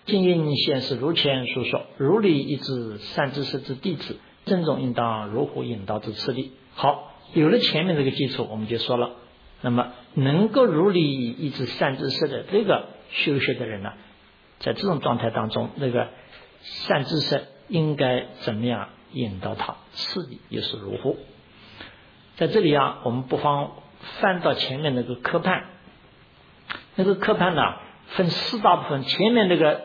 今应现是如前所说，如理一知善知识之弟子，正中应当如虎引导之次第。好，有了前面这个基础，我们就说了，那么能够如理一知善知识的这个修学的人呢，在这种状态当中，那个善知识应该怎么样引导他？次第又是如虎。在这里啊，我们不妨翻到前面那个科判，那个科判呢分4大部分，前面那个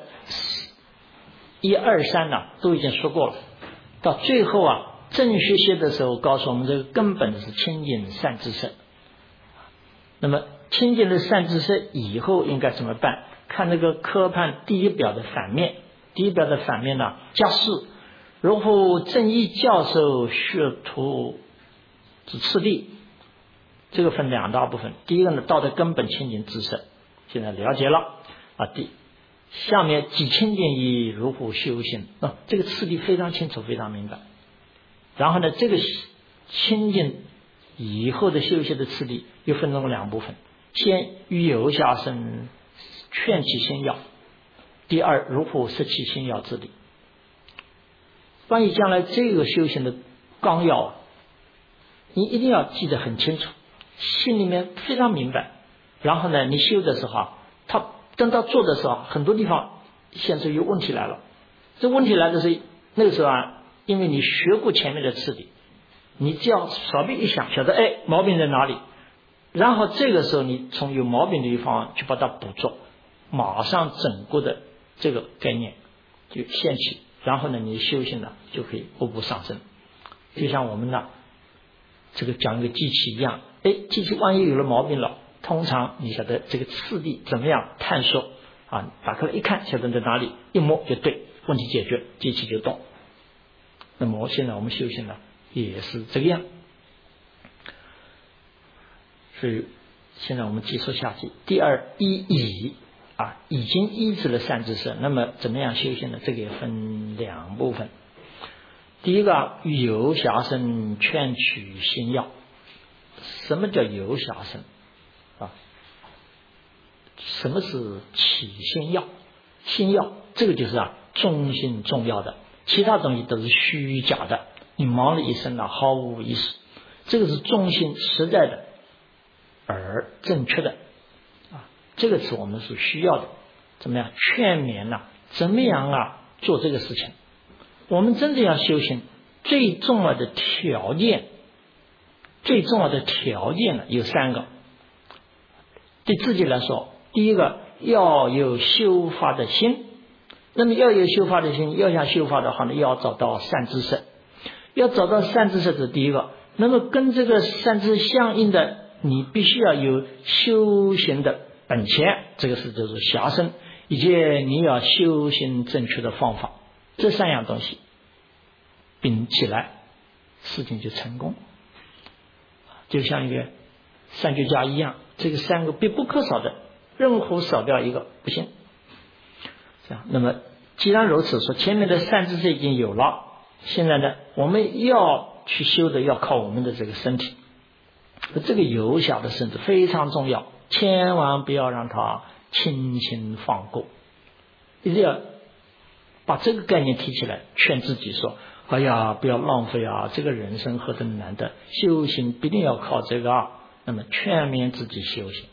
1、2、3呢都已经说过了，到最后啊正学习的时候告诉我们，这个根本是清净善知识。那么清净的善知识以后应该怎么办？看那个科判第一表的反面，第一表的反面呢，家事如虎正一教授学徒之次第，这个分2大部分。第一个呢，道德根本清净知识，现在了解了啊。下面即清净以如虎修行啊，这个次第非常清楚，非常明白。然后呢，这个清净以后的修习的次第又分成2部分，先于有暇生劝其心要，第二如虎摄其心要之理。关于将来这个修行的纲要，你一定要记得很清楚，心里面非常明白。然后呢，你修的时候啊，他等到做的时候，很多地方现在有问题来了。这问题来的是那个时候啊，因为你学过前面的次第，你只要稍微一想，晓得毛病在哪里，然后这个时候你从有毛病的地方去把它补足，马上整个的这个概念就现起，然后呢，你修行呢就可以步步上升。就像我们呢这个讲一个机器一样，机器万一有了毛病了，通常你晓得这个次第怎么样探索啊，打开来一看，晓得在哪里，一摸就对，问题解决，机器就动。那么现在我们修行呢也是这个样，所以现在我们继续下去。第二，已经依止了善知识，那么怎么样修行呢？这个也分2部分。第一个，有暇生劝取心要。什么叫有暇生啊？什么是起心要？心要这个就是中心重要的，其他东西都是虚假的，你忙了一生毫无意思。这个是中心实在的而正确的这个词我们是需要的。怎么样劝勉怎么样做这个事情？我们真正要修行，最重要的条件呢有3个。对自己来说，第一个要有修法的心。那么要有修法的心，要想修法的话呢，要找到善知识。要找到善知识是第一个。那么跟这个善知识相应的，你必须要有修行的本钱，这个是就是暇生，以及你要修行正确的方法，这3样东西并起来，事情就成功。就像一个三脚架一样，这个3个必不可少的，任何少掉一个不行。这样，那么既然如此，说前面的善知识已经有了，现在呢，我们要去修的要靠我们的这个身体。这个有暇的身体非常重要，千万不要让它轻轻放过，一定要把这个概念提起来，劝自己说：哎呀，不要浪费这个人生何等难得，修行必定要靠这个那么劝勉自己修行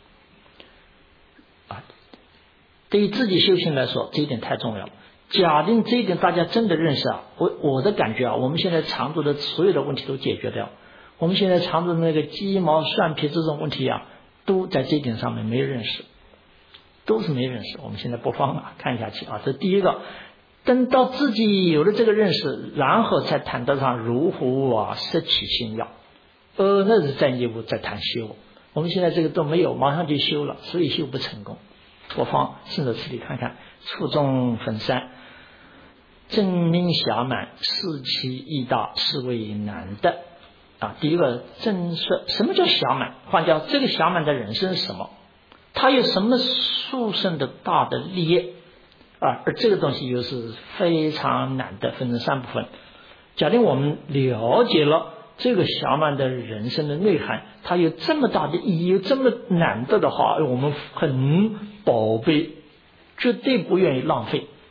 对于自己修行来说，这一点太重要了。假定这一点大家真的认识我的感觉我们现在常住的所有的问题都解决掉。我们现在常住的那个鸡毛蒜皮这种问题都在这一点上面没认识，都是没认识。我们现在不妨看下去这第一个。等到自己有了这个认识，然后才谈得上如虎摄其心要。那是在一步在谈修。我们现在这个都没有，马上就修了，所以修不成功。不妨顺着此理看看，初中分3，正明暇满，视其义大，是为难得第一个正说什么叫暇满，换叫这个暇满的人生是什么，他有什么殊胜的大的利益而这个东西又是非常难的，分成3部分。假定我们了解了这个暇满的人生的内涵，它有这么大的意义，有这么难得的话，我们很宝贝，绝对不愿意浪费。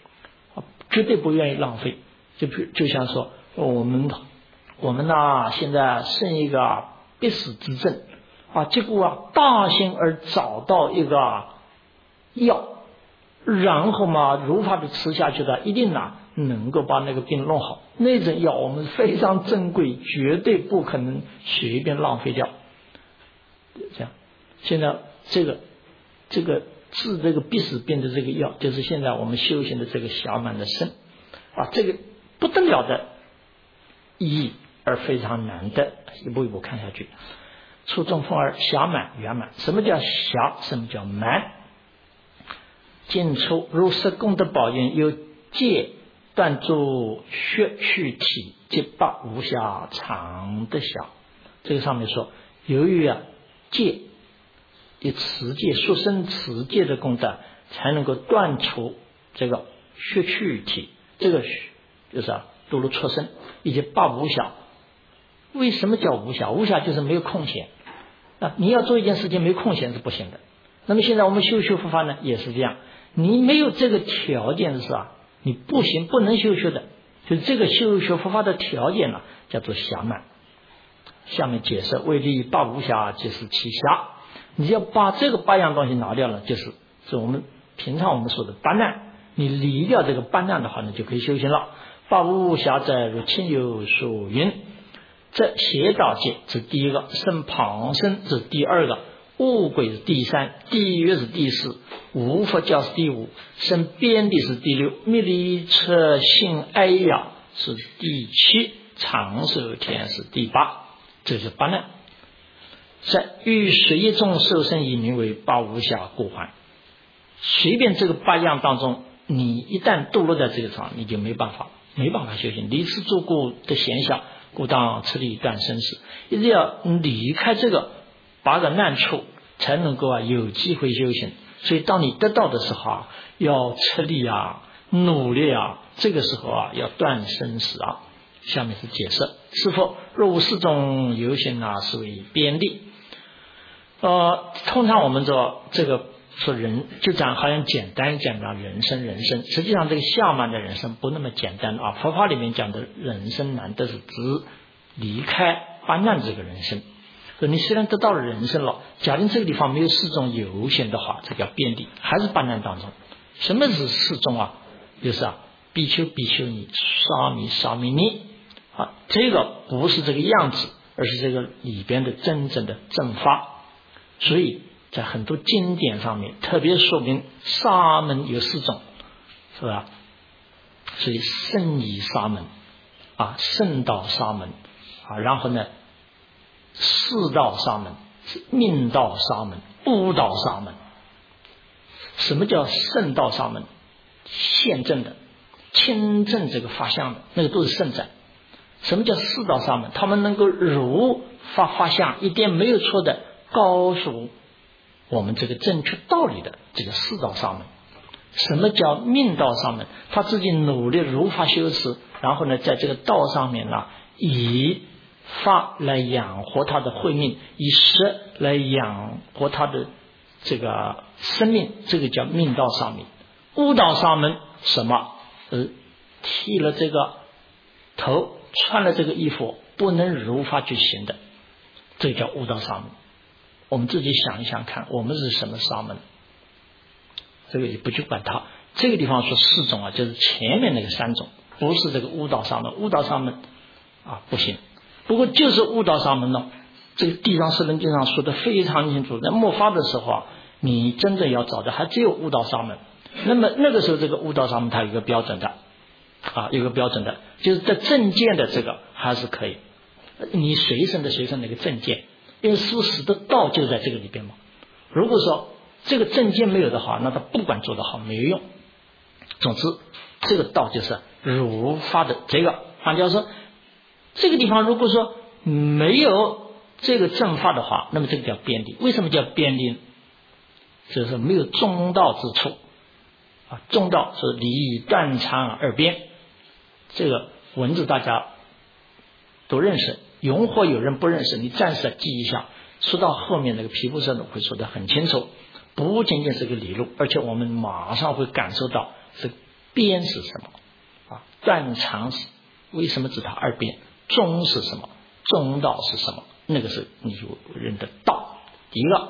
绝对不愿意浪费。就像说我们现在生一个必死之症结果大幸而找到一个药，然后如法的吃下去的，一定能够把那个病弄好。那种药我们非常珍贵，绝对不可能随便浪费掉。这样，现在这个治这个必死病的这个药，就是现在我们修行的这个侠满的身这个不得了的意义而非常难的，一步一步看下去。初中风而侠满圆满。什么叫侠？什么叫满？进出如是功德宝云，有戒断诸血去体，即八无暇常得暇。这个上面说，由于戒以持戒塑身持戒的功德，才能够断除这个血去体，这个就是堕入畜生，以及八无暇。为什么叫无暇？无暇就是没有空闲你要做一件事情没空闲是不行的。那么现在我们修学佛法呢也是这样，你没有这个条件是你不行，不能修学的。就是这个修学佛法的条件叫做暇满。下面解释为利八无暇，即是其暇。你要把这个8样东西拿掉了，就是我们平常我们说的八难。你离掉这个八难的话呢，就可以修行了。八无暇者，如亲友所云。这邪道界是第一个，生旁生是第二个，物鬼是第三，地狱是第四，无佛教是第五，生边地是第六，密离车性哀雅是第七，长寿天是第八。这是八难。在于随众受生，以名为八无暇故还。随便这个8样当中，你一旦堕落在这个上，你就没办法修行。离世诸故的闲暇，故当持力断生死。一定要离开这个8个难处，才能够有机会修行。所以当你得到的时候要吃力努力这个时候要断生死下面是解释。是否若无4种有形是为边地。通常我们说这个说人就讲好像简单讲人生，实际上这个暇满的人生不那么简单佛法里面讲的人生难的是指离开八难这个人生。你虽然得到了人生了，假定这个地方没有4种有形的话，这叫边地，还是八难当中。什么是4种就是比丘比丘尼，沙弥沙弥尼这个不是这个样子，而是这个里边的真正的正法。所以在很多经典上面特别说明沙门有4种，是吧？所以圣仪沙门圣道沙门然后呢四道沙门、命道沙门、悟道沙门。什么叫圣道沙门？现证的、亲证这个法相的，那个都是圣者。什么叫四道沙门？他们能够如法相，一点没有错的告诉我们这个正确道理的，这个4道沙门。什么叫命道沙门？他自己努力如法修持，然后呢在这个道上面以法来养活他的慧命，以食来养活他的这个生命，这个叫命道沙门。悟道沙门什么？剃了这个头，穿了这个衣服，不能如法去行的，这叫悟道沙门。我们自己想一想看，我们是什么沙门？这个也不去管它。这个地方说4种就是前面那个3种，不是这个悟道沙门。悟道沙门不行。不过就是悟道沙门呢，这个地藏十轮经上说的非常清楚，在末法的时候你真正要找的还只有悟道沙门。那么那个时候这个悟道沙门它有一个标准的有个标准的，就是在正见的这个还是可以，你随身那个正见，因为殊实的道就在这个里边嘛。如果说这个正见没有的话，那他不管做得好没有用。总之这个道就是如法的这个。换句话说，这个地方如果说没有这个正法的话，那么这个叫边地。为什么叫边地？就是没有中道之处中道是离断肠2边，这个文字大家都认识，永或有人不认识，你暂时记一下，说到后面那个毗婆舍会说得很清楚。不仅仅是个理路，而且我们马上会感受到这边是什么。 断常识，为什么指它二辩？中是什么？中道是什么？那个是你就认得道。第一个，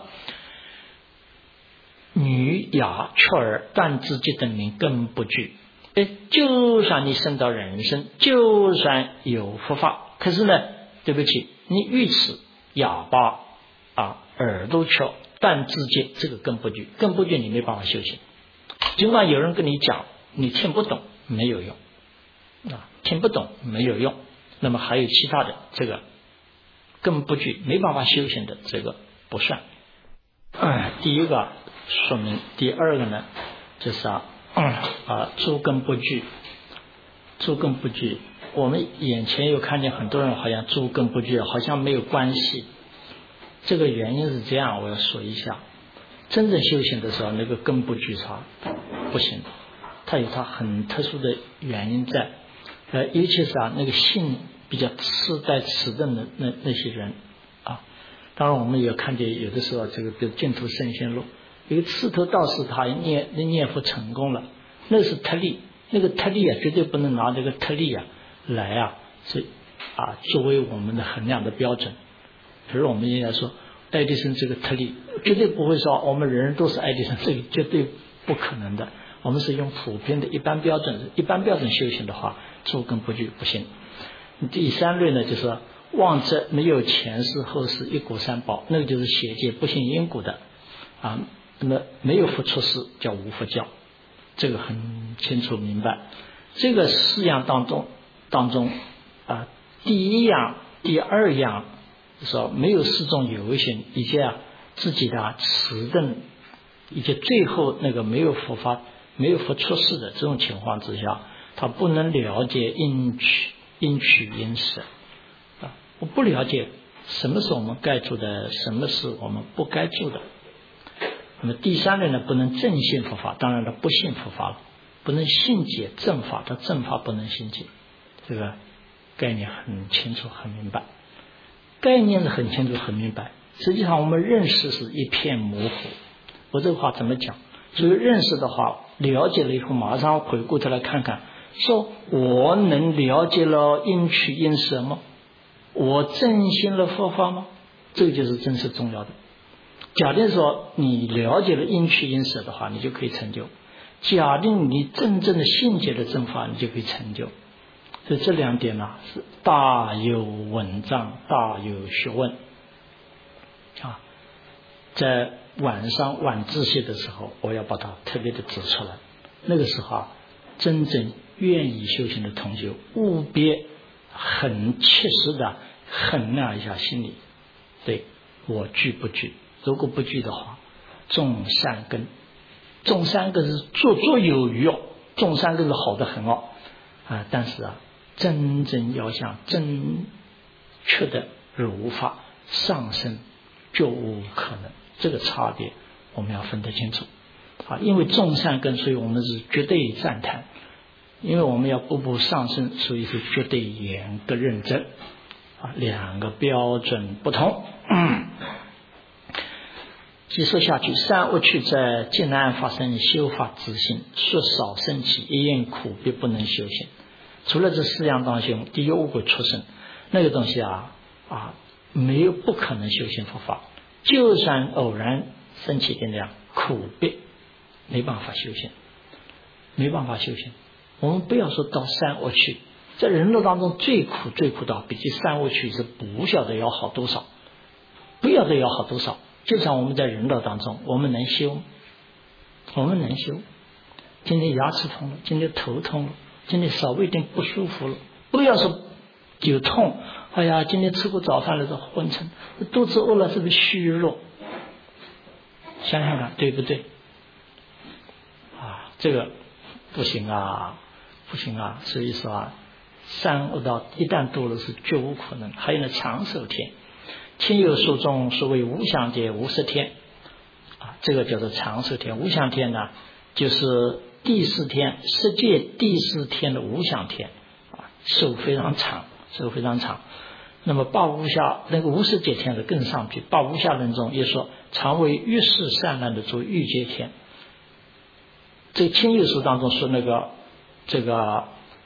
女雅雀儿断自己等名更不惧。就算你生到人生，就算有佛法，可是呢，对不起，你愚痴哑巴耳朵缺断自己，这个更不惧，更不惧你没办法修行。尽管有人跟你讲，你听不懂没有用听不懂没有用。那么还有其他的，这个更不惧没办法修行的，这个不算。第一个说明，第二个呢，就是诸根不具，诸根不具。我们眼前有看见很多人好像诸根不具，好像没有关系。这个原因是这样，我要说一下。真正修行的时候，那个根不具不行，它有它很特殊的原因在。尤其是那个性比较痴呆迟钝的那些人当然我们也看见有的时候这个比如净土圣贤录，有个刺头道士他念佛成功了，那是特例，那个特例绝对不能拿这个特例来作为我们的衡量的标准。比如我们应该说爱迪生这个特例，绝对不会说我们人人都是爱迪生，这个绝对不可能的。我们是用普遍的一般标准修行的话，诸根不具不行。第三类呢，就是望着没有前世后世一果三宝，那个就是邪界不信因果的那么没有佛出世叫无佛教，这个很清楚明白。这个四样当中第一样第二样说没有四种有为性，以及自己的迟钝，以及最后那个没有佛法没有佛出世的这种情况之下，他不能了解因取因舍我不了解什么是我们该做的，什么是我们不该做的。那么第三类呢，不能正信佛法，当然了不信佛法了，不能信解正法，他正法不能信解，这个概念很清楚很明白。概念是很清楚很明白，实际上我们认识是一片模糊。我这个话怎么讲？所以认识的话，了解了以后马上回过头来看看，说我能了解了因取因舍吗？我正信了佛法吗？这个就是真是重要的。假定说你了解了因取因舍的话，你就可以成就；假定你真正的信解了正法，你就可以成就。所以这两点是大有文章，大有学问在晚上晚自习的时候，我要把它特别的指出来。那个时候真正愿意修行的同学，务必很切实的衡量一下心里，对我具不具？如果不具的话，种善根，种善根是绰绰有余种善根是好的很但是真正要想正确的如法上升，就无可能。这个差别我们要分得清楚因为种善根，所以我们是绝对赞叹；因为我们要步步上升，所以是绝对严格认真两个标准不同。继续下去，三恶趣在艰难发生，修法自性，说少生起，一因苦必不能修行。除了这四样当中，第一恶鬼出生那个东西没有不可能修行佛法，就算偶然升起点量苦逼，没办法修行，没办法修行。我们不要说到三恶趣，在人类当中最苦的比这三恶趣是不晓得要好多少，不晓得要好多少。就像我们在人道当中，我们能修，今天牙齿痛了，今天头痛了，今天稍微有点不舒服了，不要说有痛，哎呀，今天吃过早饭了是昏沉，肚子饿了是不是虚弱？想想看对不对这个不行所以说三恶道一旦多了是绝无可能。还有呢，长寿天，天有数中所谓无想天、无色天这个叫做长寿天。无想天呢，就是第四天，世界第四天的无想天寿非常长。那么八无暇那个无世界天的更上去，八无暇人中也说常为欲世善难的做欲界天。这个天有数当中说这个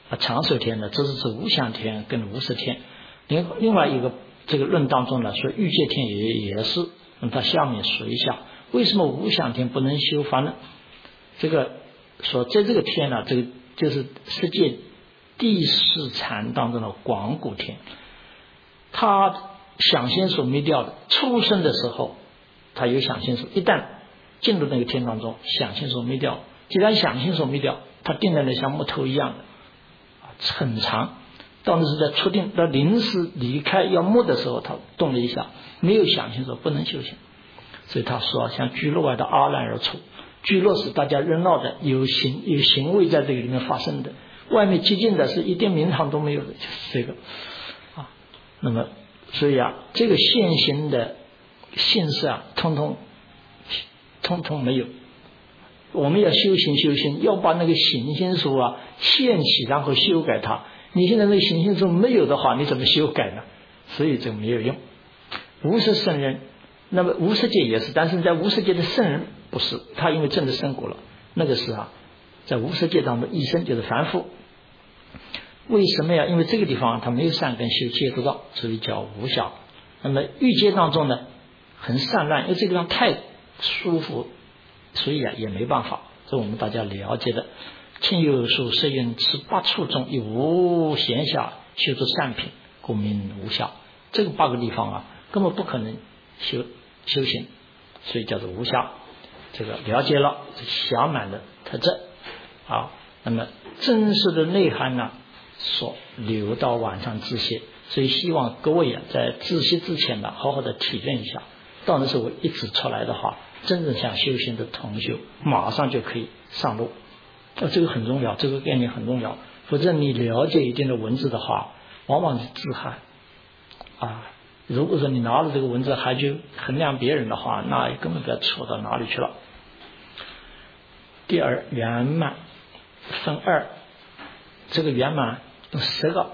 长寿天呢，这是指无想天跟无色天。另外一个这个论当中呢，说欲界天也是。那么它下面说一下，为什么无想天不能修发呢？这个说在这个天呢，这个就是世界第四禅当中的广谷天，他想心所灭掉的，出生的时候他有想心所，一旦进入那个天当中，想心所灭掉，既然想心所灭掉，他定在那像木头一样的很长，到那是在初定到临时离开要没的时候，他动了一下，没有想心所不能修行。所以他说像聚落外的阿兰而出，聚落是大家热闹的，有行为在这个里面发生的，外面寂静的是一点名堂都没有的，就是这个那么所以这个现行的性事通通没有。我们要修行，要把那个行心术现起，然后修改它。你现在那个行心术没有的话，你怎么修改呢？所以这没有用。无色圣人，那么无色界也是，但是在无色界的圣人不是，他因为证得圣果了，那个是在无色界当中一生就是凡夫。为什么呀？因为这个地方他没有善根修戒得道，所以叫无暇。那么欲界当中呢，很散乱，因为这个地方太舒服，所以也没办法。这我们大家了解的。亲友属色蕴此八处中，以无闲暇修出善品，故名无暇。这个8个地方根本不可能修行，所以叫做无暇。这个了解了这暇满的特征那么真实的内涵呢，所留到晚上自习。所以希望各位在自习之前呢，好好的体验一下。到那时候一指出来的话，真正想修行的同学马上就可以上路。这个很重要，这个概念很重要。否则你了解一定的文字的话，往往是自害如果说你拿了这个文字还去衡量别人的话，那根本不知道错到哪里去了。第二，圆满分2，这个圆满用10个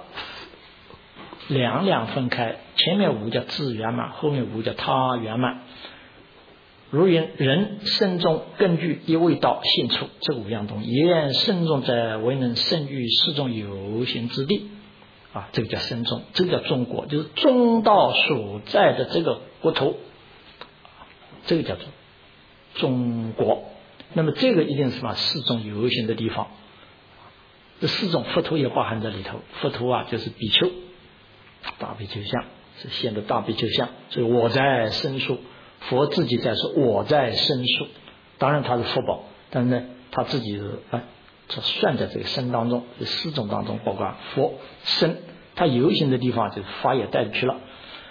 两分开，前面5叫自圆满，后面5叫他圆满。如云人身中根据一味道性处，这5样东西，言身中者为能胜于世中有形之地这个叫身中，这个叫中国，就是中道所在的这个国土，这个叫做中国。那么这个一定是世中有形的地方，这4种佛陀也包含在里头。佛陀就是比丘，大比丘像是现的大比丘像，所以我在身处，佛自己在说我在身处，当然他是佛宝，但是呢他自己是算在这个身当中，这4种当中包括佛身，他有形的地方就是法也带去了。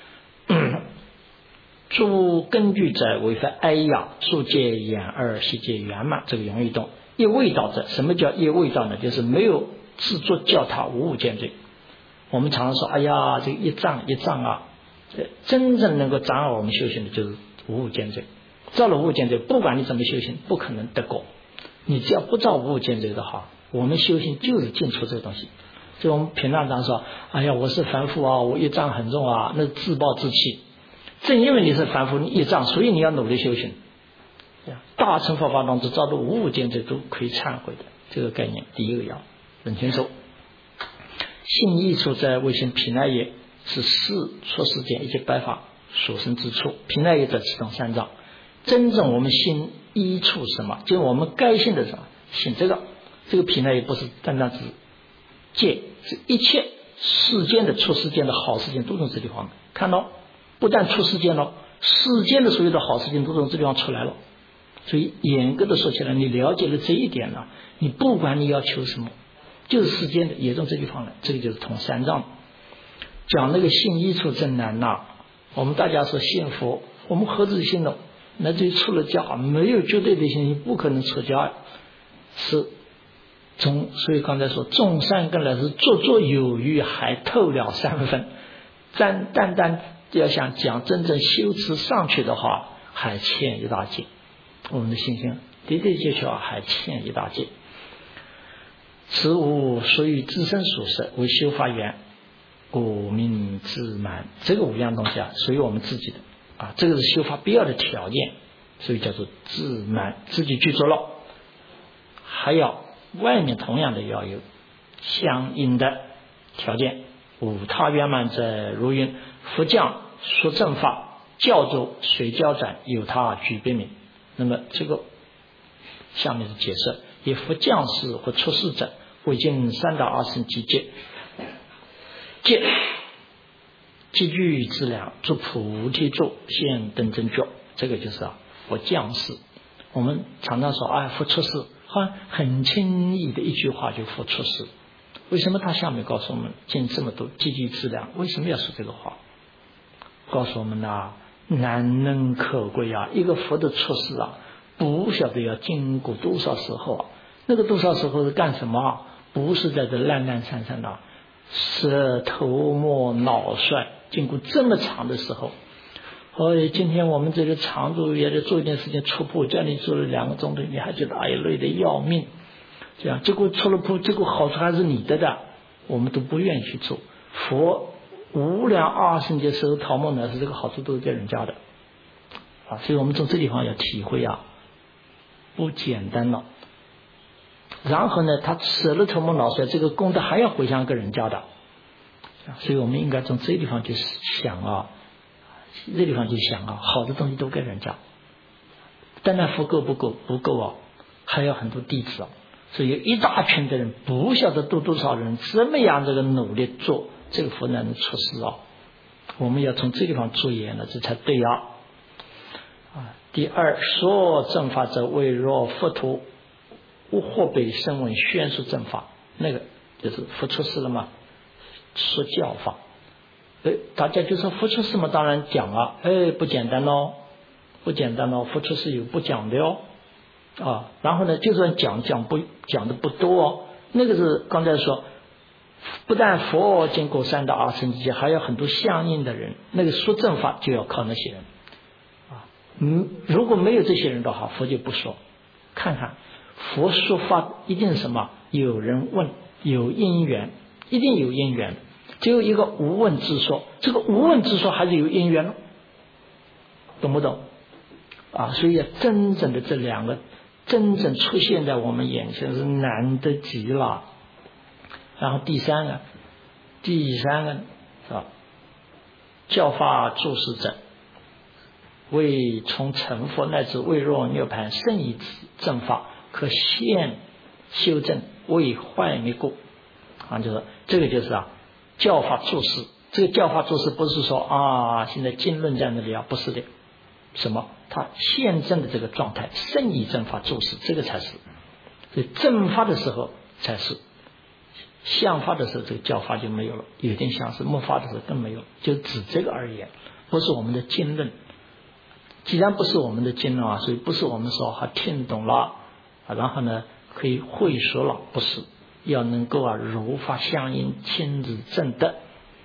诸根据者为分哀雅，数界眼耳悉界圆满，这个容易懂。一味道者，什么叫一味道呢？就是没有自作教他无物见罪。我们常说这个一障真正能够障碍我们修行的就是无物见罪。造了无物见罪，不管你怎么修行，不可能得果。你只要不造无物见罪的话，我们修行就是进出这个东西。所以我们平常说我是凡夫我业障很重那自暴自弃。正因为你是凡夫，你业障，所以你要努力修行。大乘佛法当中造的无物见罪都可以忏悔的，这个概念第一个要认清楚。性益处在为行毗奈耶，是4出世间一切百法所生之处。毗奈耶者其中3障。真正我们心依处什么？就是我们该信的什么？信这个毗奈耶不是单单指戒，是一切世间的出世间的好事情都从这地方看到。不但出世间了，世间的所有的好事情都从这地方出来了。所以严格的说起来，你了解了这一点你不管你要求什么，就是世间的也从这地方来，这个就是通3障。讲那个信依处真难我们大家说信佛，我们何止信了，那就出了家，没有绝对的信心，不可能出家是所以刚才说种善根来是绰绰有余，还透了3分。单要想讲真正修持上去的话，还欠一大截。我们的信心的确确还欠一大截。此无属于自身所设，为修法缘，故名自满。这个5样东西属于我们自己的这个是修法必要的条件，所以叫做自满，自己去做了。还要外面同样的要有相应的条件。五他圆满者如云：佛将说正法，教主随教转，有他举别名。那么这个下面的解释，以佛将士或出世者，为尽三大阿僧祇劫，戒积聚资粮，做菩提座，现等正觉。这个就是佛将士。我们常常说佛出世，好像很轻易的一句话就佛出世。为什么他下面告诉我们尽这么多积聚资粮？为什么要说这个话？告诉我们难能可贵一个佛的出世不晓得要经过多少时候那个多少时候是干什么？不是在这懒懒散散的，是头磨脑率，经过这么长的时候。今天我们这个常住也得做一件事情，出铺叫你做了2个钟头，你还觉得累得要命，这样结果出了铺，结果好处还是你的，我们都不愿意去做。佛无量阿僧祇世桃木呢，是这个好处都是给人家的所以我们从这地方要体会不简单了。然后呢，他舍了头目脑髓，这个功德还要回向给人家的，所以我们应该从这地方去想这地方就想好的东西都给人家。但那福够不够？不够还有很多弟子所以有一大群的人不晓得多少人这么样这个努力做这个佛能出世我们要从这地方着眼了，这才对第二，说正法者为若佛陀或被声闻宣说正法，那个就是佛出世了嘛，说教法。大家就说佛出世嘛，当然讲不简单不简单佛出世有不讲的然后呢，就算讲的不多那个是刚才说，不但佛经过三大阿僧祇劫，还有很多相应的人，那个说正法就要靠那些人如果没有这些人的话，佛就不说。看看佛说法一定是什么？有人问，有因缘，一定有因缘。只有一个无问自说，这个无问自说还是有因缘懂不懂所以真正的这2个真正出现在我们眼前是难得极了。然后第三个教法注释者，为从成佛乃至未若涅盘甚以正法，可现修正为坏灭故就是这个就是教法注释。这个教法注释不是说现在经论在那里不是的，什么？他现正的这个状态，甚以正法注释，这个才是。所以正法的时候才是，相法的时候这个教法就没有了，有点像是末法的时候更没有，就指这个而言，不是我们的经论。既然不是我们的经论所以不是我们说还听懂了然后呢可以会说了，不是，要能够如法相应，亲自证得。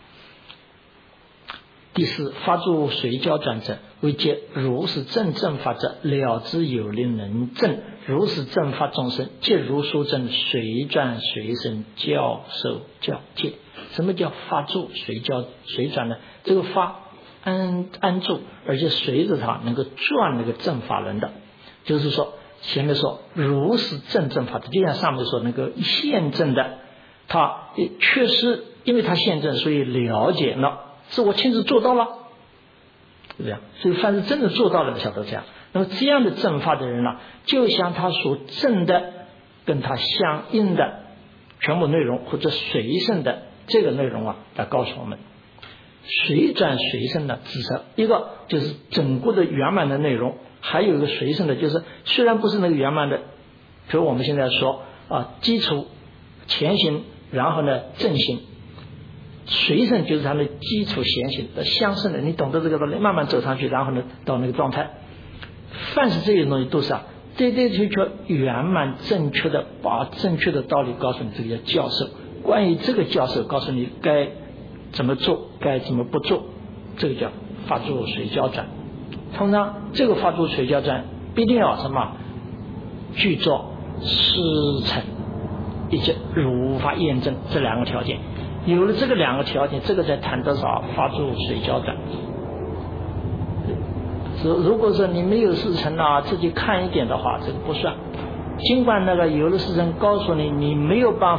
第四，发诸随教转者，为借如是正法者，了知有力能证如是正法众生，借如说证随转随生，教授教戒。什么叫发诸随教随转呢？这个发安住，而且随着它能够转那个正法轮的，就是说前面说如是正法的，就像上面说那个现证的，他确实因为他现证，所以了解了，是我亲自做到了，是这样。所以凡是真的做到了，晓得这样。那么这样的正法的人就像他所证的跟他相应的全部内容，或者随顺的这个内容来告诉我们。随转随生的指涉，一个就是整个的圆满的内容，还有一个随生的，就是虽然不是那个圆满的，比如我们现在说基础前行，然后呢正行，随生就是它的基础前行的相生的，你懂得这个道理，慢慢走上去，然后呢到那个状态。凡是这些东西都是对对确确圆满正确的，把正确的道理告诉你，这个叫教授。关于这个教授告诉你该怎么做，该怎么不做，这个叫发诸随教转。通常这个发诸随教转必定要什么？具作师承以及如法验证这2个条件。有了这个2个条件，这个才谈得上发诸随教转。如果说你没有师承自己看一点的话，这个不算。尽管那个有了师承告诉你，你没有办法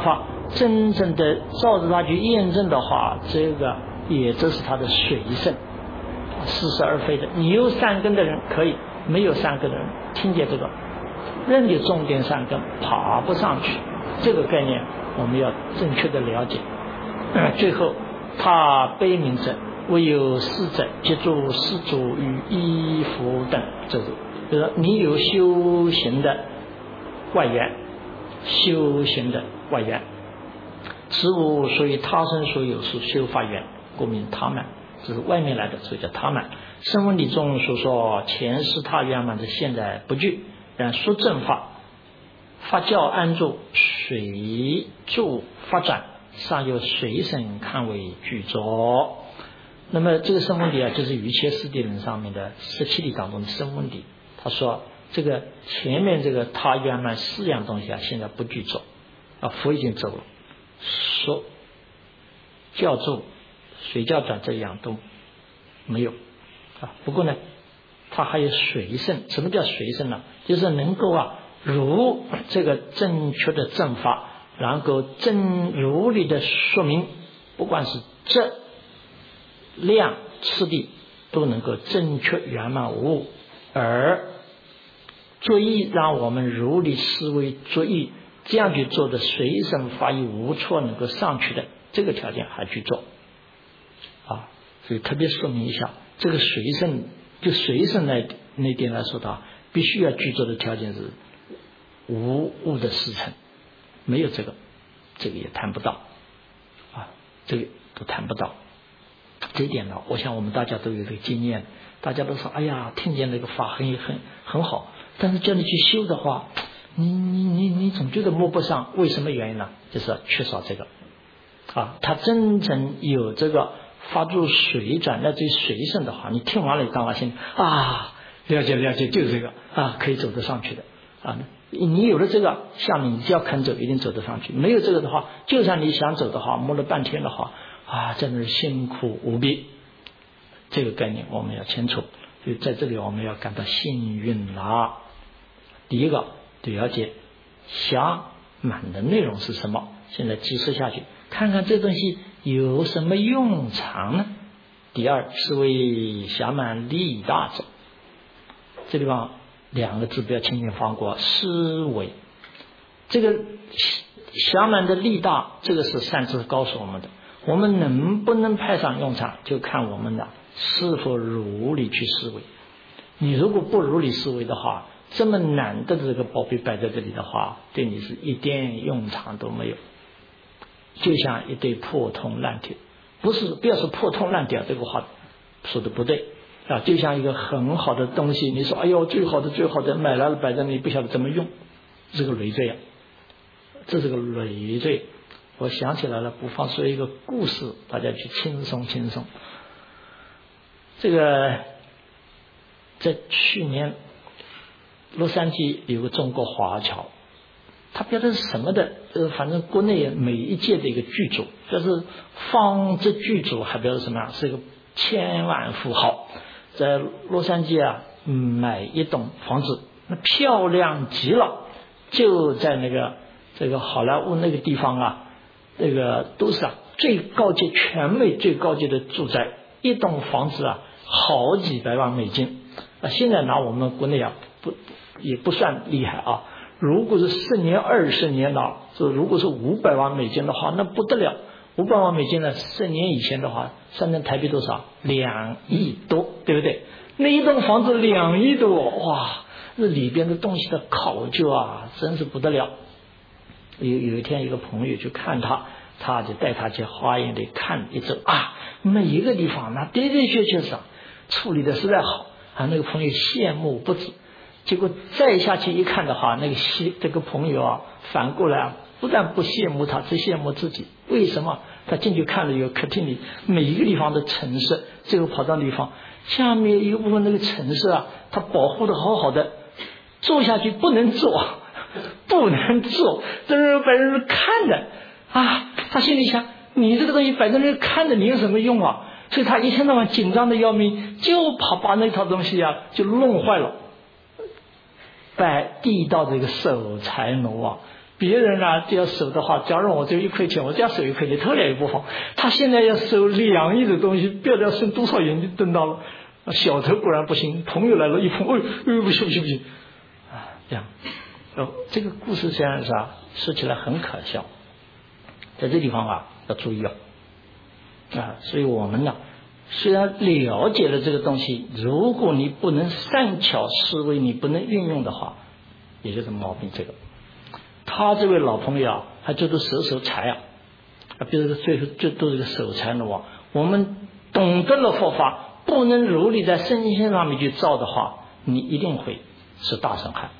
真正的照着它去验证的话，这个也就是他的随身，似是而非的。你有善根的人可以，没有善根的人听见这个人有重点善根爬不上去，这个概念我们要正确的了解。最后他悲悯者唯有四者，即住施主与衣服等，就是说你有修行的外缘，修行的外缘，此物属于他生所有，是修法缘，故名他满，这是外面来的，所以叫他满。声闻理中所说前世他圆满的，现在不具，然说正法，法教安住，随住发展，尚有随身看为具足。那么这个声闻理就是瑜伽师地论上面的17理当中的声闻理。他说这个前面这个他圆满4样东西现在不具足，佛已经走了，说教住随教转这样都没有不过呢他还有随身。什么叫随身呢？就是能够如这个正确的正法，能够如理的说明，不管是质量次第都能够正确圆满无误，而作意让我们如理思维作意，这样去做的随身发挥无错能够上去的，这个条件还去做所以特别说明一下，这个随身就随身那点来说的必须要具足的条件是无误的事成，没有这个也谈不到这个都谈不到。这一点呢，我想我们大家都有这个经验，大家都说哎呀听见那个法很好，但是叫你去修的话，你总觉得摸不上，为什么原因呢？就是缺少这个他真正有这个发出随转乃至于随身的话，你听完了当然心了解就是这个可以走得上去的你有了这个下面你只要肯走一定走得上去，没有这个的话，就算你想走的话，摸了半天的话真的是辛苦无比。这个概念我们要清楚，所以在这里我们要感到幸运了。第一个了解暇满的内容是什么，现在记述下去，看看这东西有什么用场呢？第二是为暇满利大者，这地方2个字不要轻轻放过，思维。这个暇满的利大，这个是善知识告诉我们的，我们能不能派上用场，就看我们是否如理去思维。你如果不如理思维的话，这么难得的这个宝贝摆在这里的话，对你是一点用场都没有，就像一堆破铜烂铁。不要说破铜烂铁，这个话说的不对就像一个很好的东西，你说哎呦最好的买来了摆在那里不晓得怎么用，这个累赘这是个累赘。我想起来了，不妨说一个故事，大家去轻松。这个在去年洛杉矶有个中国华侨，他不知道是什么的反正国内每一届的一个剧组，就是纺织剧组，还不知道是什么是一个千万富豪，在洛杉矶买一栋房子，那漂亮极了，就在这个好莱坞那个地方这个都是最高阶全美最高阶的住宅，一栋房子好几百万美金现在拿我们国内也不算厉害如果是10年20年如果是500万美金的话，那不得了。500万美金呢，10年以前的话算成台币多少？2亿多，对不对？那一栋房子2亿多，哇，那里边的东西的考究真是不得了。有一天一个朋友去看他就带他去花园里看一周每一个地方那的确是处理的实在好那个朋友羡慕不止。结果再下去一看的话，这个朋友反过来不但不羡慕他，只羡慕自己。为什么？他进去看了有客厅里每一个地方的陈设，最后跑到地方下面一个部分那个陈设他保护的好好的，坐下去不能坐，这是摆在那看的他心里想，你这个东西摆在那看的，你有什么用所以他一天到晚紧张的要命，就怕把那套东西就弄坏了。摆地道这个守财奴别人呢就要守的话，假如我只有1块钱，我只要守1块钱，偷了也不好。他现在要守2亿的东西，不知道要剩多少眼睛瞪到了。小偷果然不行，朋友来了一碰，不行啊，这样。这个故事虽然是说起来很可笑，在这地方要注意所以我们呢，虽然了解了这个东西，如果你不能善巧思维，你不能运用的话，也就是毛病。这个他这位老朋友还觉得守财比如说最后就都是个守财的话，我们懂得了佛法，不能如理在身心上面去造的话，你一定会是大伤害。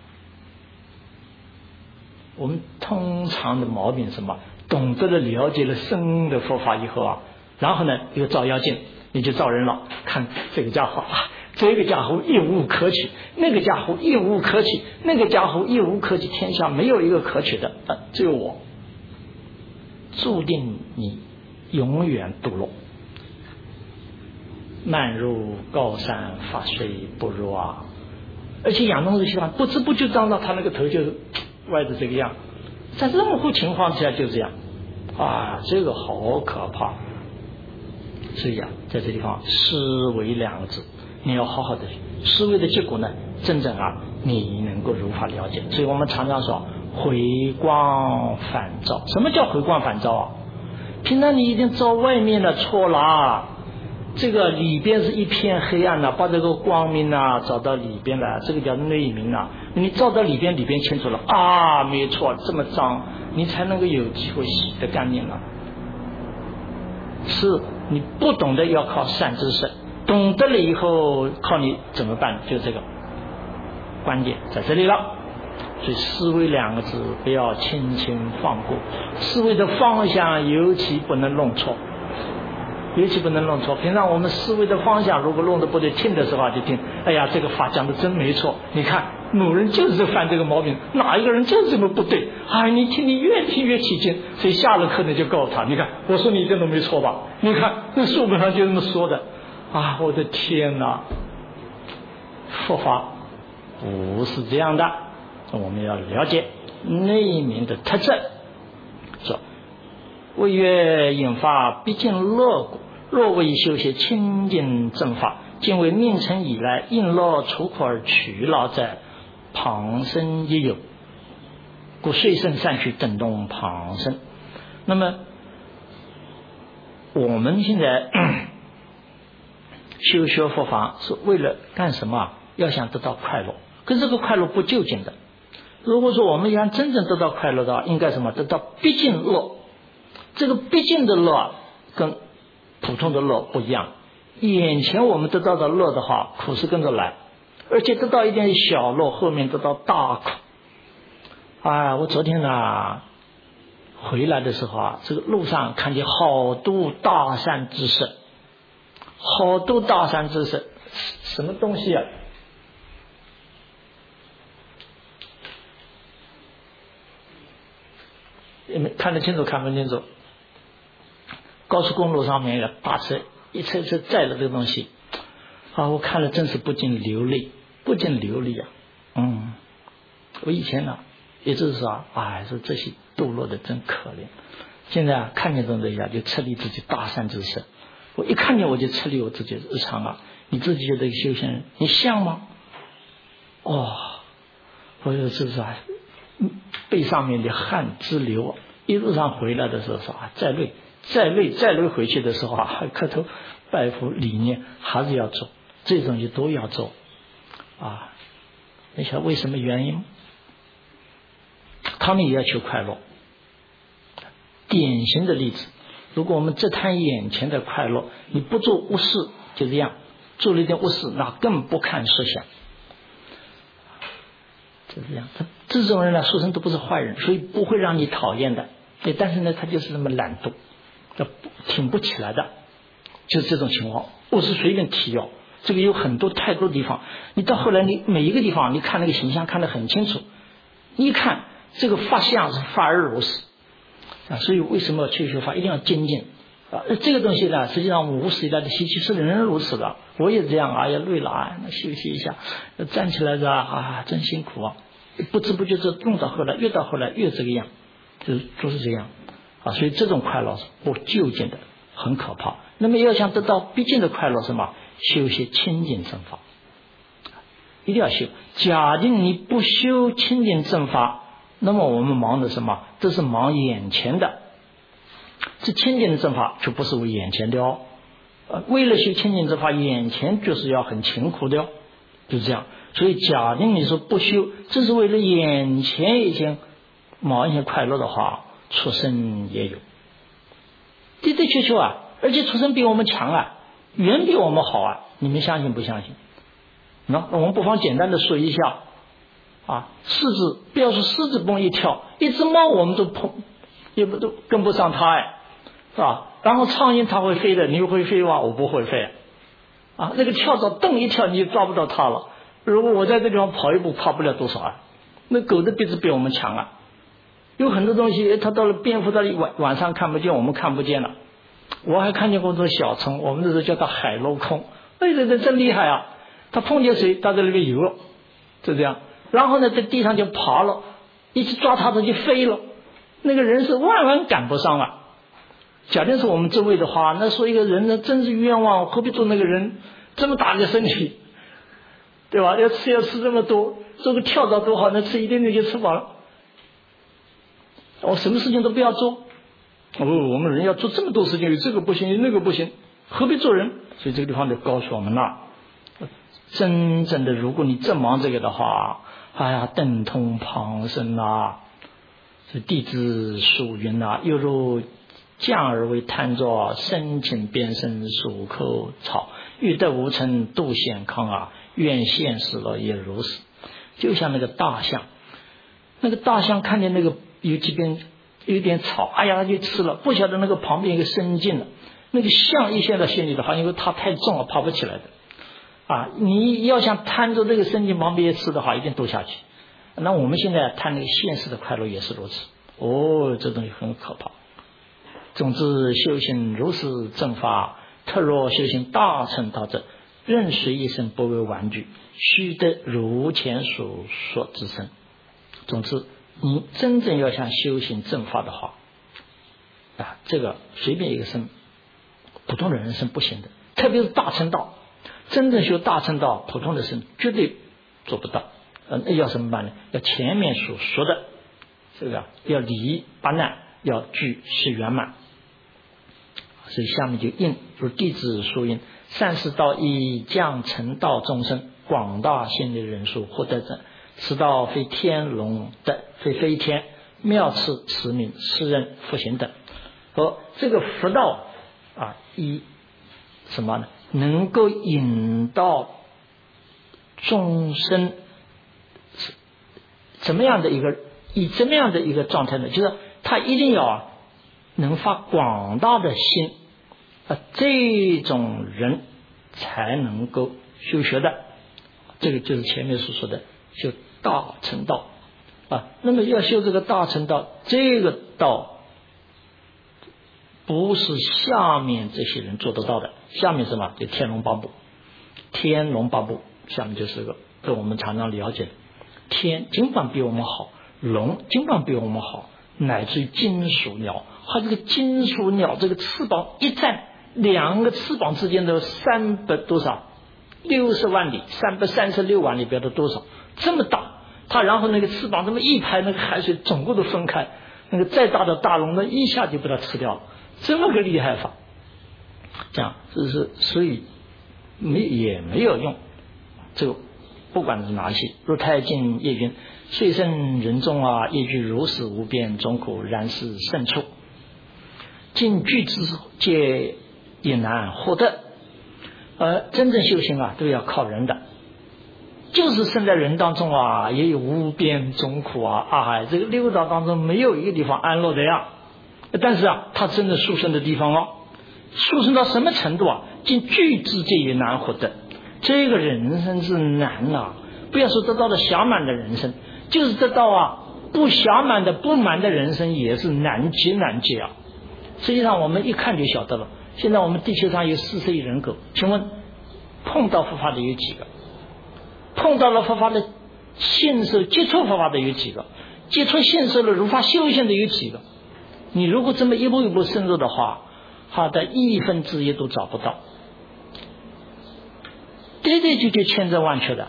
我们通常的毛病是什么？懂得了了解了深的佛法以后然后呢又照妖镜，你就照人了，看这个家伙这个家伙一无可取，那个家伙一无可取，那个家伙一无可取，天下没有一个可取的只有我，注定你永远堕落。慢入高山，发水不入而且养动这习惯不知不觉当到他那个头就是歪的这个样，在任何情况之下就这样这个好可怕。所以在这地方思维2个字，你要好好的思维的结果呢，真正你能够如法了解。所以我们常常说回光返照。什么叫回光返照平常你一定照外面的错了这个里边是一片黑暗把这个光明照到里边来，这个叫内明你照到里边清楚了没错，这么脏你才能够有机会洗得干净了。是你不懂得要靠善知识，懂得了以后靠你怎么办？就这个关键在这里了。所以思维2个字不要轻轻放过，思维的方向尤其不能弄错。平常我们思维的方向如果弄得不对，听的时候就听，哎呀这个法讲的真没错，你看某人就是犯这个毛病，哪一个人就是这么不对你听你越听越起劲。所以下了课呢就告诉他，你看我说你真的没错吧，你看那书本上就这么说的我的天哪，佛法不是这样的。我们要了解内明的特质。说谓曰引发毕竟乐果，若为修习清净正法，今为命成以来，应乐除苦而取劳者，旁生也有，故遂胜善趣等动旁生。那么我们现在修学佛法是为了干什么？要想得到快乐，可是这个快乐不究竟的。如果说我们想真正得到快乐的话，应该什么？得到毕竟乐。这个毕竟的乐跟普通的乐不一样，眼前我们得到的乐的话，苦是跟着来，而且得到一点小乐，后面得到大苦。我昨天回来的时候这个路上看见好多大善知识，什么东西看得清楚看不清楚。高速公路上面有大车一车车载了这个东西我看了真是不禁流泪我以前也就是说说这些堕落的真可怜。现在看见这种人就撤离自己大善知识，我一看见我就撤离我自己的日常你自己觉得修行人你像吗？我就是背上面的汗直流。一路上回来的时候说再累回去的时候磕头拜佛理念还是要做，这种就都要做你晓得为什么原因？他们也要求快乐。典型的例子，如果我们只谈眼前的快乐，你不做无事就这样，做了一点无事那更不看实相，就这样。这种人书生都不是坏人，所以不会让你讨厌的。但是呢他就是那么懒惰，挺不起来的，就是这种情况。我是随便提这个有太多地方，你到后来你每一个地方你看那个形象看得很清楚，你一看这个法相是法而如是所以为什么去学法一定要精进这个东西呢，实际上无始以来的习气是人人如此的。我也这样要累了那休息一下，站起来真辛苦不知不觉这弄到后来，越到后来越这个样，就是这样啊。所以这种快乐是不究竟的，很可怕。那么要想得到毕竟的快乐，什么？修些清净正法，一定要修。假定你不修清净正法，那么我们忙的什么？这是忙眼前的。这清净的正法就不是为眼前的哦。为了修清净正法，眼前就是要很勤苦的哦，就是这样。所以假定你说不修，这是为了眼前一些忙一些快乐的话，出生也有，的的确确啊，而且出生比我们强啊，远比我们好啊，你们相信不相信？那我们不妨简单的说一下啊，狮子，不要说狮子蹦一跳，一只猫我们都跟不上它哎，是吧？然后苍蝇它会飞的，你会飞吗？我不会飞啊。那个跳蚤蹬一跳，你就抓不到它了。如果我在这地方跑一步，跑不了多少啊。那狗的鼻子比我们强啊。有很多东西，它到了蝙蝠到晚上看不见，我们看不见了。我还看见过这种小虫，我们那时候叫它海镂空。哎，这真厉害啊！它碰见水，它在那边游了，就这样。然后呢，在地上就爬了，一去抓它，它就飞了。那个人是万万赶不上啊。假定是我们这位的话，那说一个人呢，真是冤枉，何必做那个人这么大的身体，对吧？要吃这么多，做个跳蚤多好，那吃一点点就吃饱了。我什么事情都不要做，我们人要做这么多事情，有这个不行，有那个不行，何必做人？所以这个地方就告诉我们了，真正的如果你正忙这个的话，哎呀，等同旁生啊，是弟子属云啊，又如降而为贪着，深情边生属口草，欲得无成度显康啊，愿现实了也如此。就像那个大象，看见那个有几边有点草，哎呀，他就吃了，不晓得那个旁边一个生境了。那个象一陷到心里的话，因为它太重了，爬不起来的啊。你要想贪着这个生境旁边吃的话，一定堕下去。那我们现在贪那个现实的快乐也是如此。哦，这东西很可怕。总之，修行如是正法，特若修行大乘道者，任谁一生不为玩具，须得如前所说之身。总之，你真正要想修行正法的话啊，这个随便一个生，普通的人生不行的，特别是大乘道，真正修大乘道，普通的生绝对做不到。那要什么办呢？要前面所说的这个，要离八难，要具是圆满。所以下面就应如弟子所应，善事道以降成道众生，广大心力人数获得者，此道非天龙的，非飞天妙次持名世人复行等。和这个佛道啊，以什么呢？能够引导众生怎么样的一个，以怎么样的一个状态呢？就是他一定要能发广大的心啊，这种人才能够修学的。这个就是前面所说的修大乘道啊。那么要修这个大乘道，这个道不是下面这些人做得到的。下面什么？就天龙八部，天龙八部下面就是个跟我们常常了解的，天尽管比我们好，龙尽管比我们好，乃至于金属鸟，它这个金属鸟这个翅膀一展，两个翅膀之间的300多少60万里，336万里，不晓得多少，这么大。它然后那个翅膀这么一拍，那个海水总共都分开，那个再大的大龙呢，一下就把它吃掉了，这么个厉害法。这样，所以也没有用。这个不管是哪一些，如太净业云，岁甚人众啊，业具如是无边，总苦然是胜处，尽具之皆也难获得。真正修行啊，都要靠人的。就是生在人当中啊，也有无边总苦啊，这个六道当中没有一个地方安乐的呀。但是啊，他真的殊胜的地方哦，殊胜到什么程度啊？尽具之界也难获得。这个人生是难啊，不要说得到了暇满的人生，就是得到啊不暇满的不满的人生也是难极啊。实际上我们一看就晓得了。现在我们地球上有40亿人口，请问碰到佛法的有几个？碰到了佛法的信受接触佛法的有几个？接触信受了如法修行的有几个？你如果这么一步一步深入的话，他的一分之一都找不到，对千真万确的。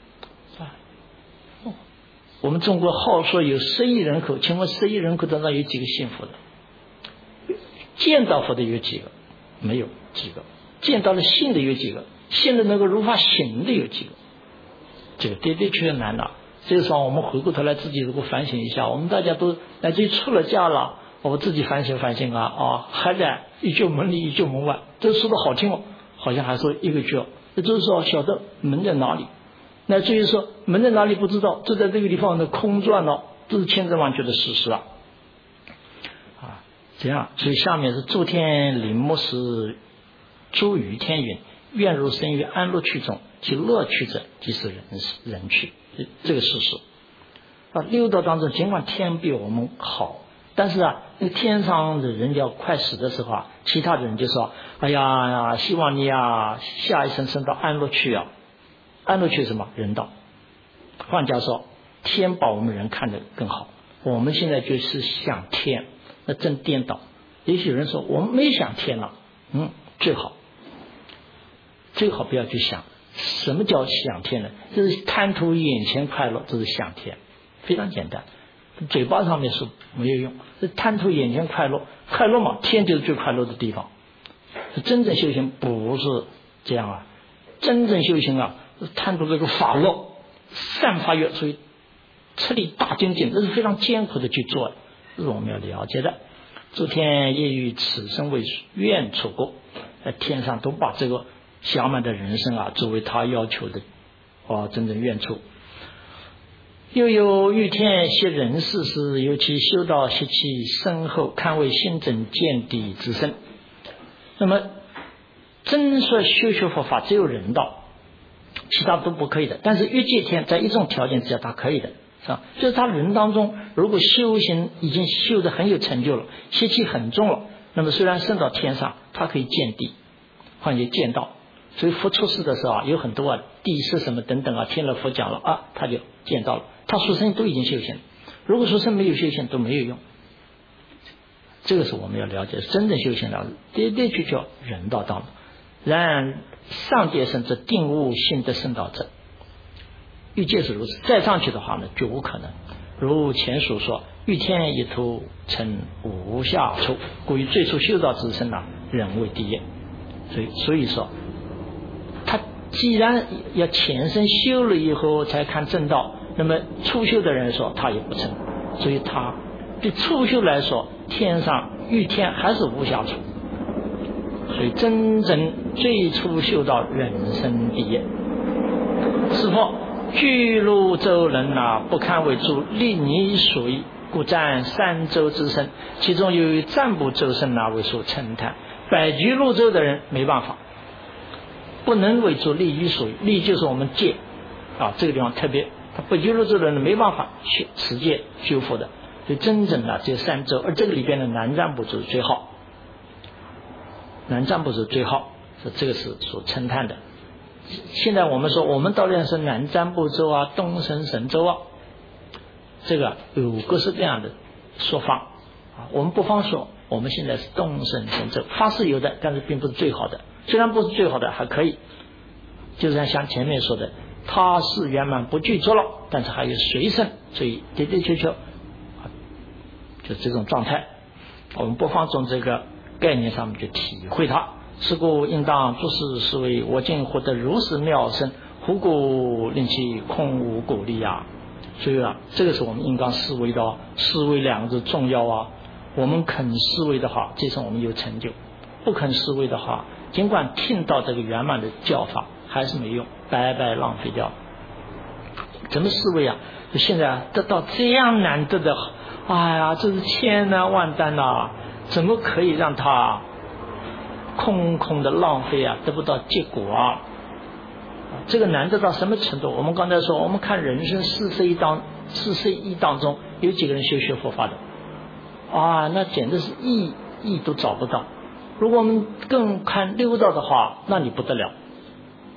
我们中国号说有10亿人口，请问10亿人口当中有几个信佛的？见到佛的有几个？没有几个。见到了信的有几个？信的能够如法行的有几个？这个的确难了。这个时候我们回过头来自己如果反省一下，我们大家都乃至于出了家了，我自己反省反省啊，还在一句门里一句门外，这说的好听哦，好像还说一个句，也就是说晓得门在哪里，乃至于说门在哪里不知道，就在这个地方的空转了，这是千真万确的事实啊。这样，所以下面是诸天林木是诸于天云，愿如生于安乐趣中，其乐趣者即是人趣，这个事实。六道当中，尽管天比我们好，但是那个天上的人要快死的时候其他的人就说：“哎呀，希望你下一生升到安乐趣啊！安乐趣是什么？人道。换句话说，天把我们人看得更好，我们现在就是想天。”那真颠倒。也许有人说我们没想天了，最好不要去想。什么叫想天呢？就是贪图眼前快乐，这是想天，非常简单。嘴巴上面说没有用，是贪图眼前快乐，快乐嘛，天就是最快乐的地方。真正修行不是这样真正修行贪图这个法乐，散发愿，所以吃力大精进，这是非常艰苦的去做的。这是我们要了解的。诸天业于此生为愿处过，天上都把这个暇满的人生作为他要求的真正愿处。又有欲天些人世时，尤其修道习气深厚，堪为心正见地之身。那么真说修学佛法只有人道，其他都不可以的。但是欲界天在一种条件之下他可以的，是吧？就是他人当中如果修行已经修得很有成就了，习气很重了，那么虽然升到天上，他可以见地，换言见道。所以佛出世的时候有很多地是什么等等听了佛讲了他就见到了。他出生都已经修行，如果出生没有修行都没有用。这个是我们要了解，真正修行了的确叫人道当中。然上界生之定悟性的圣道者，欲界是如此，再上去的话呢，绝无可能。如前所说，欲天一图成无下处，故于最初修道之身人为第一。所以说他既然要前身修了以后才看正道，那么初修的人说他也不成，所以他对初修来说，天上欲天还是无下处。所以真正最初修道人生第一。是否巨鹿洲人不堪为诸利泥水，故占三洲之身，其中由于占卜洲身为所称叹。百居鹿洲的人没办法，不能为诸利于水，利就是我们戒这个地方特别，他百居鹿洲的人没办法去持戒修复的。所以真正的这三洲，而这个里边的南瞻部洲最好，南瞻部洲最好，这个是所称叹的。现在我们说我们到底是南瞻部洲东胜神洲这个有各式各样的说法我们不妨说我们现在是东胜神洲，法是有的，但是并不是最好的。虽然不是最好的还可以，就是像前面说的，他是圆满不具足了，但是还有随胜，所以的确就这种状态，我们不妨从这个概念上面去体会它。是故应当诸事是为我今获得如是妙身，胡故令其空无果力所以这个是我们应当思维的思维两个字重要我们肯思维的话，这是我们有成就；不肯思维的话，尽管听到这个圆满的教法，还是没用，白白浪费掉。怎么思维现在得到这样难得的，这是千难万难怎么可以让它空空的浪费得不到结果这个难得到什么程度？我们刚才说，我们看人生4世亿当中有几个人修学佛法的那简直是亿都找不到。如果我们更看六道的话，那你不得了，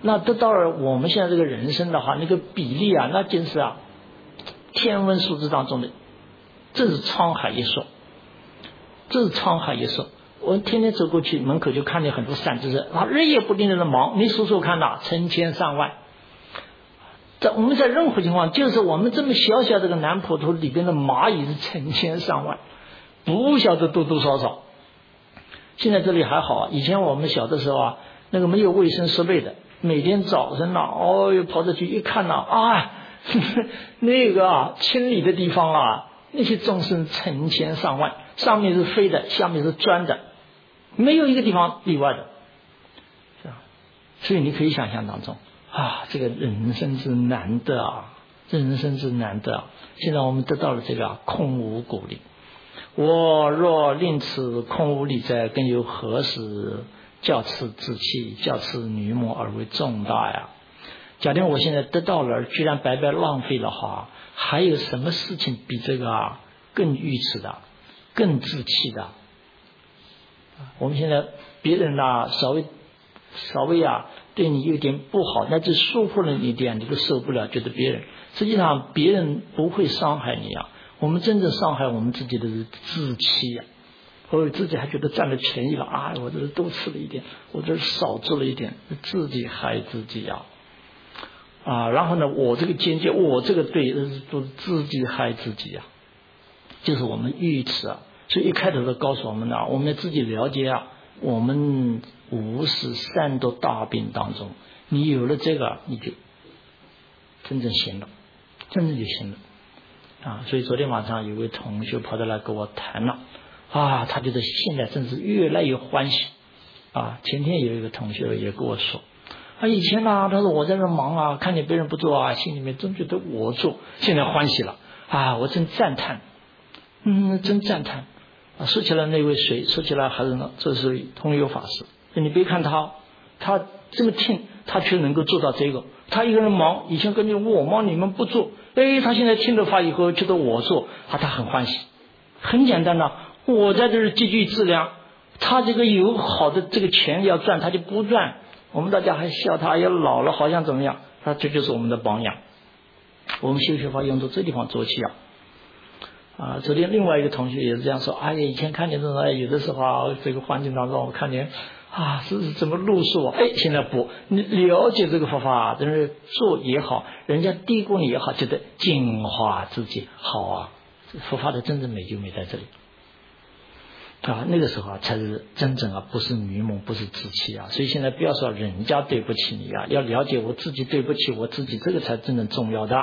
那得到了我们现在这个人生的话，那个比例啊，那真是啊天文数字当中的，这是沧海一粟，这是沧海一粟。我天天走过去，门口就看见很多善知识，他日夜不定的忙，你数数看呐，成千上万。我们在任何情况，就是我们这么小小这个南普陀里边的蚂蚁是成千上万，不晓得多多少少。现在这里还好啊，以前我们小的时候啊，那个没有卫生设备的，每天早晨呐，哦哟跑着去一看呐，啊，那个啊清理的地方啊，那些众生成千上万，上面是飞的，下面是钻的，没有一个地方例外的，是吧？所以你可以想象当中啊，这个人生之难得啊，人生之难得啊！现在我们得到了这个空无果力，我若令此空无理在，更有何时教此志气，教此女魔而为重大呀？假定我现在得到了，居然白白浪费了话，还有什么事情比这个更愚痴的、更自欺的？我们现在别人稍微对你有点不好，那就疏忽了你一点，你都受不了，觉得别人实际上别人不会伤害你啊，我们真正伤害我们自己的是自欺啊，我自己还觉得占了便宜了啊，我这是多吃了一点，我这是少做了一点，自己害自己啊，然后呢，我这个坚决，我这个对，都是自己害自己啊，就是我们愚痴啊。所以一开头都告诉我们我们要自己了解我们无始善多大病当中，你有了这个，你就真正行了，真正就行了所以昨天晚上有位同学跑到来跟我谈了他觉得现在真是越来越欢喜前天有一个同学也跟我说以前他说我在这忙看见别人不做心里面真觉得我做，现在欢喜了我真赞叹，真赞叹说起来那位谁，说起来还是呢，这是通有法师。你别看他这么听，他却能够做到这个。他一个人忙，以前跟着我忙，你们不做。他现在听了法以后，觉得我做，他很欢喜。很简单的，我在这儿积聚资粮，他这个有好的这个钱要赚，他就不赚。我们大家还笑他也老了，好像怎么样？这就是我们的榜样。我们修学法要从这地方做起昨天另外一个同学也是这样说，以前看见这种有的时候这个环境当中我看见是怎么路数现在不，你了解这个佛法，真是做也好，人家低估你也好，觉得净化自己好佛法的真正美就美在这里那个时候才是真正不是愚蒙，不是自欺所以现在不要说人家对不起你要了解我自己对不起我自己，这个才真正重要的。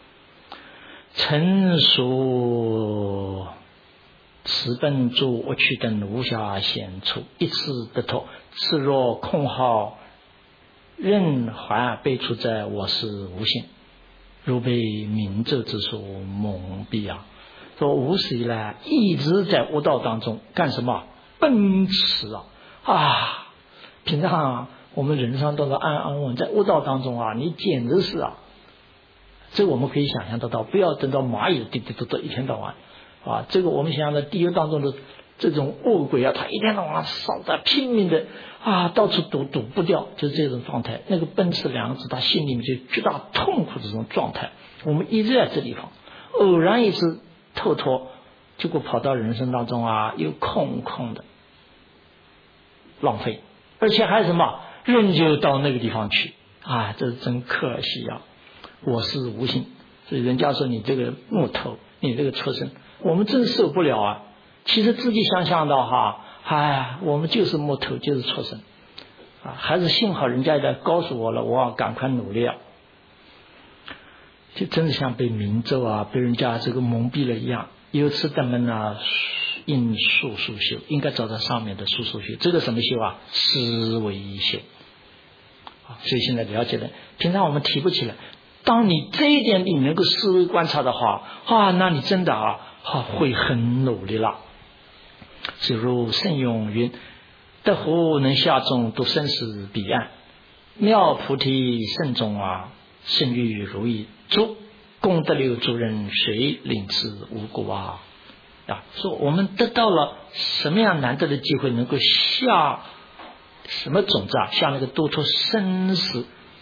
成熟此本诸恶趣等无暇显出，一次得脱，此若空号任还被处在我是无性，如被明咒之所蒙蔽说无始以来一直在悟道当中干什么？奔驰平常我们人生都是安安稳，在悟道当中你简直是这个我们可以想象得到，不要等到蚂蚁滴滴嘟嘟一天到晚这个我们想象的地狱当中的这种恶鬼他一天到晚烧的拼命的到处堵不掉，就是这种状态。那个奔驰两个字，他心里面就巨大痛苦的这种状态。我们一直在这地方，偶然一次透脱，结果跑到人生当中又空的浪费，而且还什么仍旧到那个地方去这是真可惜我是无性。所以人家说你这个木头，你这个畜生，我们真受不了其实自己想想的我们就是木头，就是畜生还是幸好人家也在告诉我了，我要赶快努力就真的像被明咒被人家这个蒙蔽了一样。由此咱们应速修，应该走到上面的速修，这个什么修思维修所以现在了解了，平常我们提不起来，当你这一点你能够思维观察的话那你真的会很努力了。是如圣咏云：得乎能下众度生死彼岸，妙菩提圣众圣欲如意，诸功德流诸人，谁领此无故说我们得到了什么样难得的机会，能够下什么种子下那个度脱生死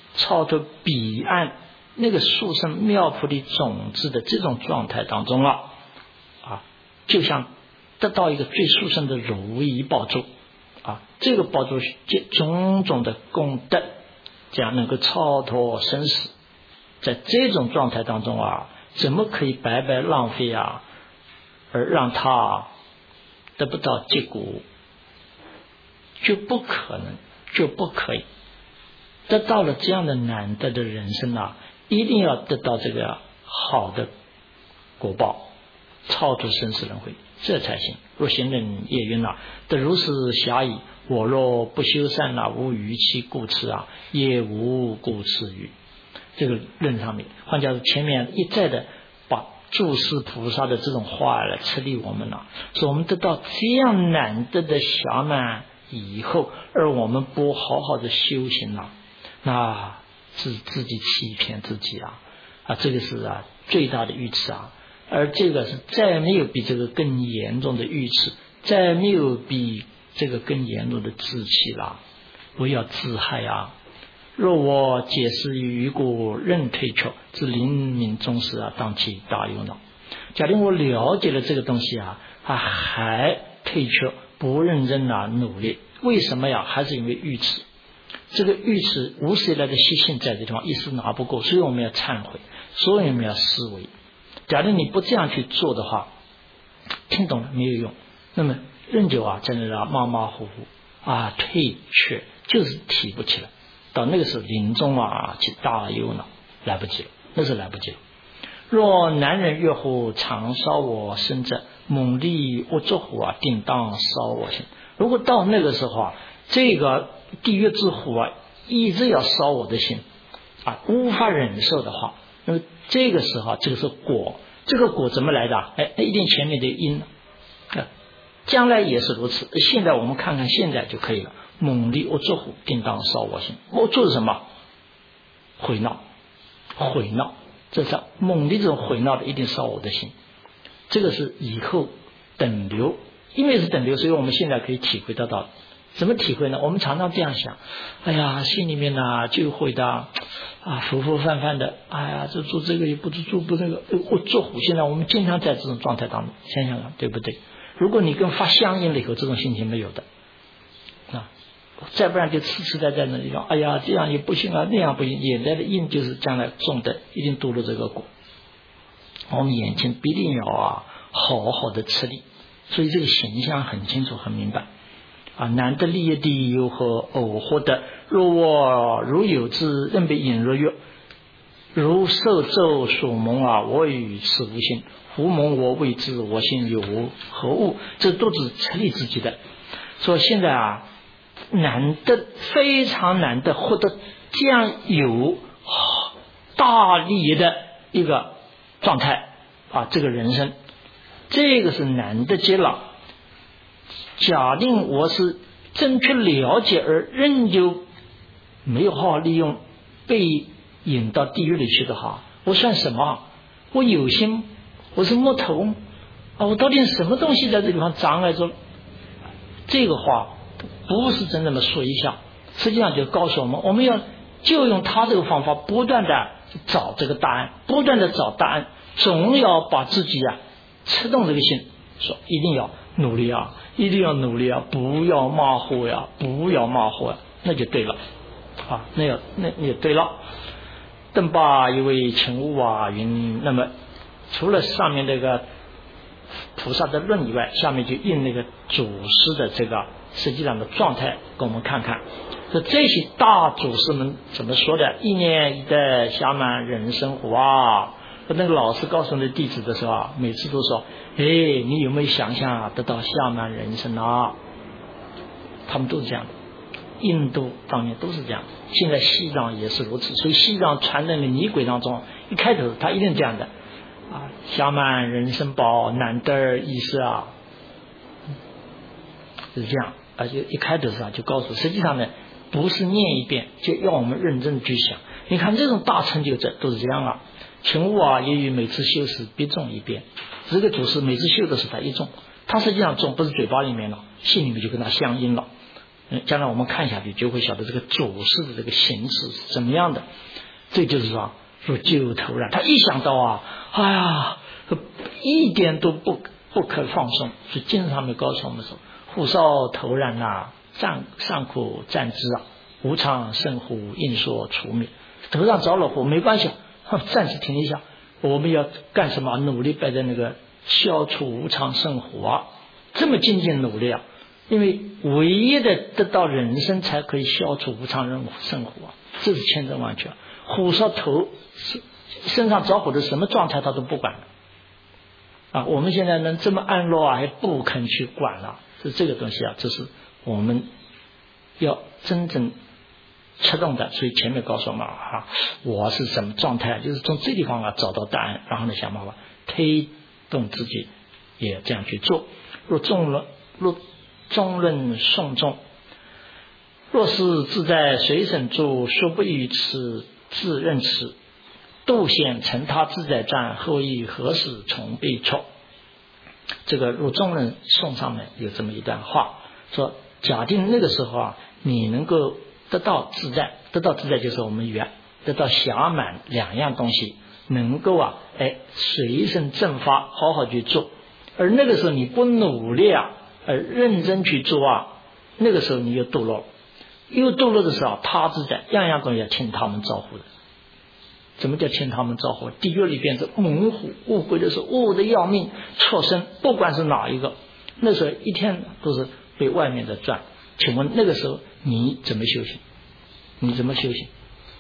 超脱彼岸那个殊胜妙菩提种子的这种状态当中了就像得到一个最殊胜的如意宝珠这个宝珠借种种的功德，这样能够超脱生死。在这种状态当中怎么可以白白浪费而让他得不到结果？就不可能，就不可以。得到了这样的难得的人生一定要得到这个好的果报，超脱生死轮回，这才行。若行人也云得如是暇矣，我若不修善无余其故此也无故此语。这个论上面，换句话说，前面一再的把诸事菩萨的这种话来吃力我们说我们得到这样难得的暇满以后，而我们不好好的修行那是自己欺骗自己这个是最大的愚痴而这个是再没有比这个更严重的愚痴，再没有比这个更严重的自欺不要自害若我解释于故任推却，自临命终时当其大有恼。假定我了解了这个东西他还退却，不认真努力，为什么还是因为愚痴。这个愚痴无始以来的习性在这地方一时拿不够，所以我们要忏悔，所以我们要思维。假如你不这样去做的话，听懂了没有用，那么仍旧在那马马虎虎退却，就是提不起来。到那个时候临终其大忧恼，来不及了，那是来不及了。若男人越乎常烧我身者，猛力恶作虎定当烧我心。如果到那个时候这个地狱之虎一直要烧我的心无法忍受的话，那么这个时候这个是果。这个果怎么来的？一定前面的因将来也是如此。现在我们看看现在就可以了。猛力恶作虎定当烧我心。我做的什么？毁闹，这是猛力这种毁闹的一定烧我的心。这个是以后等流，因为是等流，所以我们现在可以体会得到。怎么体会呢？我们常常这样想，心里面就会的浮浮泛泛的，这做这个也不做不那个，恶作虎。现在我们经常在这种状态当中，想想对不对？如果你跟发相应了以后，这种心情没有的再不然就痴在那地方，这样也不行那样不行，眼来的因就是将来种的，一定堕入这个果。我们眼前必定要好好的吃力，所以这个形象很清楚很明白难得利益地有何偶获得？若我如有之，任被引入曰：如受咒所蒙我与此无心，胡蒙我未知，我心有何物？这都是吃力自己的。所以现在难得，非常难得获得这样有大利益的一个状态这个人生，这个是难得极了。假定我是正确了解而仍旧没有好好利用，被引到地狱里去的话，我算什么？我有心，我是木头我到底什么东西在这地方障碍着？这个话不是真正的说一下，实际上就告诉我们，我们要就用他这个方法，不断的找这个答案，不断的找答案，总要把自己吃动这个心，说一定要努力一定要努力不要马虎不要马虎那就对了那也对了。邓巴一位请悟云，那么除了上面这个菩萨的论以外，下面就印那个祖师的这个实际上的状态给我们看看。这些大祖师们怎么说的？一念一代暇满人生活那个老师告诉那弟子的时候每次都说你有没有想象得到暇满人生他们都是这样的。印度当年都是这样，现在西藏也是如此。所以西藏传人的仪轨当中，一开头他一定这样的暇满人生宝，难得意思是这样。而且一开头就告诉，实际上呢不是念一遍，就要我们认真的去想。你看这种大成就者都是这样请悟也与每次修时必中一遍。这个祖师每次修的时候他一中，他实际上中不是嘴巴里面了，心里面就跟他相应了。 将来我们看下去就会晓得这个主事的这个形式是怎么样的。这就是说如旧头然，他一想到啊，哎呀，一点都不可放松。所以经上面告诉我们说，虎烧头然呐，上可战之啊，无常生火，应说除灭。头上着了火没关系，暂时停一下，我们要干什么？努力摆在那个消除无常生火啊，这么精进努力啊，因为唯一的得到人生才可以消除无常生火啊，这是千真万确。虎烧头身上着火的什么状态他都不管了啊！我们现在能这么安乐啊，还不肯去管了，是这个东西啊，这是我们要真正吃动的。所以前面告诉我们啊，我是什么状态，就是从这地方啊找到答案，然后呢想办法推动自己也这样去做。若中论诵众，若是自在随身住，说不于此自认此，度显成他自在战，后亦何时从必错。这个入中论颂上面有这么一段话，说假定那个时候啊，你能够得到自在，得到自在就是我们得到暇满两样东西，能够啊随身正发，好好去做。而那个时候你不努力啊，认真去做啊，那个时候你又堕落，又堕落的时候他自在，样样都要听他们招呼的。怎么叫听他们招呼？地狱里边是猛虎乌龟的时候，饿得要命，畜生不管是哪一个，那时候一天都是被外面的转。请问那个时候你怎么修行？你怎么修行？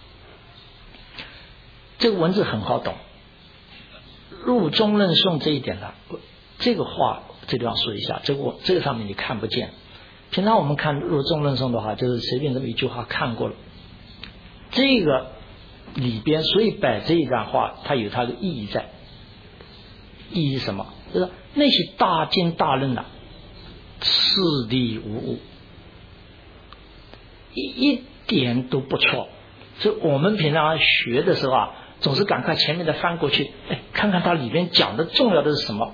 这个文字很好懂，入中论诵这一点呢，这个话这地方说一下，这个上面你看不见。平常我们看入中论诵的话，就是随便这么一句话看过了。这个里边所以摆这一段话，它有它的意义在。意义什么？就是那些大经大论啊，次第无误，一点都不错。所以我们平常学的时候啊，总是赶快前面的翻过去，看看它里边讲的重要的是什么，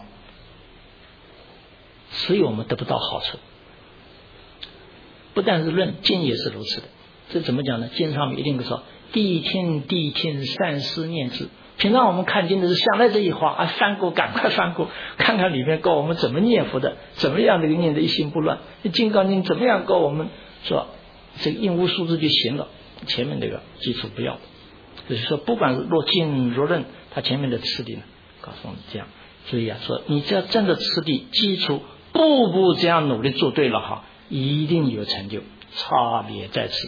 所以我们得不到好处。不但是论，经也是如此的。这怎么讲呢？经上面一定说谛听善思念之。平常我们看经的是想来这一话翻过，赶快翻过，看看里面告我们怎么念佛的，怎么样的念的一心不乱。金刚经怎么样告我们说这个应无数字就行了，前面这个基础不要。就是说不管是若经若论，它前面的次第呢告诉我们这样。所以说你只要真的次第基础步步这样努力做对了哈，一定有成就，差别在此。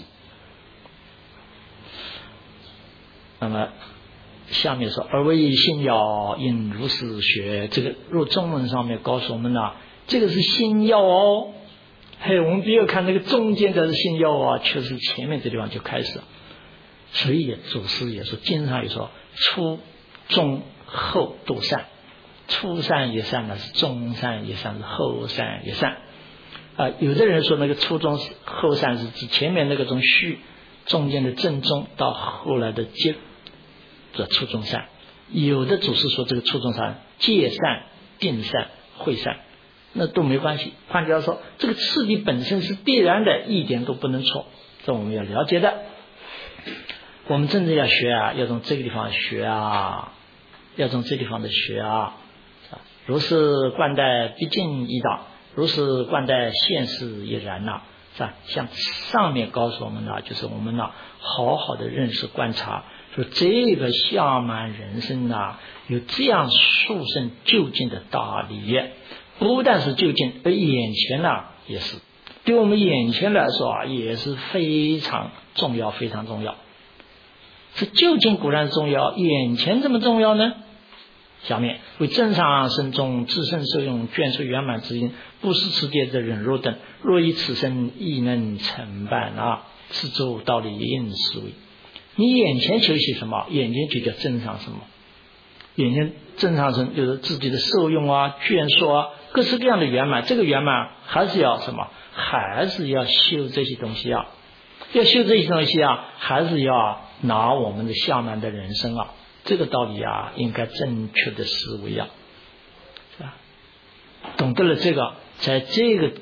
那么下面说，而为心要应如是学，这个入中文上面告诉我们呢，这个是心要哦。我们不要看那个中间的心要啊，确实前面这地方就开始了。所以祖师也说，经常也说初中后度善，初善也善呢，是中善也善，是后善也善。有的人说那个初中后善是指前面那个种序，中间的正中到后来的结，这初中善。有的祖师说这个初中善戒善、定善、慧善，那都没关系。换句话说，这个次第本身是必然的，一点都不能错，这我们要了解的。我们真正要学啊，要从这个地方学啊，要从这地方的学啊。如是观待毕竟一道，如是观待现实亦然呐，是吧？像上面告诉我们的，就是我们好好的认识观察，说这个暇满人生有这样殊胜究竟的大理，不但是究竟，而眼前也是对我们眼前来说也是非常重要，非常重要。这究竟固然重要，眼前这么重要呢？下面为正常生中自身受用眷属圆满之因，不是持戒的忍辱等，若以此身亦能承办此周道理应思维。你眼前求习什么？眼前就叫正常什么？眼前正常生就是自己的受用眷属各式各样的圆满。这个圆满还是要什么？还是要修这些东西要修这些东西还是要拿我们的暇满的人生这个道理应该正确的思维是吧？懂得了这个，在这个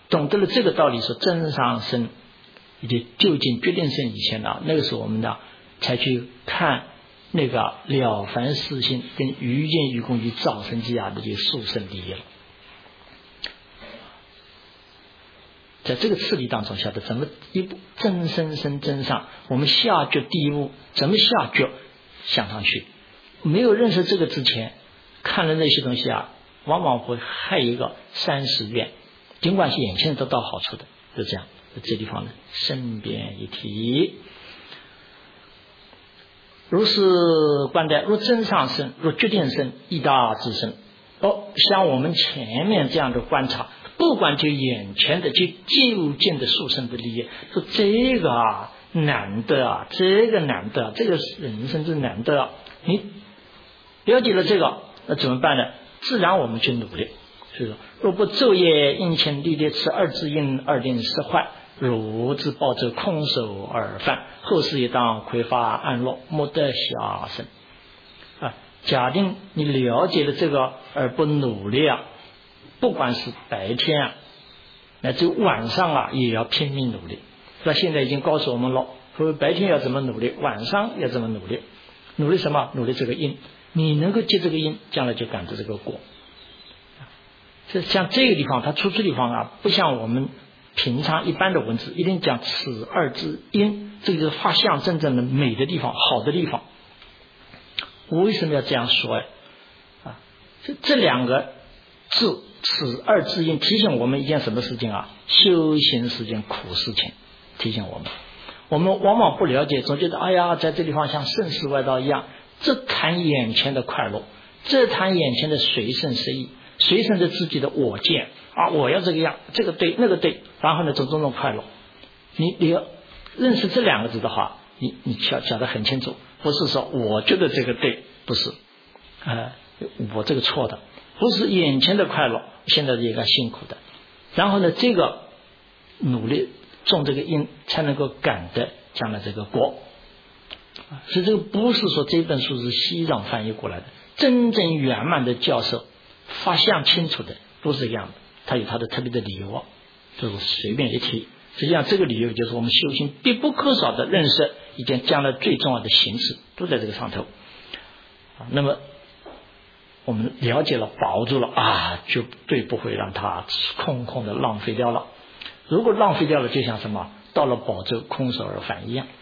懂得了这个道理，说真上生以及究竟决定生以前呢，那个时候我们呢才去看那个了凡四训跟于见于公于造生机的这个殊胜利益了。在这个次第当中晓得怎么一步真生生真上，我们下决第一步怎么下决向上去。没有认识这个之前，看了那些东西往往会害一个30愿，尽管是眼前得到好处的，就这样。这地方呢，身边一体，如是观待，若真上生，若决定生，亦大自生。像我们前面这样的观察，不管就眼前的就究竟的殊胜的利益，说这个难得这个难得，这个人生之难得你了解了这个，那怎么办呢？自然我们去努力。所以说，若不昼夜殷勤历练，此二之因，二定失坏。如之抱着空手而犯，后世也当匮乏安乐，莫得下生。假定你了解了这个而不努力不管是白天乃至晚上也要拼命努力。那现在已经告诉我们了，说白天要怎么努力，晚上要怎么努力。努力什么？努力这个因，你能够接这个因，将来就感知这个果。像这个地方，它出处地方不像我们平常一般的文字，一定讲此二之因，这个是画像真正的美的地方，好的地方。我为什么要这样说这两个字此二之因提醒我们一件什么事情修行是件苦事情，提醒我们往往不了解，总觉得哎呀，在这地方像盛世外道一样，这谈眼前的快乐，这谈眼前的随顺随意，随顺着自己的我见我要这个样，这个对那个对，然后呢种种快乐。你要认识这两个字的话，你晓得很清楚，不是说我觉得这个对，不是我这个错的，不是眼前的快乐，现在也该辛苦的。然后呢，这个努力种这个因，才能够感得将来这个果。所以这个不是说这本书是西藏翻译过来的，真正圆满的教授发相清楚的都是这样的，他有他的特别的理由就是随便一提。实际上这个理由就是我们修行必不可少的认识一件将来最重要的形式，都在这个上头。那么我们了解了把握住了就对不会让它空空的浪费掉了。如果浪费掉了，就像什么到了宝州空手而返一样。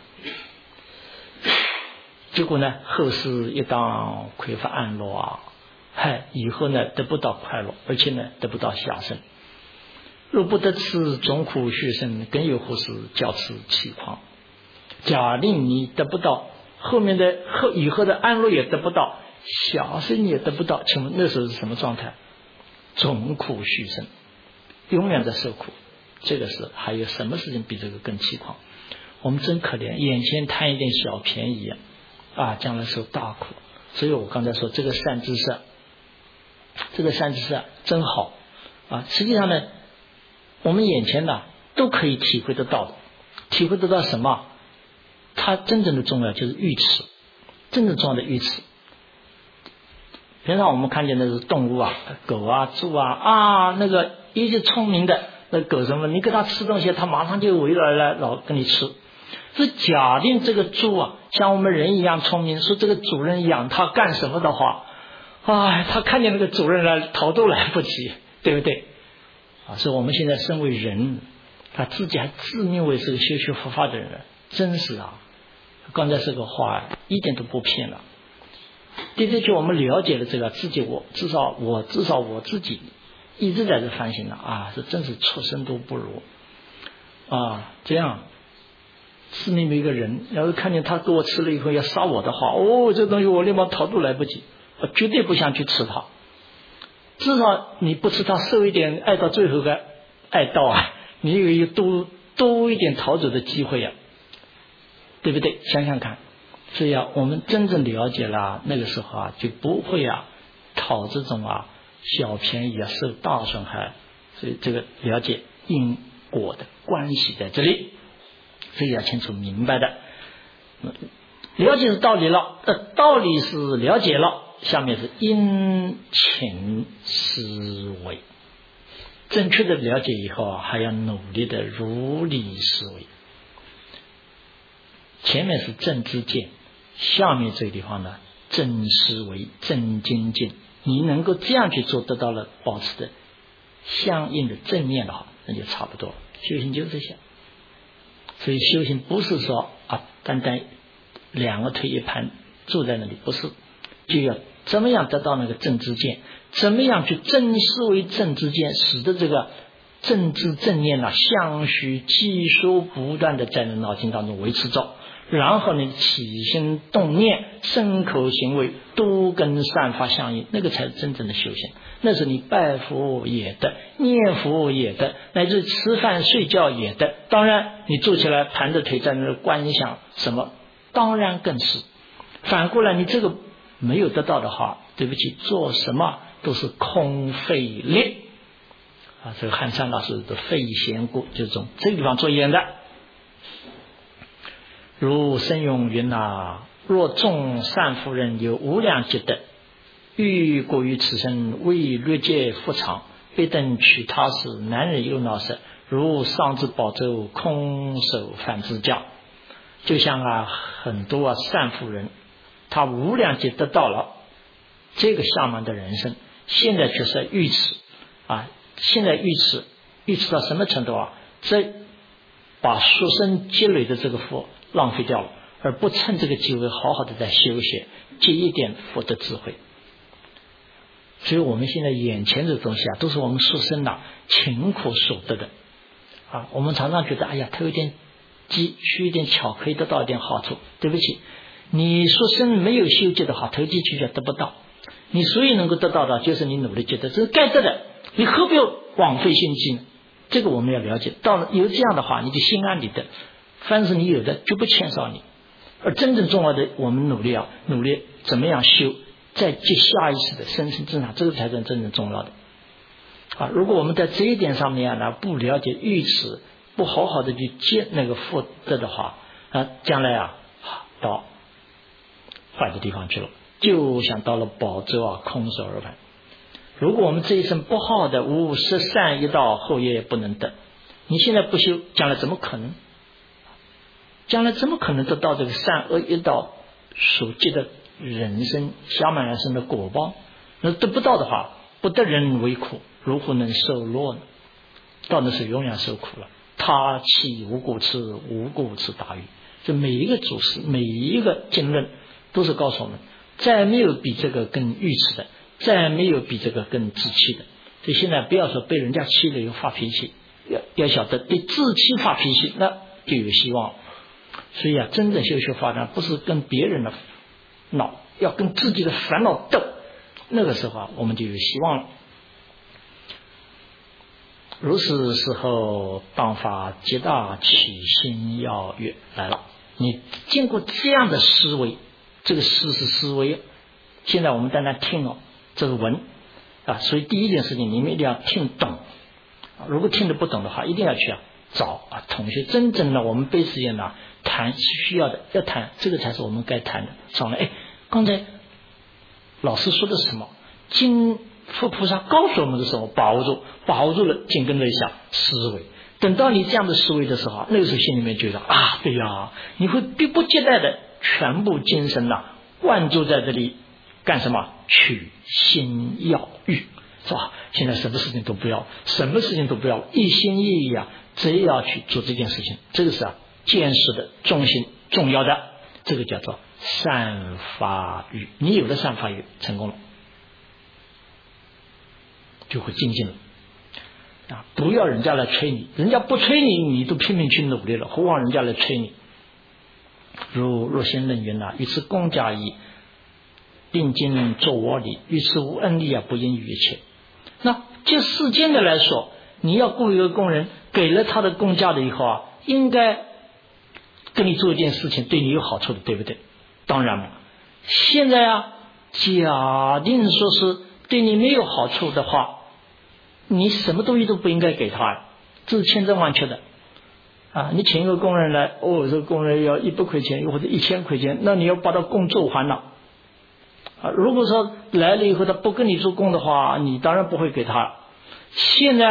结果呢，后世一当匮乏安乐以后呢得不到快乐，而且呢得不到下生。若不得此总苦续生，更有乎是教此气况。假定你得不到后面的以后的安乐也得不到，下生也得不到，请问那时候是什么状态？总苦续生，永远在受苦。这个是还有什么事情比这个更凄狂？我们真可怜，眼前贪一点小便宜将来受大苦。所以我刚才说这个善知识真好实际上呢，我们眼前都可以体会得到的。体会得到什么？它真正的重要就是愚痴，真正重要的愚痴。平常我们看见的是动物狗猪那个一些聪明的那狗什么，你给它吃东西，它马上就围来老跟你吃。是假定这个猪像我们人一样聪明，说这个主人养它干什么的话，它看见那个主人来逃都来不及，对不对？所以我们现在身为人，他自己还自命为是个修学佛法的人，真是刚才这个话一点都不骗了。的确我们了解了这个自己，至少我自己一直在这反省这真是畜生都不如这样是那么一个人，要是看见他给我吃了以后要杀我的话，这东西我立马逃都来不及，我绝对不想去吃它。至少你不吃它，受一点爱到最后的爱到你有多一点逃走的机会对不对？想想看。所以我们真正了解了，那个时候就不会讨这种小便宜受大损害。所以这个了解因果的关系在这里，这要清楚明白的。了解是道理了，道理是了解了，下面是因情思维。 正确的了解以后啊，还要努力的如理思维。前面是正知见，下面这个地方呢，正思维、正精进。你能够这样去做，得到了保持的相应的正念的话，那就差不多。修行就这些。所以修行不是说单单两个腿一盘坐在那里，不是，就要怎么样得到那个正知见，怎么样去正思维、正知见，使得这个正知正念相续积疏不断的在脑筋当中维持着，然后呢，起心动念、身口行为都跟善法相应，那个才是真正的修行。那是你拜佛也得，念佛也得，乃至吃饭睡觉也得。当然你坐起来盘着腿在那观想什么，当然更是。反过来你这个没有得到的话，对不起，做什么都是空费力这个汉山老师的费贤故就是从这个地方做演的。如申永云若众善夫人有无量积德，欲过于此生为略界复长，必等取他时，男人又恼色，如上至宝州空手反之教。就像很多善夫人，他无量劫得到了这个下面的人生，现在却是愚痴现在愚痴到什么程度这把书生积累的这个福浪费掉了，而不趁这个机会好好的在修学，积一点福的智慧。所以我们现在眼前的东西都是我们书生勤苦所得的我们常常觉得偷一点鸡，取一点巧，可以得到一点好处。对不起，你书生没有修积的话，投机取巧得不到。你所以能够得到的，就是你努力觉得这是该得的，你何必枉费心机呢？这个我们要了解。到了有这样的话，你就心安理得，凡是你有的就不欠少你。而真正重要的，我们努力怎么样修，再接下意识的生生正常，这个才是真正重要的如果我们在这一点上面不了解愚痴，不好好的去接那个福德的话将来到坏的地方去了，就像到了宝州空手而返。如果我们这一生不好的无十善一道，后业也不能得。你现在不修，将来怎么可能？将来怎么可能得到这个善恶一道所积的人生下半人生的果报？那得不到的话，不得人为苦，如何能受乐呢？到那时永远受苦了。他弃无故痴，无故痴大愚。这每一个祖师，每一个经论都是告诉我们，再没有比这个更愚痴的，再没有比这个更自欺的。所以现在不要说被人家气了又发脾气，要晓得对自欺发脾气，那就有希望。所以真正修学发展不是跟别人的闹，要跟自己的烦恼斗，那个时候我们就有希望了。如是时候，当发极大起心要悦来了。你经过这样的思维，这个思是思维，现在我们单单听这个文所以第一件事情你们一定要听懂如果听得不懂的话，一定要去找同学。真正的我们背时间谈是需要的，要谈这个才是我们该谈的。上来刚才老师说的是什么？经佛菩萨告诉我们的时候，把握住了，紧跟着一下思维。等到你这样的思维的时候，那个时候心里面觉得对你会迫不及待的全部精神灌注在这里干什么？取心要欲，是吧？现在什么事情都不要，一心一意只要去做这件事情。这个是见识的中心，重要的，这个叫做善法欲。你有了善法欲，成功了，就会精进了不要人家来催你，人家不催你，你都拼命去努力了，何况人家来催你。如若先论云于此公家矣，并今作我理，于此无恩利不应于一切。那就世间的来说，你要雇一个工人，给了他的工价了以后应该跟你做一件事情对你有好处的，对不对？当然了，现在假定说是对你没有好处的话，你什么东西都不应该给他，这是千真万确的你请一个工人来，这个工人要100块钱或者1000块钱，那你要把他工做完了如果说来了以后他不跟你做工的话，你当然不会给他。现在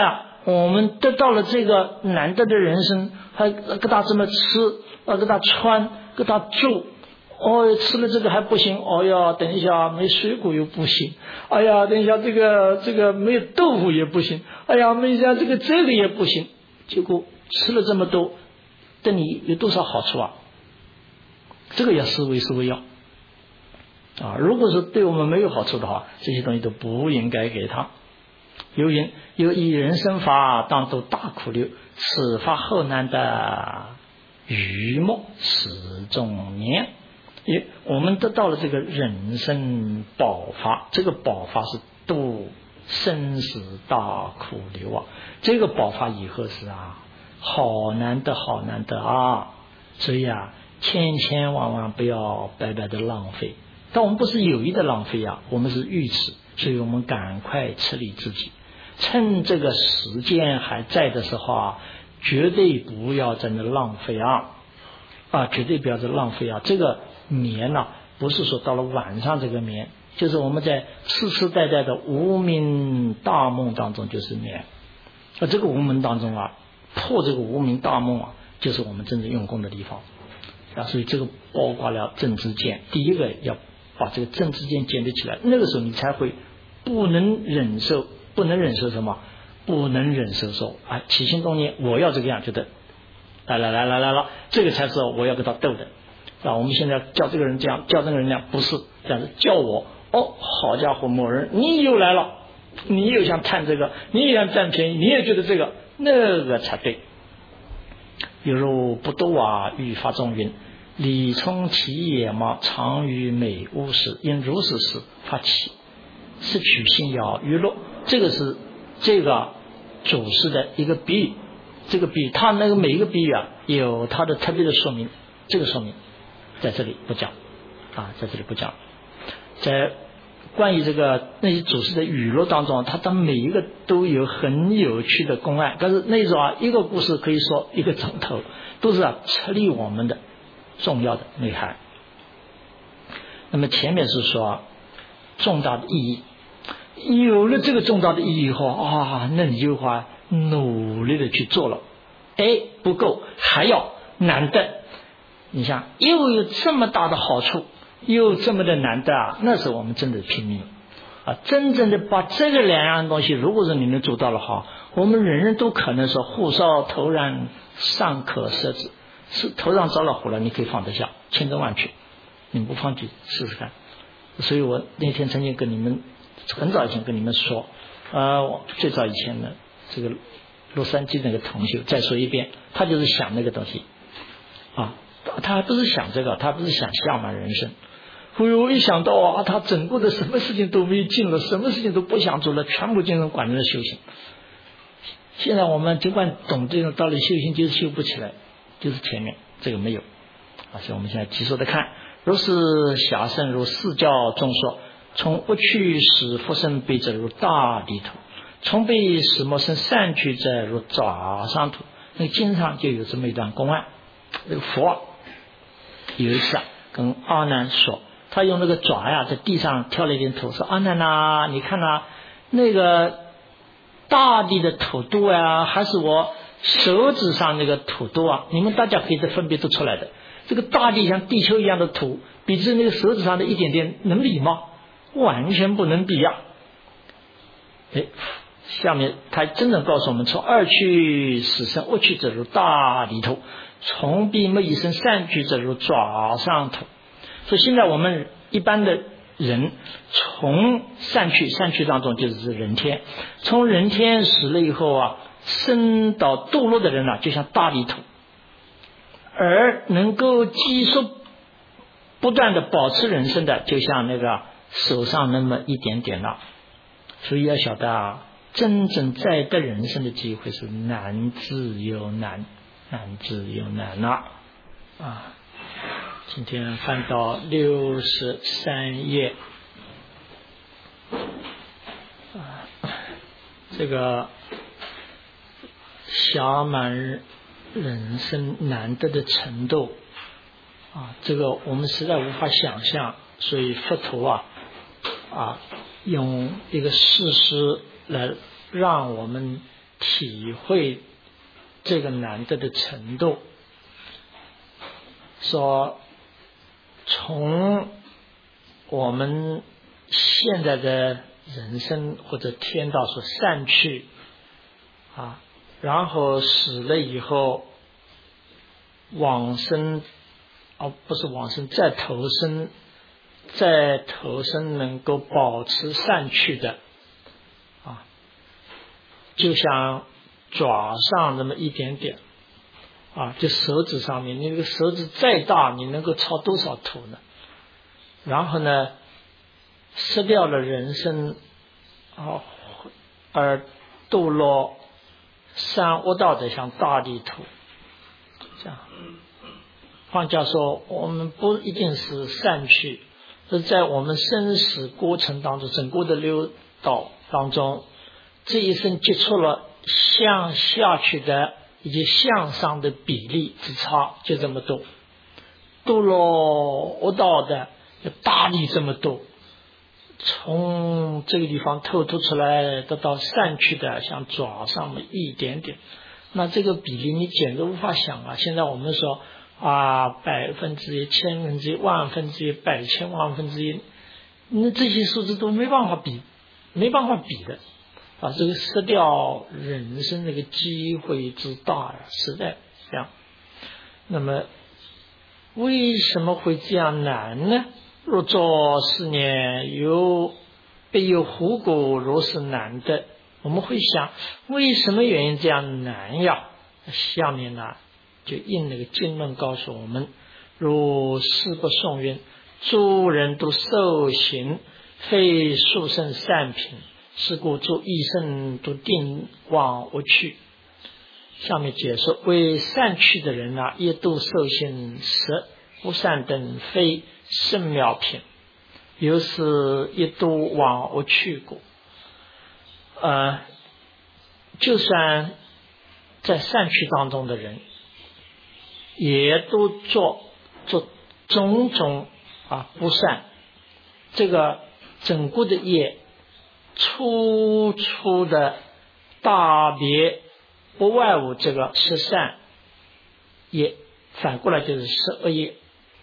我们得到了这个难得的人生，还给他这么吃，给他穿，给他住。吃了这个还不行，等一下没水果又不行，等一下这个没有豆腐也不行，没一下这个也不行。结果吃了这么多，对你有多少好处啊？这个要思维要如果是对我们没有好处的话，这些东西都不应该给他。有云：有以人生法，当度大苦流，此法后难的愚莫始终年。我们得到了这个人生宝法，这个宝法是度生死大苦流啊！这个宝法以后是好难得所以千万不要白白的浪费。但我们不是有意的浪费我们是愚痴，所以我们赶快处理自己，趁这个时间还在的时候绝对不要在那浪费绝对不要在浪费这个眠不是说到了晚上这个眠，就是我们在世世代代的无明大梦当中就是眠。这个无明当中破这个无明大梦就是我们真正用功的地方所以这个包括了正知见。第一个要把这个正知见建立起来，那个时候你才会不能忍受什么？不能忍受说起心动念我要这个样，觉得来，这个才是我要跟他斗的我们现在叫这个人这样，叫那个人这样，不是这样子叫我好家伙，某人你又来了，你又想贪这个，你也想占便宜，你也觉得这个那个才对。有如不度欲发众云：理从其野嘛，常于美物时，因如是事发起，是取心要娱乐。这个是这个祖师的一个比喻，这个比喻他那个每一个比喻有他的特别的说明，这个说明在这里不讲在这里不讲。在关于这个那些祖师的语录当中，他每一个都有很有趣的公案，但是那种一个故事可以说一个钟头，都是处理我们的重要的内涵。那么前面是说重大的意义，有了这个重大的意义以后那你就努力的去做了，不够还要难得。你想又有这么大的好处，又这么的难得那时候我们真的拼命真正的把这个两样东西，如果是你能做到了我们人人都可能说护烧头然尚可舍之，是头上着了火了，你可以放得下，千真万确，你不放去试试看。所以我那天曾经跟你们很早以前跟你们说最早以前的这个洛杉矶那个同学，再说一遍，他就是想那个东西他不是想这个，他不是想下满人生。我一想到他整个的什么事情都没劲了，什么事情都不想做了，全部精神管理修行。现在我们尽管懂这种道理，修行就是修不起来，就是前面这个没有所以我们现在急速的看，如是暇生如四教中说，从恶趣使复生悲者如大地土，从悲使莫生善趣者如爪上土。那个经上就有这么一段公案，这个佛有一次跟阿难说，他用那个爪在地上挑了一点土，说阿难你看那个大地的土多还是我手指上那个土多你们大家可以分别得出来的。这个大地像地球一样的土，比之那个手指上的一点点能比吗？完全不能比下面他真正告诉我们，从恶趣使生恶趣者如大地土，从悲莫以生善趣者如爪上土。所以现在我们一般的人从善趣当中就是人天，从人天死了以后升到堕落的人就像大地土，而能够继续不断的保持人生的，就像那个手上那么一点点了。所以要晓得真正再得人生的机会是难之又难今天翻到63页这个暇满人生难得的程度这个我们实在无法想象。所以佛陀用一个事实来让我们体会这个难得的程度。说从我们现在的人生或者天道所散去然后死了以后往生，不是往生，再投生，能够保持散去的就像爪上那么一点点就手指上面，你那个手指再大，你能够超多少土呢？然后呢，失掉了人生而堕落三恶道的，像大地土这样。换句话说，我们不一定是散去，是在我们生死过程当中，整个的六道当中，这一生接触了向下去的以及向上的比例之差就这么多，堕落恶道的大力这么多，从这个地方透出来得到散去的像爪上的一点点，那这个比例你简直无法想现在我们说100%、1000%、10000%、100,000万分之一，那这些数字都没办法比的这个失掉人生这个机会之大实在这样。那么为什么会这样难呢？若作4年，必有虎果如是难的。我们会想，为什么原因这样难呀？下面呢就应那个经论告诉我们：如是不颂云，诸人都受行，非殊胜善品，是故诸一生都定往无去。下面解说，为善趣的人也都受行实不善等非圣妙品，有时也都往无去过。就算在善趣当中的人，也都做种种不善，这个整个的业粗的大别不外乎这个十善业，反过来就是十恶业。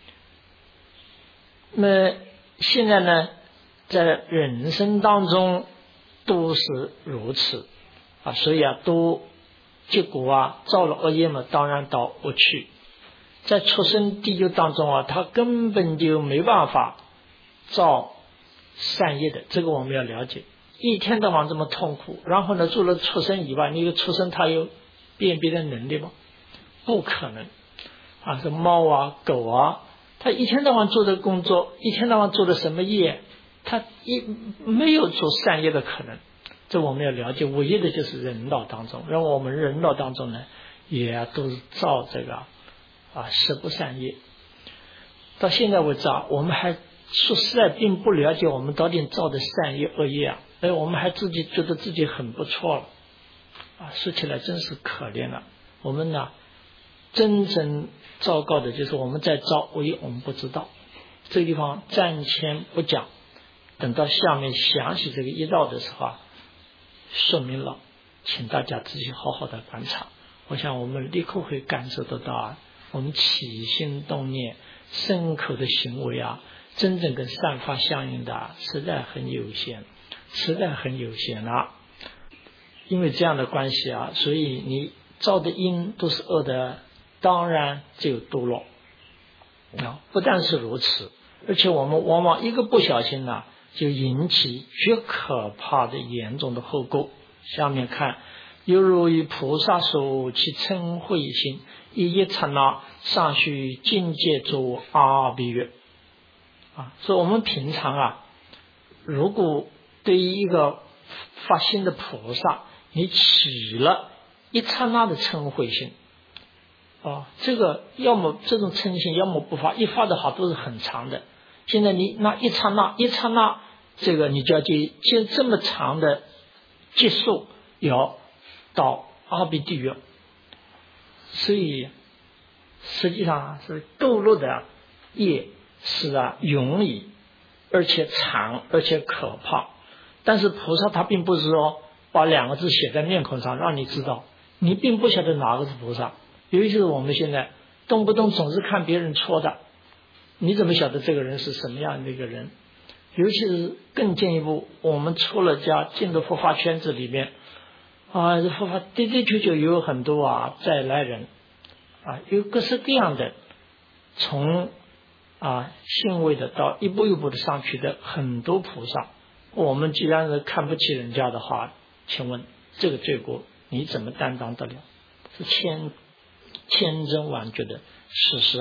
那现在呢，在人生当中都是如此所以都结果造了恶业嘛，当然到无去。在出生地狱当中他根本就没办法造善业的，这个我们要了解。一天到晚这么痛苦，然后呢，除了出生以外，那个出生他有辨别的能力吗？不可能这猫狗他一天到晚做的工作，一天到晚做的什么业，他没有做善业的可能。这我们要了解。唯一的就是人道当中，让我们人道当中呢，也都是造这个十不善业。到现在为止我们还说实在并不了解我们到底造的善业恶业我们还自己觉得自己很不错了说起来真是可怜了。我们呢，真正糟糕的就是我们在造恶业，我们不知道。这个地方暂且不讲，等到下面详细这个一道的时候说明了，请大家自己好好的观察。我想我们立刻会感受得到我们起心动念身口的行为真正跟善法相应的实在很有限了。因为这样的关系所以你造的因都是恶的，当然就有堕落不但是如此，而且我们往往一个不小心就引起绝可怕的严重的后果。下面看，犹如于菩萨所其嗔恚心，一刹那尚须境界作阿鼻曰所以我们平常如果对于一个发心的菩萨，你起了一刹那的嗔恚心这个要么这种嗔心要么不发，一发的好都是很长的。现在你那一刹那这个你就要接这么长的结束，要到阿鼻地狱。所以实际上是堕落的业是容易而且长而且可怕。但是菩萨他并不是说把2个字写在面孔上，让你知道你并不晓得哪个是菩萨。尤其是我们现在动不动总是看别人戳的，你怎么晓得这个人是什么样的一个人？尤其是更进一步，我们出了家进入佛法圈子里面佛法的的确确有很多再来人有各式各样的，从信位的到一步一步的上去的很多菩萨。我们既然是看不起人家的话，请问这个罪过你怎么担当得了？是千真万确的事实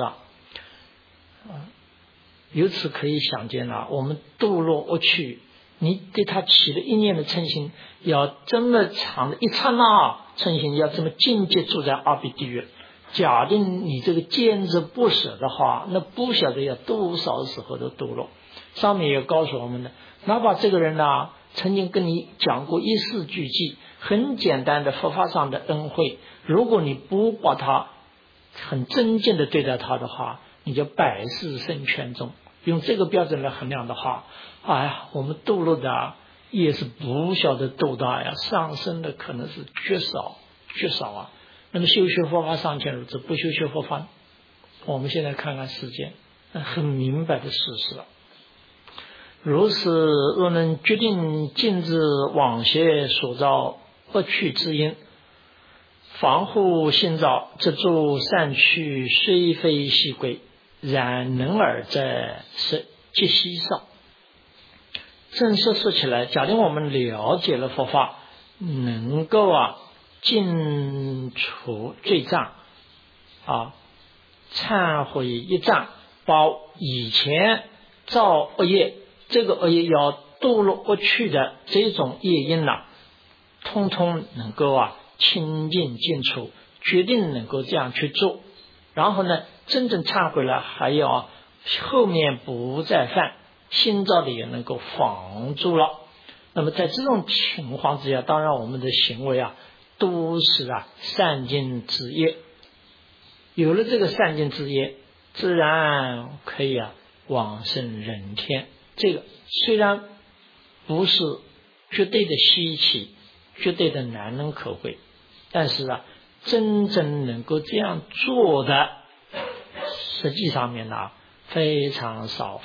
由此可以想见我们堕落恶趣，你对他起了一念的嗔心，要这么长的一刹那嗔心，要这么境界住在阿鼻地狱。假定你这个坚持不舍的话，那不晓得要多少时候的堕落。上面也告诉我们的，哪怕这个人曾经跟你讲过一世俱记，很简单的佛法上的恩惠，如果你不把他很真正的对待他的话，你就百世生圈中。用这个标准来衡量的话，我们堕落的也是不晓得多大上升的可能是缺少那么修学佛法尚且如此，不修学佛法，我们现在看看世界，很明白的事实了。如是若能决定禁止往邪所造恶趣之因，防护心造，则诸善趣虽非细贵，然能尔在是皆稀少。正式说起来，假定我们了解了佛法，能够尽除罪障忏悔一障，把以前造恶业，这个恶业要堕落恶趣的这种业因通通能够清净尽除，决定能够这样去做。然后呢，真正忏悔了，还要后面不再犯，心造的也能够防住了。那么在这种情况之下，当然我们的行为都是善尽之业。有了这个善尽之业，自然可以往生人天。这个虽然不是绝对的稀奇，绝对的难能可贵，但是真正能够这样做的，实际上面非常少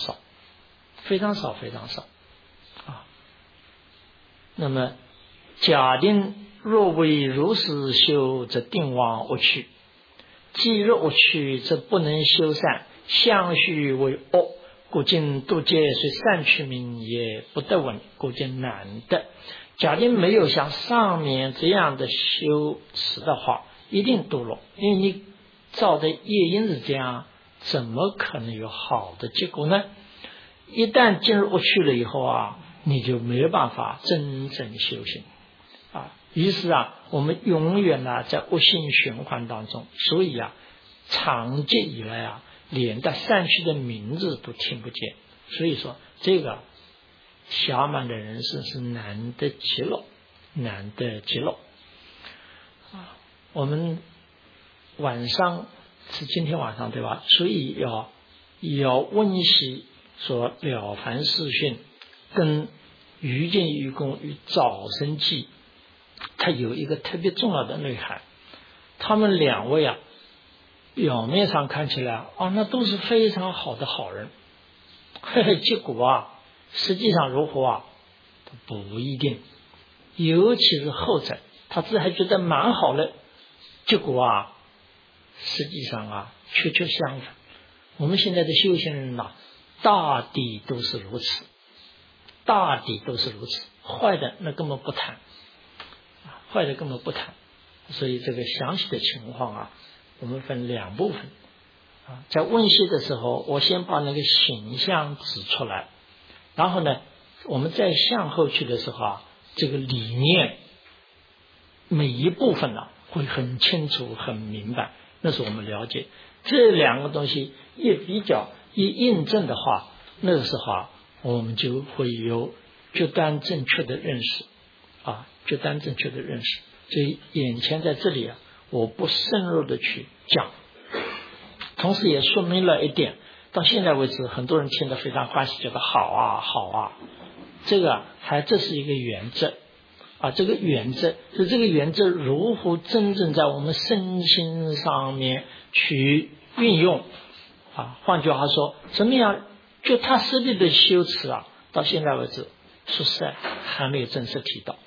那么假定若为如是修，则定忘恶趣。既若恶趣，则不能修善，相续为恶，故今度界虽善趣名，也不得闻，故今难得。假定没有像上面这样的修持的话，一定堕落，因为你造的业因是这样，怎么可能有好的结果呢？一旦进入恶趣了以后你就没有办法真正修行于是我们永远在恶性循环当中。所以长久以来连的善趣的名字都听不见。所以说这个暇满的人生是难得极乐我们晚上是今天晚上对吧？所以要温习说了凡四训跟于见于公与早生记，它有一个特别重要的内涵。他们两位表面上看起来那都是非常好的好人，结果实际上如何不一定。尤其是后者，他自己还觉得蛮好的，结果实际上确相反。我们现在的修行人大抵都是如此，坏的那根本不谈，所以这个详细的情况我们分两部分在问习的时候，我先把那个形象指出来，然后呢我们再向后去的时候这个理念每一部分会很清楚很明白，那是我们了解。这两个东西一比较一印证的话，那个时候我们就会有绝对正确的认识所以眼前在这里我不深入的去讲，同时也说明了一点，到现在为止很多人听得非常欢喜，觉得好啊，这个这是一个原则这个原则，是这个原则如何真正在我们身心上面去运用换句话说，怎么样脚踏实地的修持到现在为止说实在还没有正式提到。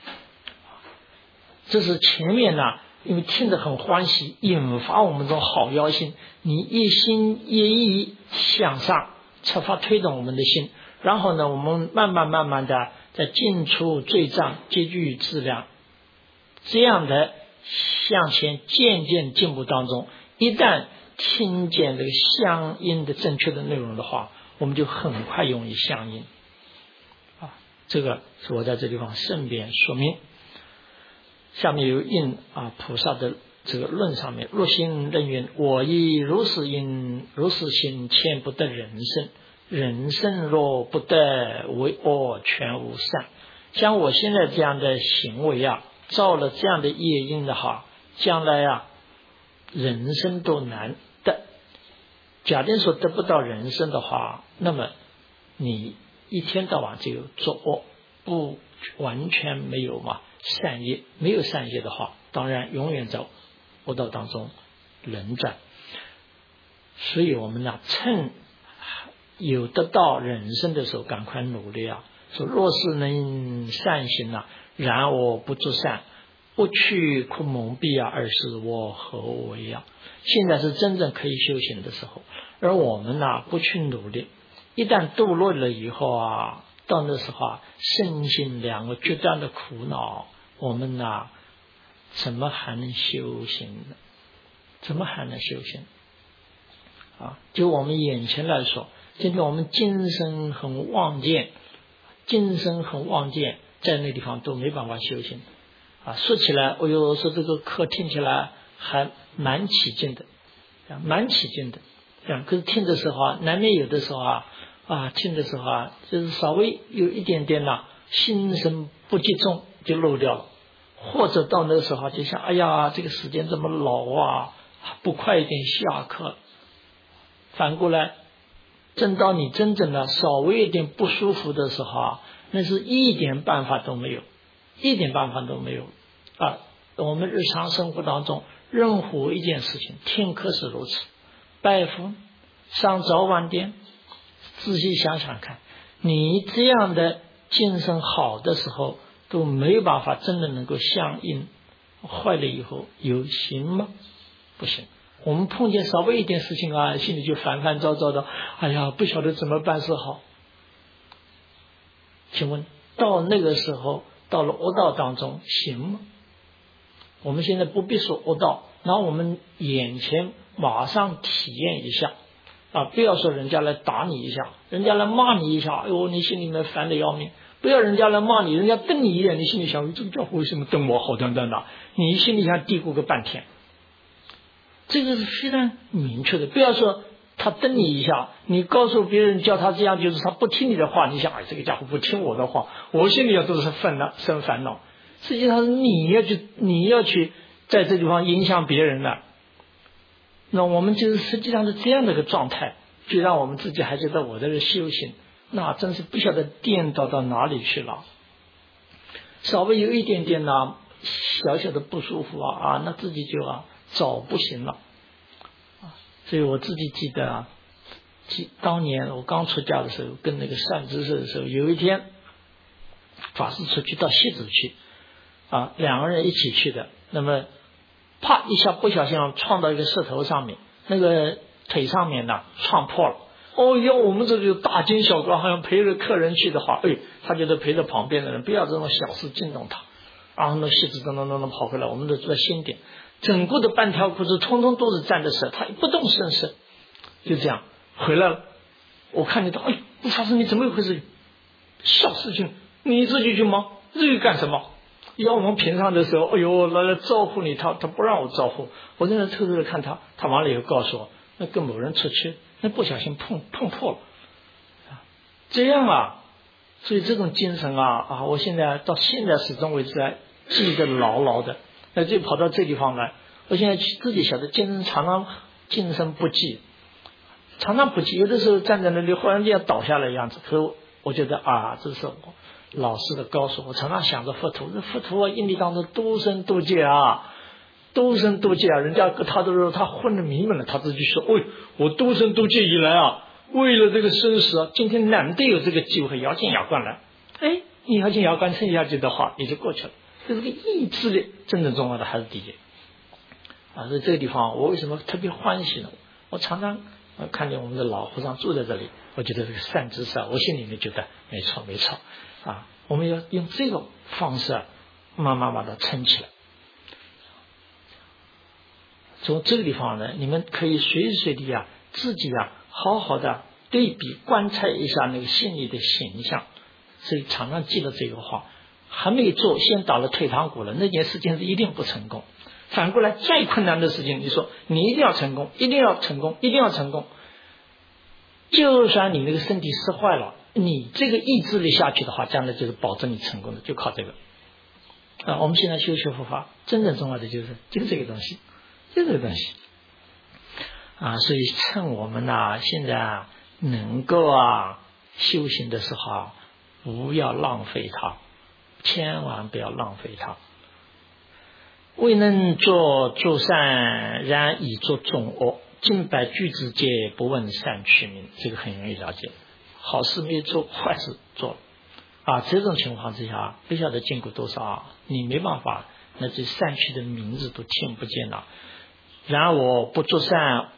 这是前面因为听得很欢喜，引发我们这种好妖心，你一心一意向上，设法推动我们的心，然后呢，我们慢慢的在进出罪障皆具质量这样的向前渐渐进步当中，一旦听见这个相应的正确的内容的话，我们就很快容易相应这个是我在这地方顺便说明。下面有应菩萨的这个论上面，若心任云，我亦如是因，如是心，欠不得人身，人身若不得，为恶全无善。像我现在这样的行为造了这样的业因的话，将来人生都难得。假定说得不到人生的话，那么你一天到晚就有作恶，不完全没有善业，没有善业的话，当然永远在恶道当中轮转。所以我们趁有得到人生的时候赶快努力说若是能善行然我不作善，不去苦蒙蔽而是我何为现在是真正可以修行的时候，而我们不去努力，一旦堕落了以后到那时候身心两个极端的苦恼，我们怎么还能修行呢？怎么还能修行就我们眼前来说，今天我们精神很旺健，在那地方都没办法修行说起来说这个课听起来还蛮起劲的可是听的时候难免有的时候听的时候就是稍微有一点点心神不集中就漏掉了，或者到那个时候就想哎呀这个时间这么老不快一点下课。反过来等到你真正的稍微一点不舒服的时候那是一点办法都没有我们日常生活当中任何一件事情，听课是如此，拜佛上早晚殿，仔细想想看，你这样的精神好的时候都没有办法真的能够相应，坏了以后有行吗？不行。我们碰见稍微一点事情心里就烦烦躁躁的，哎呀不晓得怎么办是好。请问到那个时候到了恶道当中行吗？我们现在不必说恶道，那我们眼前马上体验一下不要说人家来打你一下，人家来骂你一下，哎呦你心里面烦得要命。不要人家来骂你，人家瞪你一眼，你心里想这个家伙为什么瞪我好端端的，你心里想嘀咕个半天。这个是非常明确的。不要说他瞪你一下，你告诉别人叫他这样，就是他不听你的话，你想这个家伙不听我的话，我心里都是生烦恼。实际上是你要去在这地方影响别人的，那我们就是实际上是这样的一个状态，就让我们自己还觉得我在这修行，那真是不晓得颠倒到哪里去了。稍微有一点点小小的不舒服那自己就早不行了所以我自己记得当年我刚出家的时候，跟那个善知识的时候，有一天法师出去到西子去两个人一起去的，那么啪一下不小心撞到一个石头上面，那个腿上面撞破了。我们这就大惊小怪，好像陪着客人去的话，他觉得陪着旁边的人不要这种小事惊动他。然后呢戏子噔跑回来，我们都住在新店，整个的半条裤子通通都是沾着血，他不动声色，就这样回来了。我看见他，法师你怎么一回事？小事情你自己去忙，至于干什么？要我们平常的时候来招呼你，他不让我招呼，我在那偷偷的看他完了以后告诉我，那跟某人出去，那不小心碰破了这样所以这种精神我现在到现在始终为止记得牢牢的。那就跑到这地方来，我现在自己晓得精神不济，常常不济，有的时候站在那里忽然间要倒下来的样子，可是我觉得这是我老实的告诉我，常常想着佛陀，这佛陀印地当中多生多劫啊，多生多劫啊，人家他都说他混得迷蒙了，他自己说，喂，我多生多劫以来啊，为了这个生死啊，今天难得有这个机会，咬紧牙关来，哎，你咬紧牙关撑下去的话，也就过去了。就这个意志力真正重要的还是第一啊，所以这个地方我为什么特别欢喜呢？我常常看见我们的老和尚住在这里，我觉得这个善知识啊，我心里面觉得没错没错啊，我们要用这种方式啊，慢慢把它撑起来。从这个地方呢，你们可以随时随地啊，自己啊，好好的对比观察一下那个心理的形象。所以常常记得这个话，还没做，先打了退堂鼓了，那件事情是一定不成功。反过来，再困难的事情，你说你一定要成功，一定要成功，一定要成功。就算你那个身体失坏了，你这个意志力下去的话，将来就是保证你成功的，就靠这个。我们现在修学佛法，真正重要的就是这个东西，就这个东西啊。所以趁我们现在能够修行的时候，不要浪费它，千万不要浪费它。未能作诸善，然以作众恶。尽百句之戒，不问善取名。这个很容易了解。好事没做，坏事做了这种情况之下，不晓得经过多少你没办法，那这善取的名字都听不见了。然我不作善，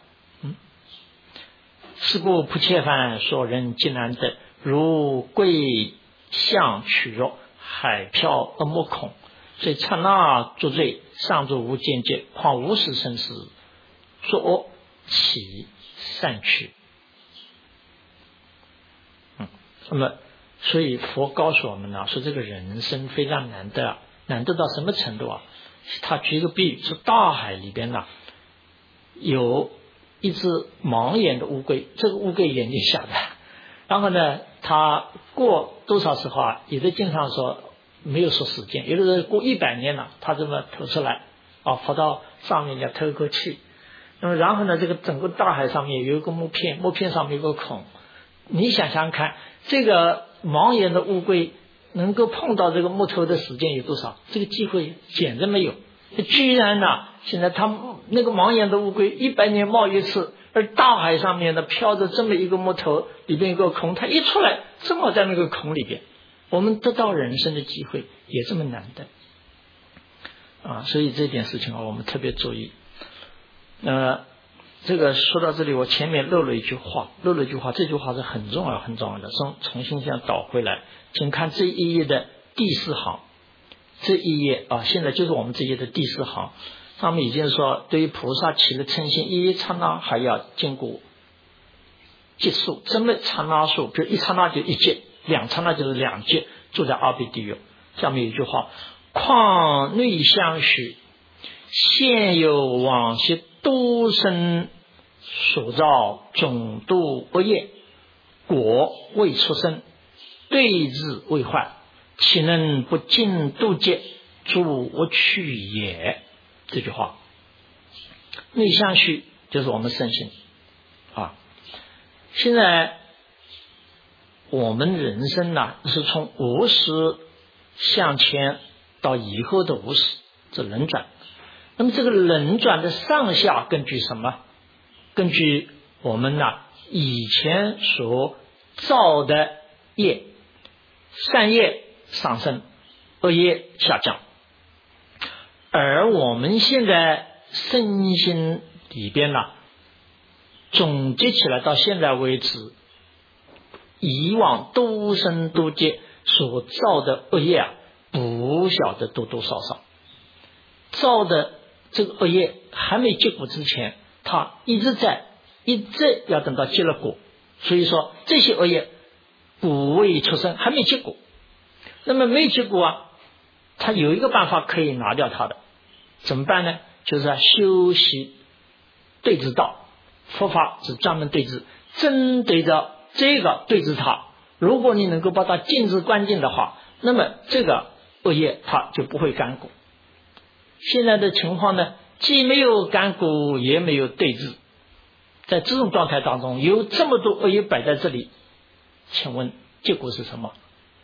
是故不切饭，说人极难得。如贵相取肉，海漂而莫恐。所以刹那作罪，上作无间戒，况无始生死，作恶起善取。那么所以佛告诉我们说这个人生非常难得，难得到什么程度啊？他举一个比喻，是大海里边有一只盲眼的乌龟，这个乌龟眼睛瞎的，然后呢，他过多少时候有的经常说没有说时间，有的人过100年了，他这么吐出来跑到上面来透口气。那么然后呢，这个整个大海上面有一个木片，木片上面有个孔。你想想看，这个盲眼的乌龟能够碰到这个木头的时间有多少？这个机会简直没有。居然现在他那个盲眼的乌龟100年冒一次，而大海上面飘着这么一个木头，里边有个孔，它一出来正好在那个孔里边。我们得到人生的机会也这么难得所以这件事情我们特别注意。这个说到这里，我前面漏了一句话，这句话是很重要很重要的，重新想倒回来。请看这一页的第4行，这一页现在就是我们这一页的第4行，上面已经说，对于菩萨起了嗔心，一刹那还要经过劫数，这么刹那数，比如一刹那就1劫，2刹那就是2劫，住在阿鼻地狱。下面有一句话，况内相续，现有往昔多生所造种度恶业，果未出生，对治未坏，岂能不尽度劫，诸恶趣也。这句话，内相续就是我们身心现在我们人生是从无始向前到以后的无始，这轮转。那么这个轮转的上下根据什么？根据我们以前所造的业，善业上升，恶业下降。而我们现在身心里边总结起来到现在为止，以往多生多劫所造的恶业不晓得多多少少，造的这个恶业还没结果之前，它一直要等到结了果。所以说这些恶业不未出生，还没结果。那么没结果它有一个办法可以拿掉它的，怎么办呢？就是修习对治道。佛法是专门对治，针对着这个对治它。如果你能够把它禁止关禁的话，那么这个恶业它就不会干果。现在的情况呢，既没有干果，也没有对治。在这种状态当中，有这么多恶业摆在这里，请问结果是什么？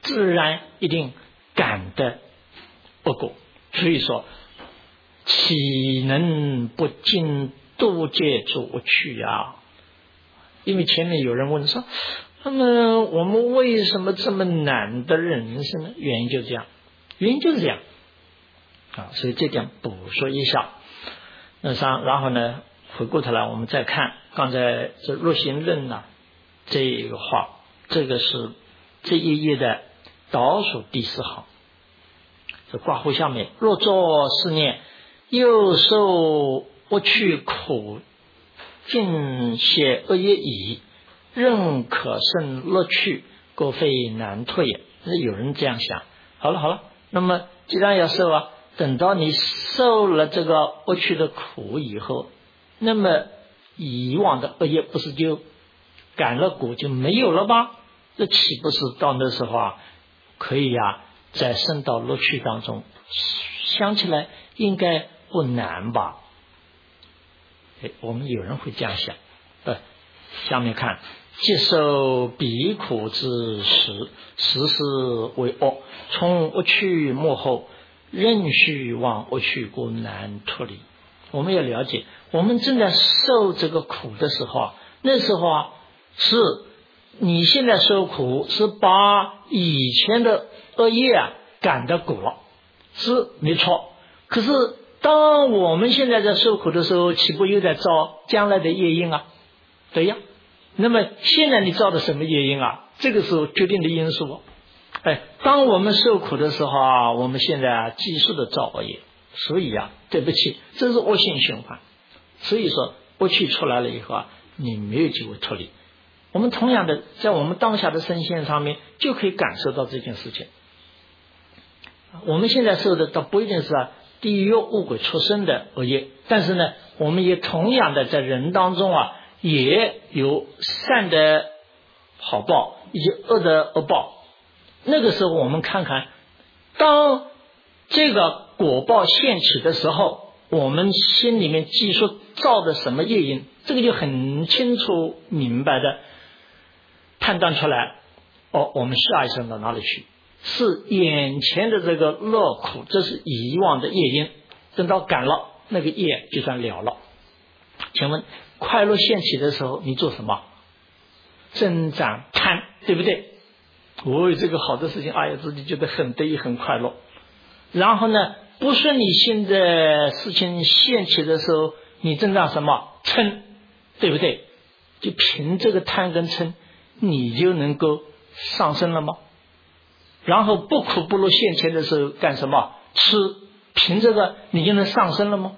自然一定感得恶果。所以说，岂能不尽度戒之恶趣啊？因为前面有人问说，那么我们为什么这么难的人生呢？原因就是这样，原因就是这样啊。所以这点补说一下。然后呢，回过头来我们再看刚才这入行论呢这个话，这个是这一页的倒数第4行，这括弧下面，若作是念，又受恶趣苦，尽歇恶业已，任可胜乐趣，故非难退也。有人这样想，好了，那么既然要受啊，等到你受了这个恶趣的苦以后，那么以往的恶业不是就感了果就没有了吗？这岂不是到那时候啊，可以啊，在升到乐趣当中，想起来应该不难吧？我们有人会这样想。下面看，既受彼苦之时，时时为恶，从恶趣幕后，任须往恶趣，故难脱离。我们要了解，我们正在受这个苦的时候啊，那时候啊，是你现在受苦，是把以前的恶业啊感得果了，是没错。可是当我们现在在受苦的时候，岂不又在造将来的业因啊？对呀。那么现在你造的什么业因啊？这个是决定的因素。当我们受苦的时候啊，我们现在啊继续的造恶业，所以啊，对不起，这是恶性循环。所以说恶趣出来了以后啊，你没有机会脱离。我们同样的在我们当下的身线上面就可以感受到这件事情。我们现在受的倒不一定是地狱恶鬼出生的恶业，但是呢，我们也同样的在人当中啊，也有善的好报以及恶的恶报。那个时候我们看看，当这个果报现起的时候，我们心里面记述造的什么业因，这个就很清楚明白的判断出来。我们下一生到哪里去？是眼前的这个乐苦，这是以往的业因，等到感了，那个业就算了了。请问快乐现起的时候你做什么？增长贪，对不对？这个好的事情，自己觉得很得意很快乐。然后呢，不顺利性的事情现起的时候，你增长什么？嗔，对不对？就凭这个贪跟嗔，你就能够上升了吗？然后不苦不乐现前的时候干什么？吃，凭这个你就能上升了吗？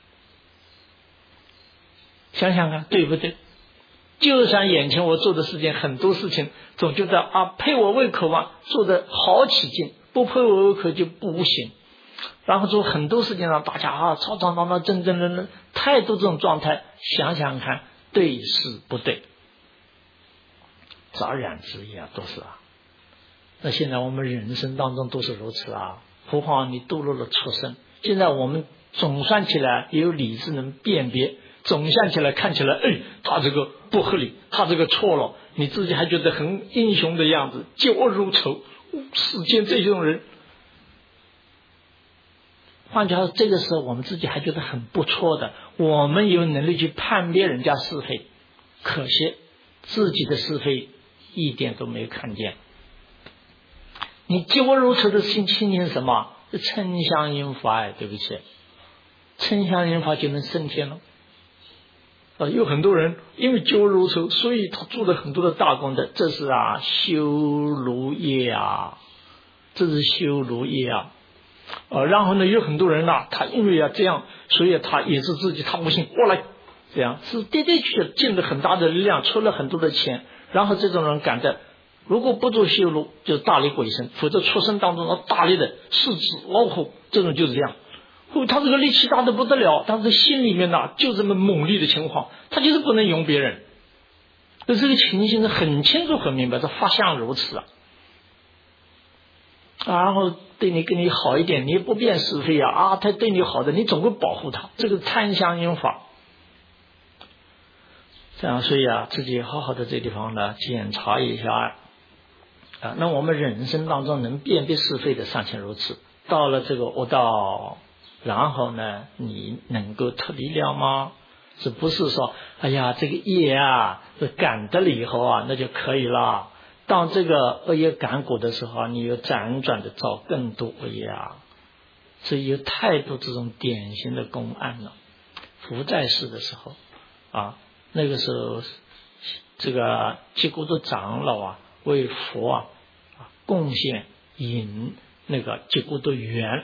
想想看，对不对？就像眼前我做的事情，很多事情总觉得配我胃口做得好起劲，不配我胃口就不行。然后做很多事情让大家吵吵闹闹、争争论论，太多这种状态。想想看，对是不对？乍然之意都是那现在我们人生当中都是如此何况你堕落了畜生。现在我们总算起来也有理智能辨别，总算起来看起来，他这个不合理，他这个错了，你自己还觉得很英雄的样子，救恶如仇。世间这种人，换句话说，这个时候我们自己还觉得很不错的，我们有能力去判别人家是非，可惜自己的是非一点都没有看见。你救恶如仇的心情什么？是嗔香因法对不起，嗔香因法就能升天了。有很多人因为救恶如仇，所以他做了很多的大功德，这是修如业这是修如业然后呢，有很多人他因为这样，所以他也是自己他不行，我来，这样是的确确尽了很大的力量，出了很多的钱，然后这种人感觉如果不做修如，就是大力鬼神，否则出生当中大力的狮子老虎，这种就是这样。他这个力气大得不得了，但是心里面就这么猛烈的情况，他就是不能容别人。这个情形是很清楚很明白，这法相如此然后对你跟你好一点，你也不辨是非他对你好的，你总会保护他，这个贪香因法。这样所以自己好好的这地方检查一下。 那我们人生当中能辨别是非的尚且如此，到了这个恶道，然后呢，你能够脱离了吗？是不是说，哎呀，这个业啊，感得了以后啊，那就可以了。当这个恶业感果的时候，你又辗转的造更多恶业啊。所以有太多这种典型的公案了。佛在世的时候那个时候这个结果的长老为佛贡献引那个结果的缘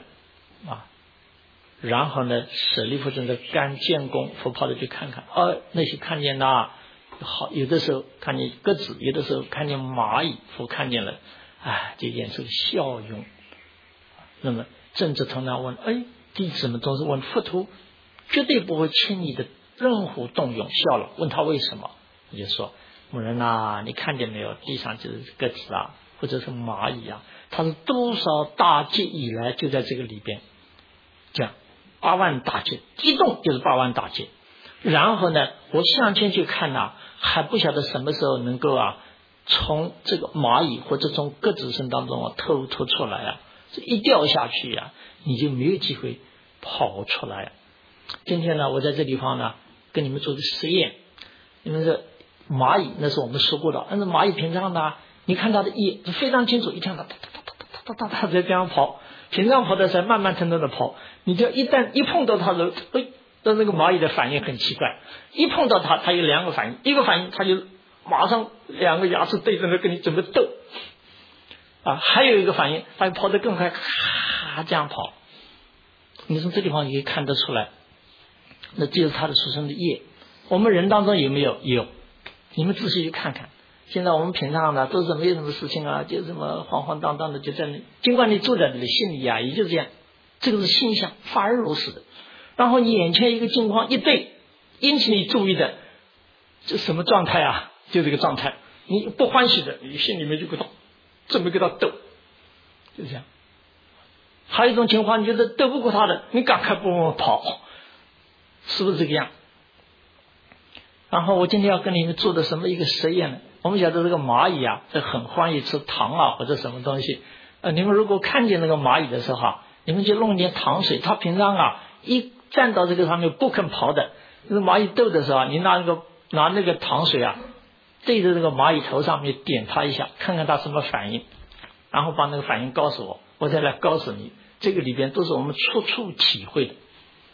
然后呢，舍利弗正在干建功，佛跑着去看看，那些看见的好，有的时候看见鸽子，有的时候看见蚂蚁，佛看见了，这件是个效用。那么正直通常问，弟子们都是问佛陀，绝对不会轻易的任何动用，笑了，问他为什么，他就说，某人你看见没有，地上就是鸽子或者是蚂蚁它是多少大劫以来就在这个里边，这样8万大劫，一动就是8万大劫。然后呢，我向前去看还不晓得什么时候能够从这个蚂蚁或者从鸽子身当中偷出来这一掉下去你就没有机会跑出来。今天呢，我在这地方呢跟你们做个实验。你们这蚂蚁，那是我们说过的，但是蚂蚁平常你看它的叶非常清楚，一天它在这样跑，平常跑的时候慢慢腾腾的跑，你就一旦一碰到它的那个蚂蚁的反应很奇怪，一碰到它有2个反应，一个反应它就马上2个牙齿对着跟你准备斗还有一个反应，它跑得更快，这样跑。你从这地方你可以看得出来，那这就是它的出生的业。我们人当中有没有？有。你们仔细去看看，现在我们平常都是没有什么事情就这么晃晃荡荡的就在那，尽管你住在那里，心里也就这样，这个是心想，法而如是的。然后你眼前一个境况一对，引起你注意的，这什么状态就这个状态，你不欢喜的，你心里面就给他准备给他斗，就这样。还有一种情况，你觉得斗不过他的，你赶快跑，是不是这个样？然后我今天要跟你们做的什么一个实验呢？我们晓得这个蚂蚁很欢喜吃糖或者什么东西，你们如果看见那个蚂蚁的时候你们就弄点糖水，它平常一站到这个上面不肯跑的，那个蚂蚁斗的时候你拿那个糖水对着这个蚂蚁头上面点它一下，看看它什么反应，然后把那个反应告诉我，我再来告诉你，这个里边都是我们处体会的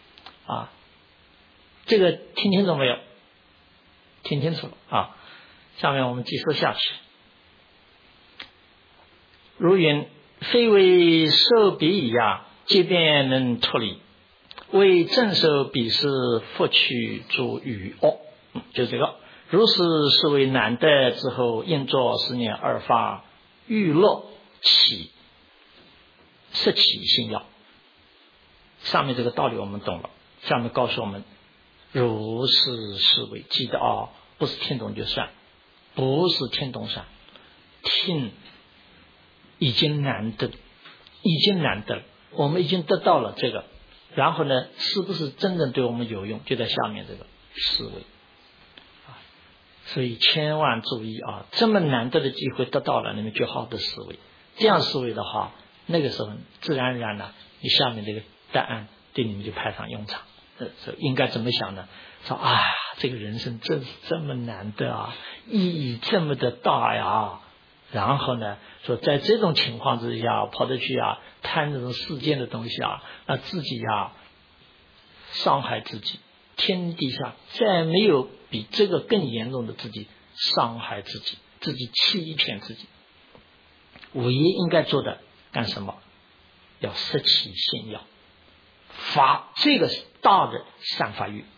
这个听清楚没有？听清楚了下面我们继续下去。如云，非为受彼矣皆便能脱离，为正受彼是复取诸与恶。就这个，如是是为难得之后，应作10年2发欲乐起摄起心要。上面这个道理我们懂了，下面告诉我们，如是是为，记得不是听懂就算，不是听懂算，听已经难得，我们已经得到了这个，然后呢，是不是真正对我们有用，就在下面这个思维所以千万注意这么难得的机会得到了，你们就好好的思维，这样思维的话，那个时候自然而然你下面这个答案对你们就派上用场。应该怎么想呢？说这个人生真是这么难得意义这么的大然后呢，说在这种情况之下跑着去贪这种世间的东西自己伤害自己，天底下再没有比这个更严重的自己伤害自己，自己欺骗自己。唯一应该做的干什么？要摄起心要发这个大的善法欲。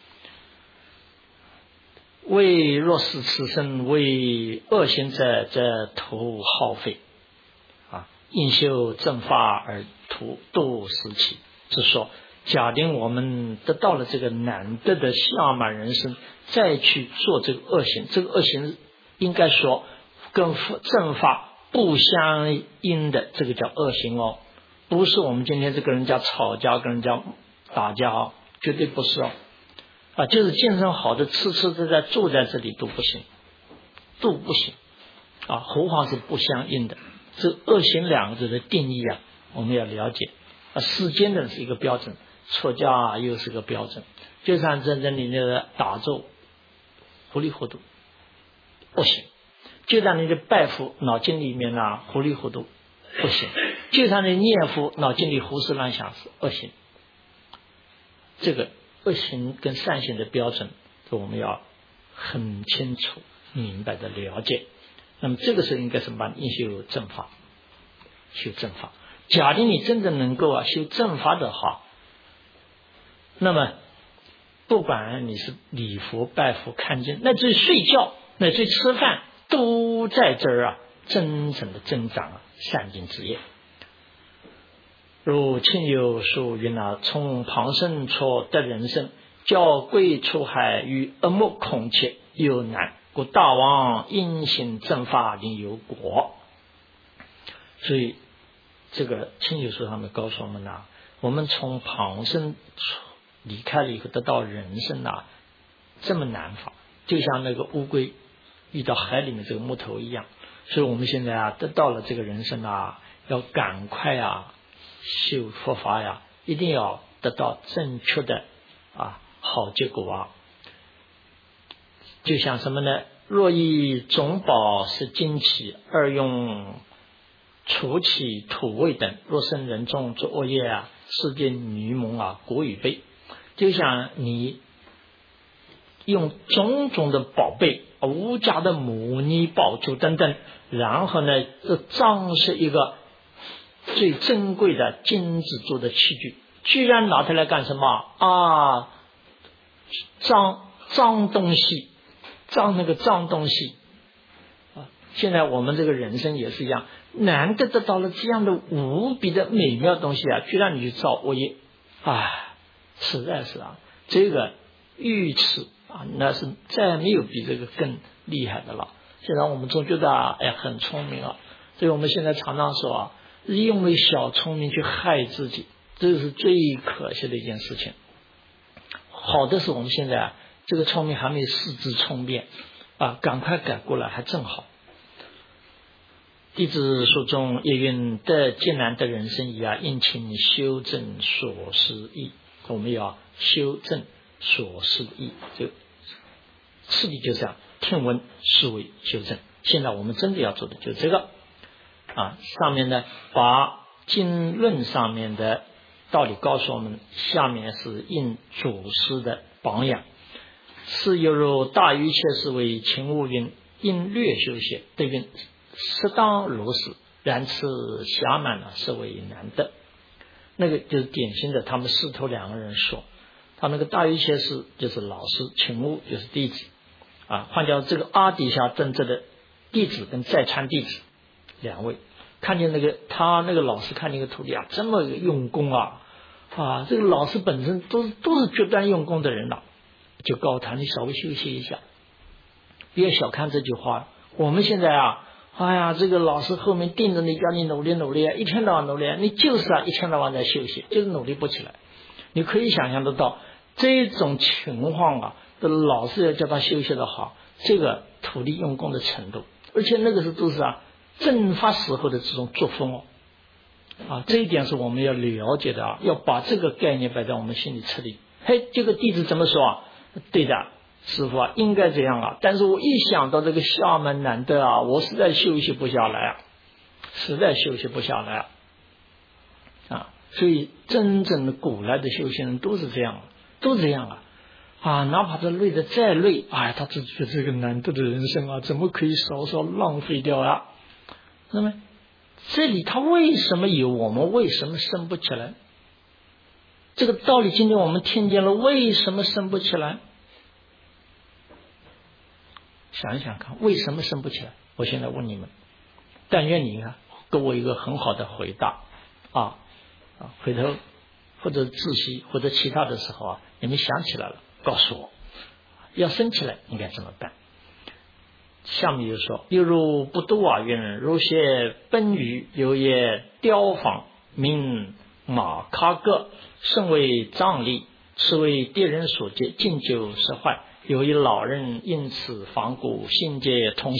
为若是此生为恶行者，则徒耗费应修正法而图度时期。是说假定我们得到了这个难得的下满人生，再去做这个恶行，这个恶行应该说跟正法不相应的，这个叫恶行不是我们今天这个人家吵架跟人家打架绝对不是就是精神好的吃在住在这里都不行， 和黄是不相应的。这恶行两个字的定义我们要了解。世间的是一个标准，出家又是个标准。就像真正里面的打坐糊里糊涂不行，就像你的拜佛脑筋里面糊里糊涂不行，就像你念佛脑筋里胡思乱想是恶行。这个恶行跟善行的标准，我们要很清楚明白的了解。那么这个时候应该什么？应修正法，修正法。假定你真的能够修正法的话，那么不管你是礼佛拜佛看经，乃至睡觉乃至吃饭，都在这儿真正的增长善经之业。如亲友说云从旁生出得人生，较贵出海与恶目恐怯又难，故大王因行正法应有果。所以这个亲友说他们告诉我们我们从旁生离开了以后得到人生这么难法，就像那个乌龟遇到海里面这个木头一样。所以我们现在得到了这个人生要赶快修佛法一定要得到正确的好结果就像什么呢？若以种宝是金器，二用除起土味等，若生人众作恶业世间女蒙国与悲。就像你用种种的宝贝无价的母尼宝珠等等，然后呢这装饰一个最珍贵的金子做的器具，居然拿它来干什么脏东西，脏那个脏东西现在我们这个人生也是一样，难得得到了这样的无比的美妙东西居然你去造恶业实在是这个愚痴那是再没有比这个更厉害的了。现在我们总觉得很聪明所以我们现在常常说因为小聪明去害自己，这是最可惜的一件事情。好的是我们现在这个聪明还没有四肢聪变赶快改过来还正好。弟子书中也云得艰难的人生应勤修正所思意。我们要修正所思意，这个次第就是听闻思维修正。现在我们真的要做的就是这个上面呢把经论上面的道理告诉我们，下面是应祖师的榜样。是犹如大愚切是为勤务云，应略修些，对云适当如是，然此暇满是为难得。那个就是典型的他们师徒两个人说，他那个大愚切是就是老师，勤务就是弟子换掉这个阿底下真正的弟子跟在传弟子两位，看见他那个老师看见一个徒弟这么用功这个老师本身都是决断用功的人就告诉他你稍微休息一下，别小看这句话。我们现在这个老师后面盯着你，叫你努力努力一天到晚努力，你就是一天到晚在休息，就是努力不起来。你可以想象得到这种情况老师要叫他休息的好，这个徒弟用功的程度，而且那个都是正发时候的这种作风这一点是我们要了解的要把这个概念摆在我们心里彻底。这个弟子怎么说对的，师父应该这样但是我一想到这个厦门难得我实在休息不下来实在休息不下来所以真正的古来的修行人都是这样哪怕他累得再累他自己觉得这个难得的人生怎么可以稍稍浪费掉那么这里他为什么有，我们为什么生不起来？这个道理今天我们听见了，为什么生不起来？想一想看，为什么生不起来？我现在问你们，但愿你给我一个很好的回答回头或者自习或者其他的时候你们想起来了告诉我，要生起来应该怎么办？下面就说，又如不度云，如些奔鱼，有也雕坊，名马卡各，甚为瘴疠，是为敌人所劫，近久失坏。有一老人因此仿古，心皆通泄，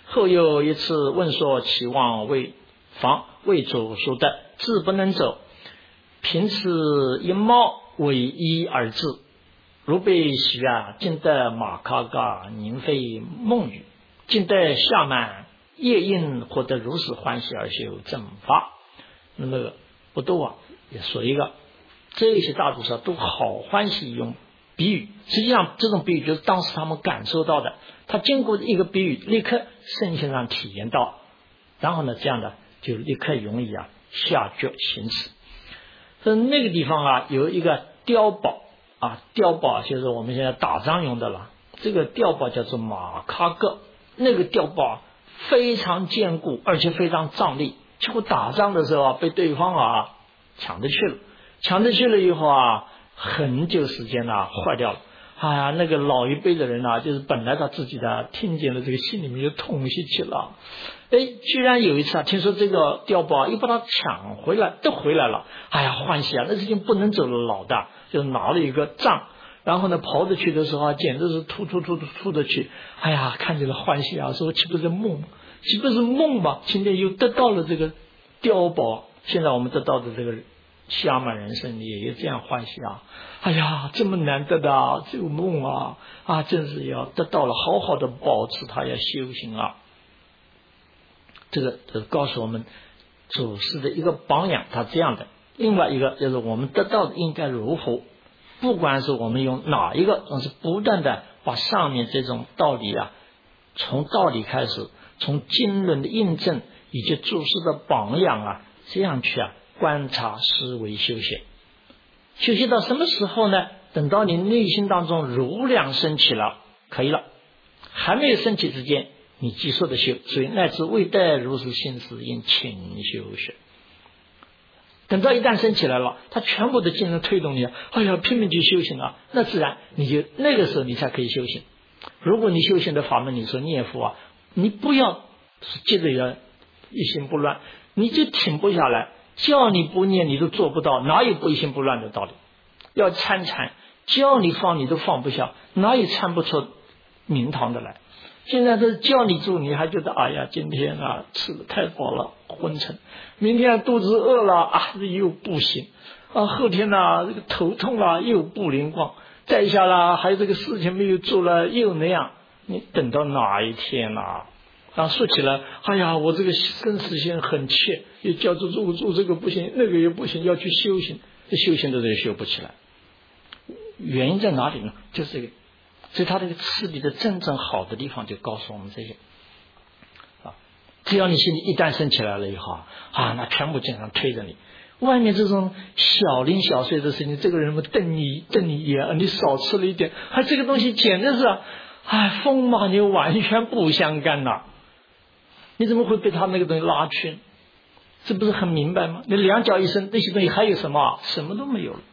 后有一次问说，期望为房为主属的，志不能走，凭此一貌为一而至。如被许尽得马卡嘎宁非梦语，尽得下满夜莺，获得如是欢喜而修正法。那么不多也说一个，这些大菩萨都好欢喜用比喻，实际上这种比喻就是当时他们感受到的，他经过一个比喻立刻身心上体验到，然后呢这样的就立刻容易下决行持。所以那个地方有一个碉堡碉堡就是我们现在打仗用的了，这个碉堡叫做马卡戈，那个碉堡非常坚固而且非常壮丽，结果打仗的时候被对方抢着去了以后很久时间坏掉了。那个老一辈的人就是本来他自己听见了这个心里面就痛惜起了，居然有一次听说这个碉堡又把他抢回来，都回来了，欢喜那事情不能走了，老大就拿了一个杖，然后呢跑着去的时候简直是突着去，看见了欢喜说岂不是梦吗？今天又得到了这个碉堡，现在我们得到的这个下满人生也有这样欢喜这么难得的这个梦真是要得到了，好好的保持它要修行这个告诉我们祖师的一个榜样，他这样的。另外一个就是我们得到的应该如何，不管是我们用哪一个，总是不断的把上面这种道理从道理开始，从经论的印证以及祖师的榜样这样去观察思维修行。修习到什么时候呢？等到你内心当中如量升起了，可以了，还没有升起之间你急速的修，所以乃至未得如是心时应勤修学。等到一旦升起来了，它全部的精神推动你拼命去修行那自然你就那个时候你才可以修行。如果你修行的法门你说念佛你不要接着要一心不乱，你就停不下来，叫你不念你都做不到，哪有不一心不乱的道理？要参禅，叫你放你都放不下，哪有参不出名堂的来？现在是叫你住，你还觉得今天吃的太饱了昏沉，明天肚子饿了又不行后天这个头痛了又不灵光，再下来还有这个事情没有做了又那样，你等到哪一天说起来我这个生死心很切，也叫做做这个不行那个也不行，要去修行，这修行的人修不起来，原因在哪里呢？就是这个。所以他这个次第的真正好的地方就告诉我们这些只要你心里一旦升起来了以后那全部经常推着你，外面这种小零小碎的事情，这个人们瞪你一眼，你少吃了一点这个东西简直是风马牛完全不相干你怎么会被他那个东西拉去？这不是很明白吗？你两脚一伸，那些东西还有什么？什么都没有了。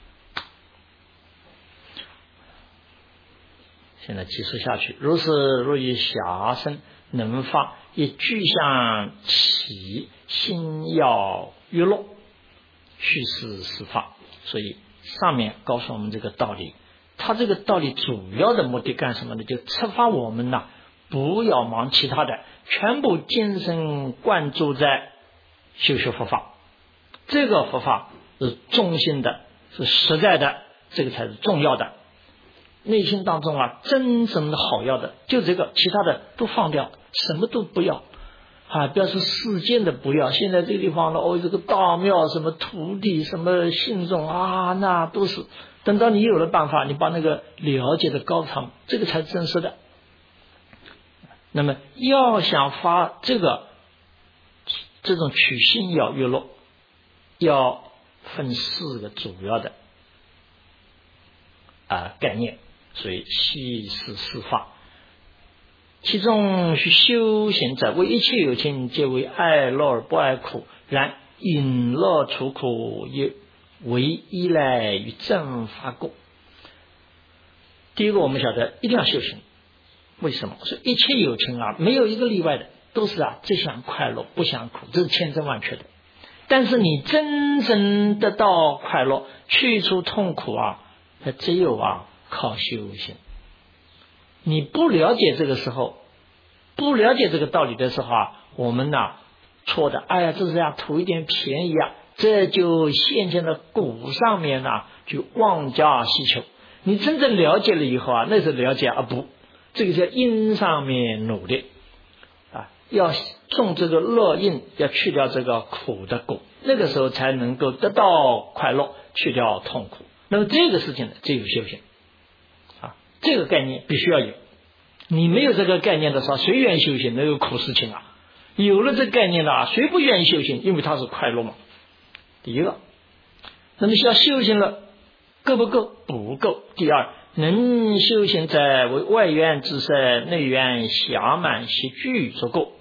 现在继续下去，如是若以暇身能发，以具象起心要娱乐，虚实实法。所以上面告诉我们这个道理，他这个道理主要的目的干什么呢？就启发我们不要忙其他的，全部精神灌注在修学佛法。这个佛法是中心的，是实在的，这个才是重要的。内心当中真正的好要的就这个，其他的都放掉，什么都不要不要说世间的不要。现在这个地方这个大庙什么土地什么信众那都是，等到你有了办法，你把那个了解的高长，这个才是真实的。那么要想发这种取心要娱乐，要分四个主要的概念。所以悉是四法，其中须修行者为一切有情皆为爱乐而不爱苦，然引乐除苦也为依赖于正法故。第一个我们晓得一定要修行，为什么？所以一切有情没有一个例外的，都是只想快乐不想苦，这是千真万确的。但是你真正得到快乐，去除痛苦只有靠修行。你不了解这个时候， 不了解这个道理的时候啊，我们错的，哎呀，这是要图一点便宜啊，这就陷进了谷上面去妄加希求。你真正了解了以后啊，那是了解不，这个叫因上面努力要种这个乐因，要去掉这个苦的果，那个时候才能够得到快乐，去掉痛苦。那么这个事情呢，只有修行这个概念必须要有。你没有这个概念的时候，谁愿意修行？那个苦事情有了这个概念谁不愿意修行？因为它是快乐嘛。第一个，那么要修行了，够不够？不够。第二，能修行在为外缘自摄，内缘暇满习具足够。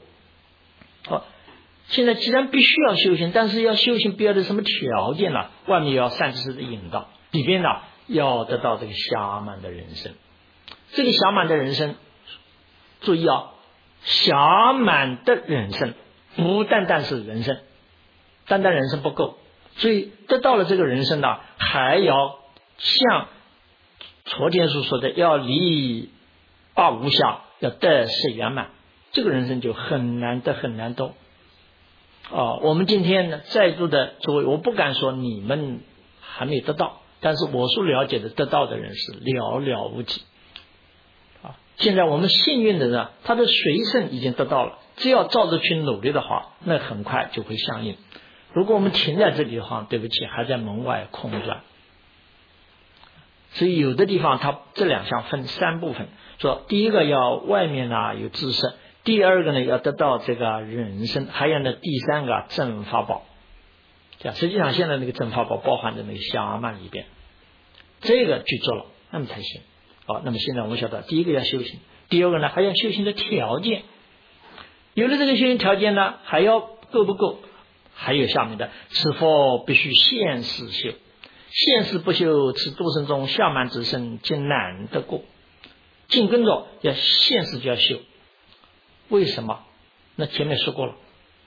现在既然必须要修行，但是要修行必要的什么条件呢？外面要善知识的引导，里边要得到这个暇满的人生。这个暇满的人生，注意暇满的人生不单单是人生，单单人生不够，所以得到了这个人生还要像昨天所说的，要离八无暇，要得是圆满，这个人生就很难得很难得。我们今天呢，在座的诸位，我不敢说你们还没得到，但是我所了解的得到的人是寥寥无几。现在我们幸运的呢，他的随身已经得到了，只要照着去努力的话，那很快就会相应。如果我们停在这里的话，对不起，还在门外空转。所以有的地方它这两项分三部分，说第一个要外面有知识，第二个呢要得到这个人生，还有呢第三个正法宝。实际上现在那个正法宝包含在那个暇满里边，这个去做了，那么才行。那么现在我们晓得，第一个要修行，第二个呢还要修行的条件。有了这个修行条件呢，还要够不够？还有下面的，此佛必须现世修，现世不修，此度生中暇满之身，竟难得过。紧跟着要现世就要修，为什么？那前面说过了，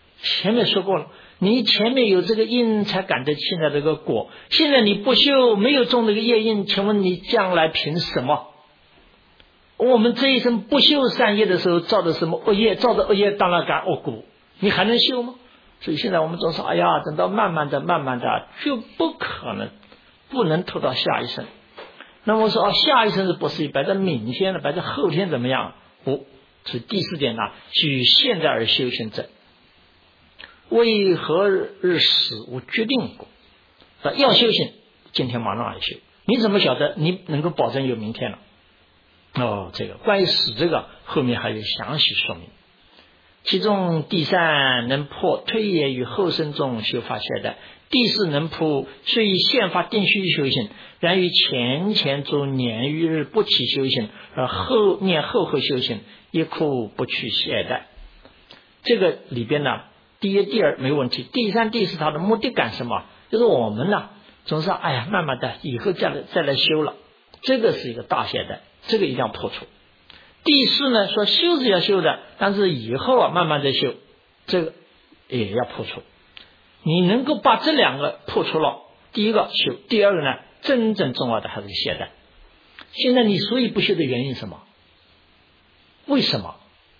你前面有这个因才感得现在这个果，现在你不修，没有种这个业因，请问你将来凭什么？我们这一生不修善业的时候，造的什么恶业？造的恶业当然感恶果，你还能修吗？所以现在我们总说，哎呀，等到慢慢的就不可能，不能拖到下一生。那么说下一生是不是摆在明天了，摆在后天怎么样？不，是第四点许现在而修行者，为何日死无决定过？要修行，今天马上来修。你怎么晓得你能够保证有明天了？这个关于死这个后面还有详细说明。其中第三能破推也于后生中修法懈怠，第四能破虽以宪法定须修行，然于前诸年余日不起修行，而后念后修行，亦苦不去懈怠。这个里边第一第二没问题，第三第四它的目的感什么？就是我们总是慢慢的以后再来修了，这个是一个大懈怠，这个一定要破除。第四呢，说修是要修的，但是以后慢慢的修，这个也要破除。你能够把这两个破除了，第一个修，第二个呢，真正重要的还是懈怠。现在你所以不修的原因是什么？为什么？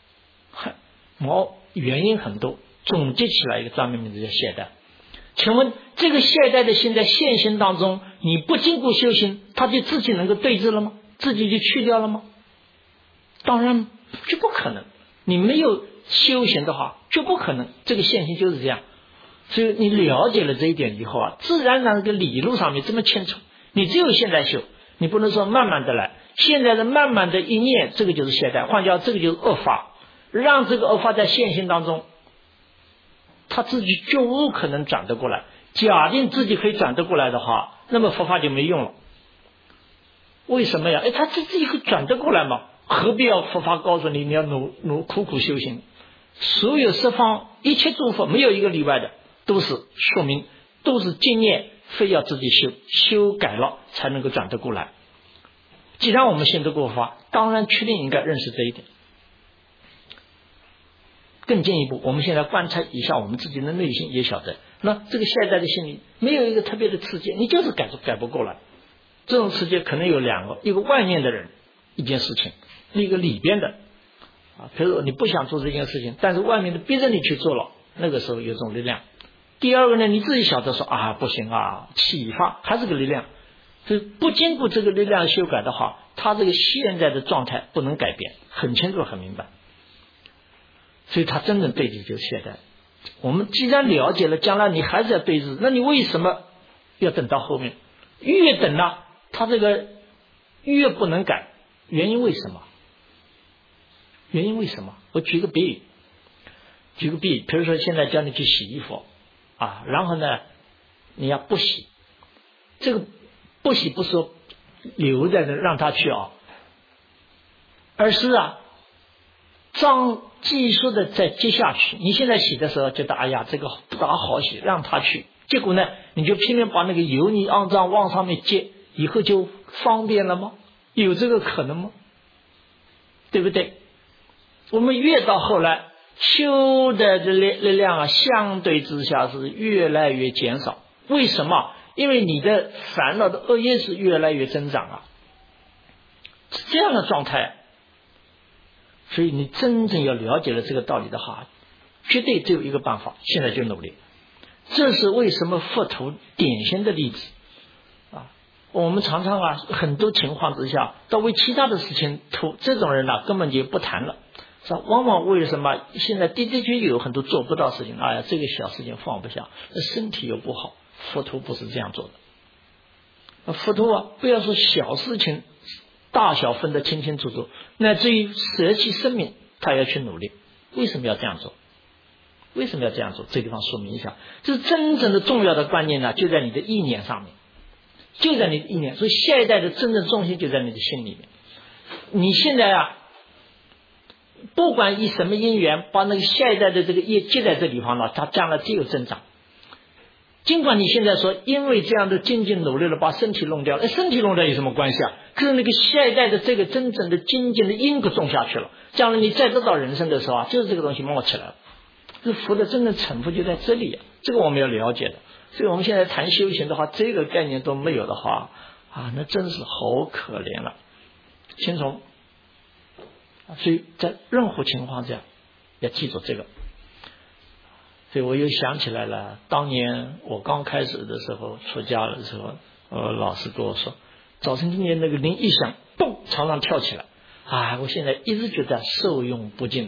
原因很多，总结起来一个专门名字叫懈怠。请问这个懈怠的心在现行当中，你不经过修行，它就自己能够对治了吗？自己就去掉了吗？当然就不可能，你没有修行的话就不可能，这个现行就是这样。所以你了解了这一点以后自然这个理路上面这么清楚，你只有现在修，你不能说慢慢的来，现在的慢慢的一念，这个就是懈怠，换句话这个就是恶法，让这个恶法在现行当中他自己就不可能转得过来。假定自己可以转得过来的话，那么佛法就没用了。为什么呀？他自己可以转得过来嘛，何必要佛法告诉你，你要苦苦修行？所有十方一切诸佛没有一个例外的，都是说明都是经验，非要自己修改了才能够转得过来。既然我们信得过法，当然确定应该认识这一点。更进一步，我们现在观察一下我们自己的内心，也晓得那这个懈怠的心理没有一个特别的刺激，你就是改不过来。这种刺激可能有两个，一个外面的人一件事情，另一个里边的比如说你不想做这件事情，但是外面的逼着你去做了，那个时候有种力量。第二个呢，你自己晓得说不行啊，启发还是个力量，所以不经过这个力量修改的话，他这个现在的状态不能改变，很清楚很明白。所以他真正对峙就是懈怠。我们既然了解了，将来你还是要对峙，那你为什么要等到后面？越等呢，他这个越不能改，原因为什么？原因为什么？我举个比喻，比如说现在叫你去洗衣服然后呢你要不洗，这个不洗不是说留在这让他去而是继续的再接下去。你现在洗的时候觉得这个不大好洗，让他去，结果呢你就偏偏把那个油腻肮脏往上面接，以后就方便了吗？有这个可能吗？对不对？我们越到后来修的这力量相对之下是越来越减少。为什么？因为你的烦恼的恶业是越来越增长是这样的状态。所以你真正要了解了这个道理的话，绝对只有一个办法，现在就努力。这是为什么佛陀典型的例子我们常常很多情况之下都为其他的事情这种人根本就不谈了，是吧？往往为什么现在的确有很多做不到事情，这个小事情放不下，身体又不好。佛陀不是这样做的。佛陀不要说小事情大小分得清清楚楚，乃至于舍弃生命他要去努力。为什么要这样做？为什么要这样做？这地方说明一下，这是真正的重要的观念就在你的意念上面，就在你的意念。所以下一代的真正重心就在你的心里面。你现在不管以什么因缘把那个下一代的这个业接在这地方它将来只有增长。尽管你现在说因为这样的精进努力了把身体弄掉了，身体弄掉有什么关系可是那个下一代的这个真正的精进的因果种下去了，将来你再得到人生的时候就是这个东西冒起来了。这佛的真正成佛就在这里这个我们要了解的。所以我们现在谈修行的话，这个概念都没有的话那真是好可怜了。听从所以在任何情况下要记住这个。所以我又想起来了，当年我刚开始的时候出家的时候，老师跟我说，早晨今天那个铃一响，嘣，常常跳起来。我现在一直觉得受用不尽。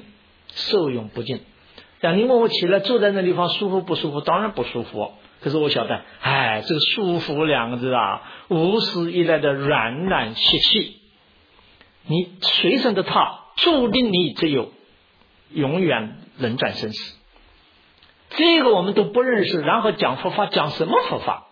你问我起来坐在那地方舒服不舒服？当然不舒服。可是我晓得，这个舒服两个字无始以来的软软习气，你随身的它注定你只有永远轮转生死。这个我们都不认识，然后讲佛法，讲什么佛法？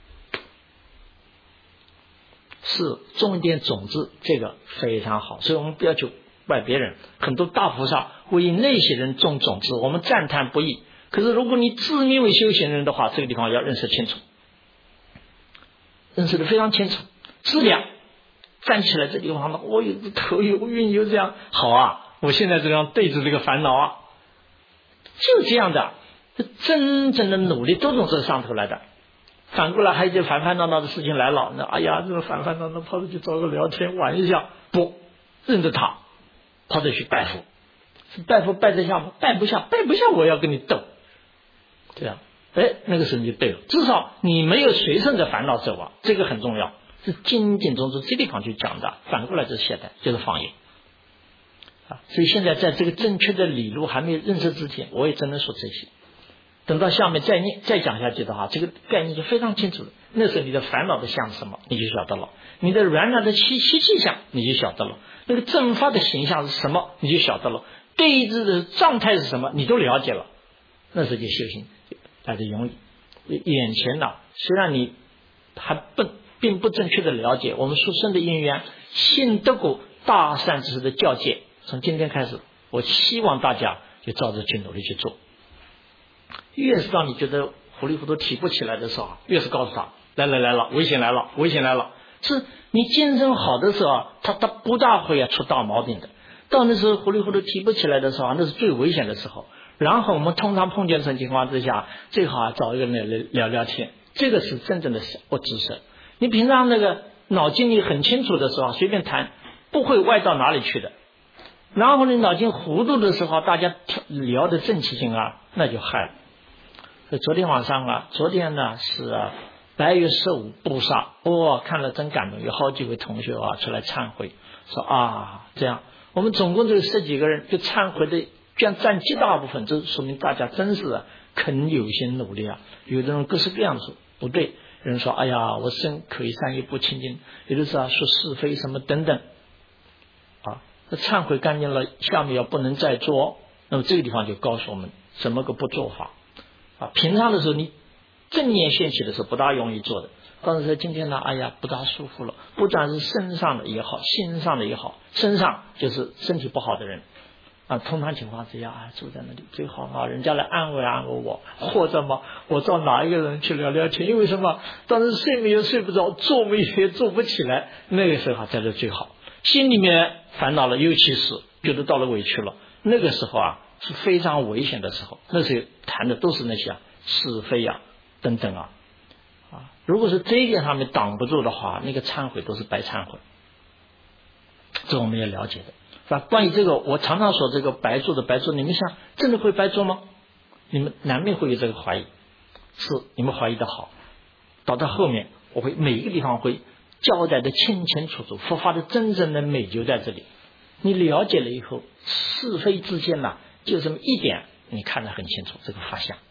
是种一点种子，这个非常好。所以我们不要去怪别人，很多大菩萨为那些人种种子，我们赞叹不已。可是如果你自命为修行人的话，这个地方要认识清楚，认识的非常清楚。质量站起来这地方我有头有晕有这样好我现在这样对着这个烦恼就这样的。真正的努力都从这上头来的。反过来还有一些烦烦恼恼的事情来了，这个烦烦恼恼跑着去找个聊天玩一下，不认得他，跑着去拜佛。拜佛拜得下吗？拜不下，我要跟你斗。这样那个时候你就对了，至少你没有随顺着烦恼走这个很重要。是精进中这地方去讲的。反过来就是懈怠，就是放逸所以现在在这个正确的理路还没有认识之前，我也只能说这些。等到下面再讲下去的话，这个概念就非常清楚了。那时候你的烦恼的像是什么，你就晓得了；你的软软的习气象，你就晓得了；那个正法的形象是什么，你就晓得了；对峙的状态是什么，你都了解了。那时候就修行来得容易。眼前虽然你还并不正确的了解我们出生的因缘，信得过大善知识的教诫，从今天开始，我希望大家就照着去努力去做。越是让你觉得糊里糊涂提不起来的时候，越是告诉他来了，危险来了。是你精神好的时候他不大会出大毛病的。到那时候糊里糊涂提不起来的时候那是最危险的时候。然后我们通常碰见这种情况之下，最好找一个人聊聊天，这个是真正的不知识。你平常那个脑筋里很清楚的时候随便谈，不会歪到哪里去的。 然后呢，脑筋糊涂的时候，大家聊的正气劲啊，那就害了。所以昨天晚上啊，昨天呢是白月15布萨，看了真感动，有好几位同学出来忏悔，说这样，我们总共就10几个人，就忏悔的居然占极大部分，这说明大家真是肯有心努力啊。有的人各式各样说不对，有人说哎呀，我身可以善业不清净，有的是说是非什么等等那忏悔干净了，下面要不能再做。那么这个地方就告诉我们什么个不做法平常的时候你正念现起的时候不大容易做的，但是说今天呢，不大舒服了，不但是身上的也好，心上的也好，身上就是身体不好的人通常情况之下住在那里最好人家来安慰我，或者我找哪一个人去聊聊天，因为什么？当时睡眠也睡不着，做梦也做不起来，那个时候在这最好。心里面烦恼了，尤其是觉得到了委屈了，那个时候是非常危险的时候。那时候谈的都是那些是非等等如果是这一点上面挡不住的话，那个忏悔都是白忏悔。这我们也了解的是吧？关于这个，我常常说这个白做的白做，你们想真的会白做吗？你们难免会有这个怀疑，是你们怀疑的好。到后面我会每一个地方会交代的清清楚楚，佛法的真正的美就在这里。你了解了以后，是非之间就这么一点你看得很清楚，这个法相。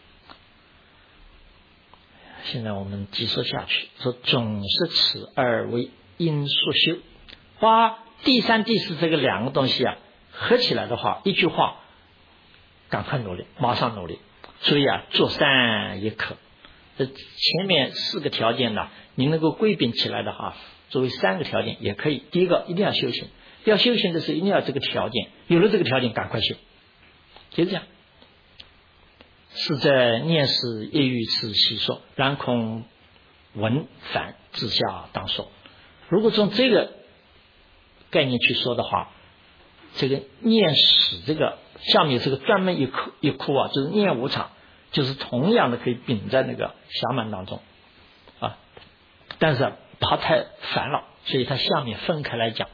现在我们继续下去，说总是此二为因素修，把第三第四这个两个东西合起来的话，一句话，赶快努力，马上努力。所以做善也可。这前面4个条件你能够归并起来的话，作为3个条件也可以。第一个，一定要修行，要修行的是一定要这个条件，有了这个条件赶快修，就这样。是在念时业欲是习说，然恐闻反之下当说。如果从这个概念去说的话，这个念史这个下面是个专门一窟就是念无常，就是同样的可以并在那个暇满当中但是它太烦了，所以它下面分开来讲。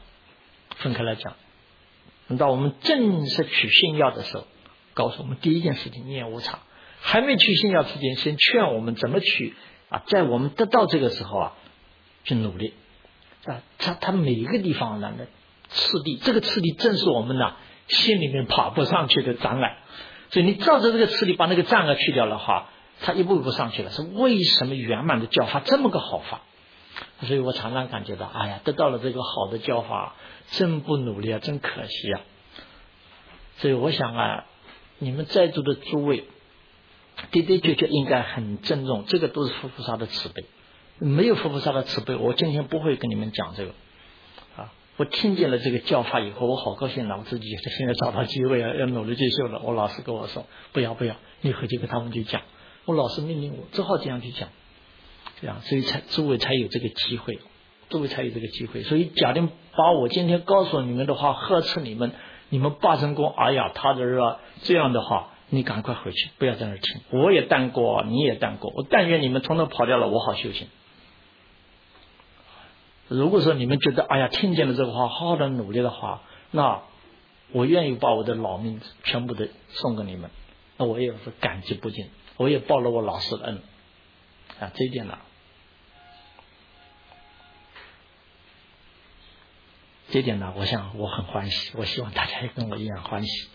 等到我们正式取信要的时候，告诉我们第一件事情念无常，还没取信要之前，先劝我们怎么取在我们得到这个时候去努力它每一个地方的次第，这个次第正是我们心里面爬不上去的障碍。所以你照着这个次第把那个障碍去掉的话，它一步一步上去了。是为什么圆满的教法这么个好法？所以我常常感觉到得到了这个好的教法，真不努力真可惜所以我想你们在座的诸位的确应该很郑重，这个都是佛菩萨的慈悲。没有佛菩萨的慈悲，我今天不会跟你们讲这个我听见了这个教法以后，我好高兴我自己现在找到机会要努力去修了。我老师跟我说不要，你回去跟他们去讲。我老师命令我只好这样去讲，这样所以诸位才有这个机会，所以假定把我今天告诉你们的话呵斥你们八成功，他的这样的话，你赶快回去，不要在那儿听。我也担过，你也担过，我但愿你们统统跑掉了，我好修行。如果说你们觉得听见了这个话，好好的努力的话，那我愿意把我的老命全部的送给你们，那我也是感激不尽，我也报了我老师的恩这一点我想我很欢喜，我希望大家也跟我一样欢喜。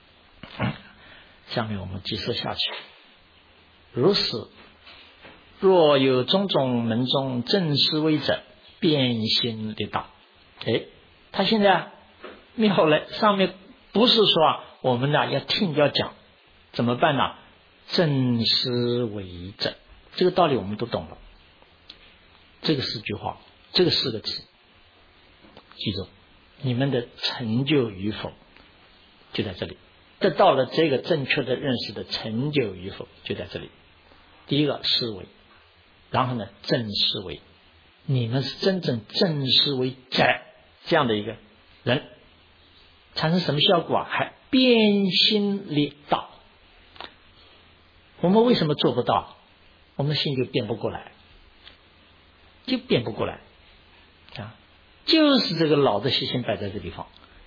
下面我们继续下去。如是，若有种种门中正思维者，变心的道。他现在妙了，上面不是说我们要听要讲，怎么办呢？正思维者，这个道理我们都懂了。这个4句话，这个4个字，记住，你们的成就与否就在这里。得到了这个正确的认识的成就与否就在这里。第一个思维，然后呢正思维，你们是真正正思维者这样的一个人，产生什么效果还变心立道。我们为什么做不到？我们心就变不过来，就是这个老的习性摆在这地方，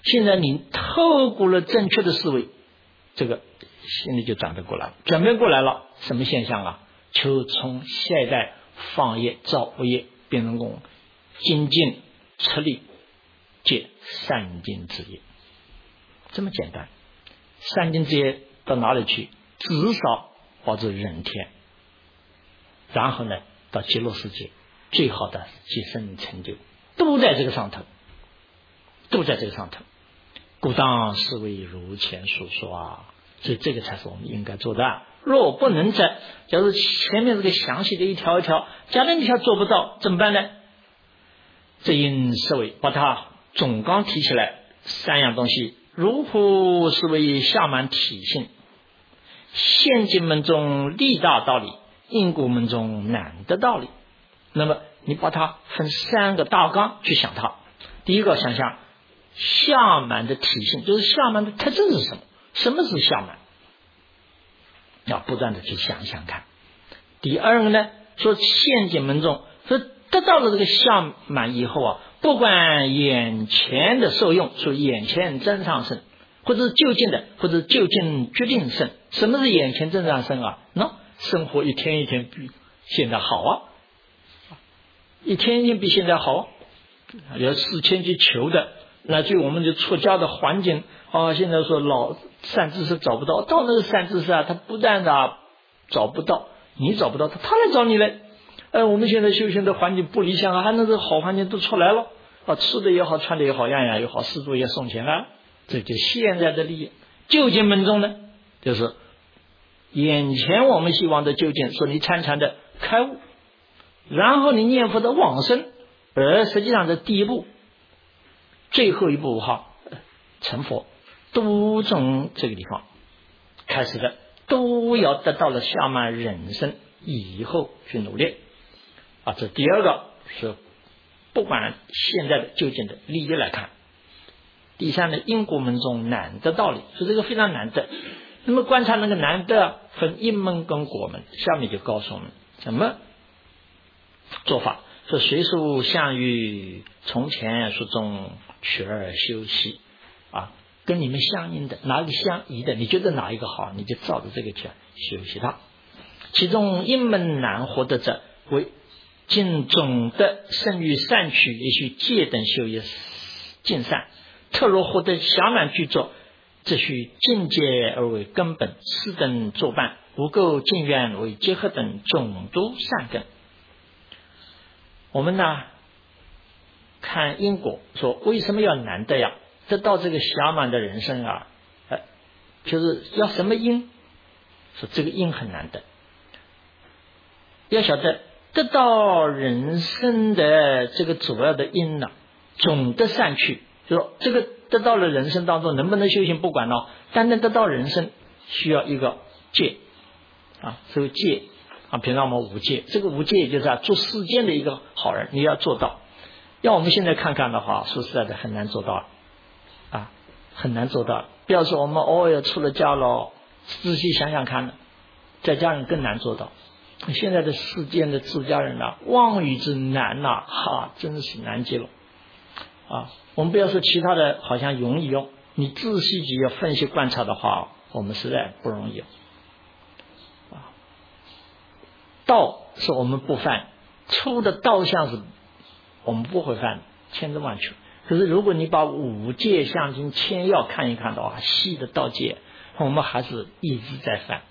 现在你透过了正确的思维，这个心里就转变过来了。转变过来了，什么现象啊？求从下一代放业造恶业，变成功，精进出力，皆善尽之业。这么简单。善尽之业到哪里去？至少保住人天，然后呢，到极乐世界，最好的极生成就，都在这个上头，都在这个上头。故当思维如前所说啊，所以这个才是我们应该做的。若不能在，假如前面这个详细的一条一条，假如一条做不到，怎么办呢？这因思维把它总纲提起来，三样东西：如何思维下满体性，现今门中力大道理，因果门中难的道理。那么你把它分三个大纲去想它。第一个，想象下满的体性，就是下满的特征是什么？什么是下满？要不断的去想想看。第二个呢，说现今门中，说得到了这个下满以后啊，不管眼前的受用，说眼前真上生，或者是就近的，或者就近决定生。什么是眼前真上生啊？那生活一天一天比现在好啊，一天一天比现在好啊。要事前去求的，乃至于我们就出家的环境啊，现在说老善知识找不到，到那个善知识啊，他不但找不到，你找不到他来找你嘞。我们现在修行的环境不理想啊，还那个好环境都出来了啊，吃的也好，穿的也好，样样也好，施主也送钱了，这就现在的利益。究竟门中呢，就是眼前我们希望的究竟，说你参禅的开悟，然后你念佛的往生，而实际上的第一步，最后一步成佛，都从这个地方开始的，都要得到了下满人生以后去努力啊。这第二个是不管现在的究竟的利益来看。第三呢，因果门中难的道理，说这个非常难的。那么观察那个难的分因门跟果门，下面就告诉我们什么做法。说随属相于从前书中取而修习啊，跟你们相应的，哪一个相宜的，你觉得哪一个好，你就照着这个去修习它。其中因门难获得者，为尽总的胜于善取，也许戒等修业尽善。特若获得暇满具足，则须境界而为根本，四等作伴，无垢净愿为结合等，总都善根。我们呢看因果，说为什么要难得呀？得到这个暇满的人生啊，就是要什么因？说这个因很难得。要晓得得到人生的这个主要的因呢，总的善趣。就说这个得到了人生当中能不能修行不管了，单单得到人生需要一个戒啊，这个戒啊，平常我们无戒，这个无戒就是做世间的一个好人，你要做到。要我们现在看看的话，说实在的很难做到啊，很难做到。不要说我们偶尔出了家了，仔细想想看呢，在家人更难做到。现在的世间的自家人啊，妄语之难呐，真是难极了啊！我们不要说其他的，好像容易哦。你仔细去要分析观察的话，我们实在不容易啊。道是我们不犯，粗的道相是我们不会犯，千真万确。可是如果你把五戒相经千要看一看的话，细的道戒，我们还是一直在犯。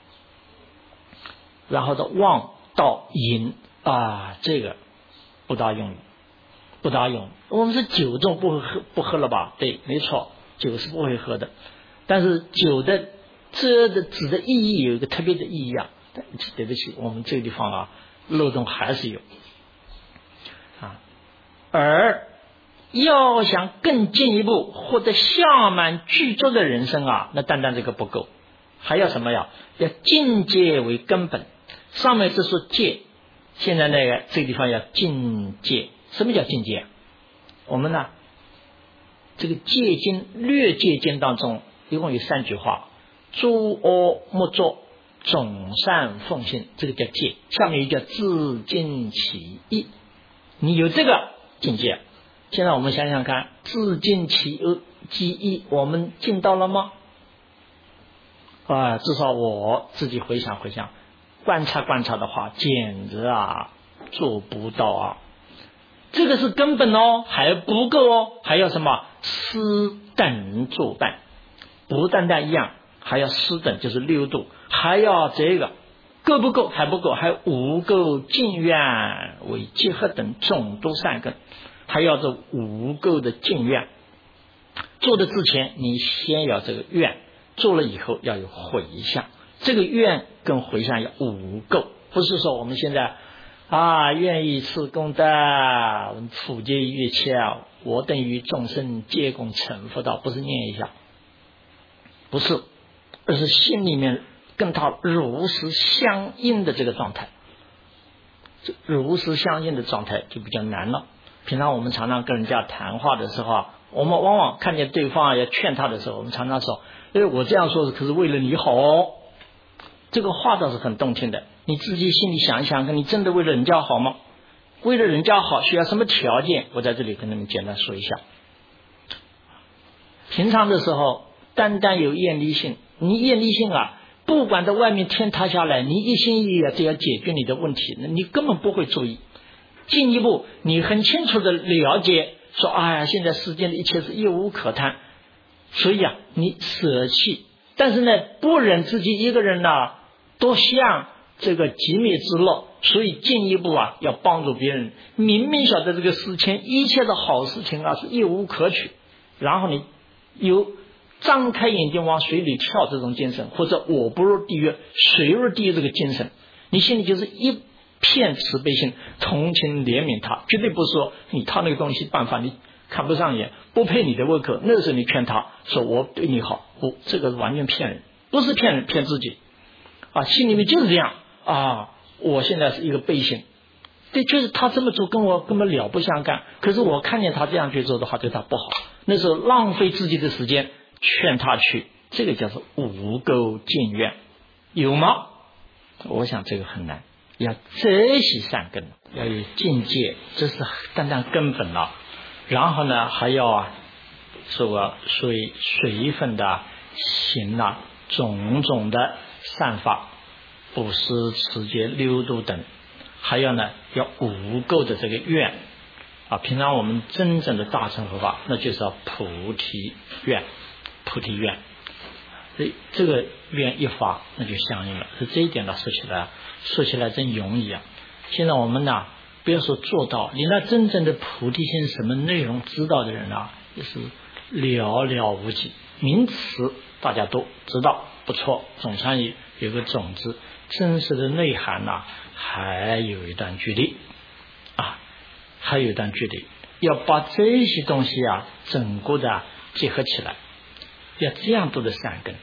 然后的妄道淫啊，这个不大用。不大用，我们是酒中不喝了吧？对，没错，酒是不会喝的。但是酒的这的指的意义有一个特别的意义啊。对不起，我们这个地方漏洞还是有啊。而要想更进一步获得暇满具足的人生啊，那单单这个不够，还要什么呀？要境界为根本。上面是说戒，现在这个地方要境界。什么叫境界？我们呢，这个戒经略戒经当中一共有3句话：诸恶莫作，总善奉行，这个叫戒。下面又叫自净其意。你有这个境界，现在我们想想看，自净其记忆我们尽到了吗？至少我自己回想观察的话，简直做不到啊。这个是根本哦，还不够哦，还要什么思等作伴，不单单一样，还要思等，就是六度，还要这个够不够？还不够，还无垢净愿为结合等众多善根，还要这无垢的净愿。做的之前你先要这个愿，做了以后要有回向，这个愿跟回向要无垢，不是说我们现在愿意持功德，普皆乐器我等于众生皆共成佛道，不是念一下，不是，而是心里面跟他如实相应的这个状态，如实相应的状态就比较难了。平常我们常常跟人家谈话的时候我们往往看见对方要劝他的时候，我们常常说，我这样说可是为了你好这个话倒是很动听的，你自己心里想一想，你真的为了人家好吗？为了人家好需要什么条件？我在这里跟你们简单说一下。平常的时候单单有厌离性，你厌离性不管在外面天塌下来，你一心一意这要解决你的问题，你根本不会注意。进一步你很清楚的了解说现在世间的一切是一无可贪，所以你舍弃，但是呢不忍自己一个人多享这个极灭之乐，所以进一步要帮助别人。明明晓得这个世间一切的好事情是一无可取，然后你有张开眼睛往水里跳这种精神，或者我不入地狱谁入地狱这个精神，你心里就是一片慈悲心，同情怜悯他，绝对不是说你他那个东西办法你看不上眼，不配你的胃口，那时候你劝他说我对你好，不，这个是完全骗人，不是骗人，骗自己心里面就是这样我现在是一个悲心，对，就是他这么做跟我根本了不相干，可是我看见他这样去做的话对他不好，那时候浪费自己的时间劝他去，这个叫做无垢净愿，有吗？我想这个很难，要珍惜善根，要有境界，这是单单根本了。然后呢还要随分的行种种的善法，布施持戒六度等，还有呢要无垢的这个愿平常我们真正的大乘佛法那就是要菩提愿，所以这个愿一发那就相应了。是这一点说起来真容易现在我们不要说做到，你那真正的菩提心什么内容知道的人也是寥寥无几，名词大家都知道不错，总算有个种子，真实的内涵还有一段距离要把这些东西整个的结合起来，要这样多的善根，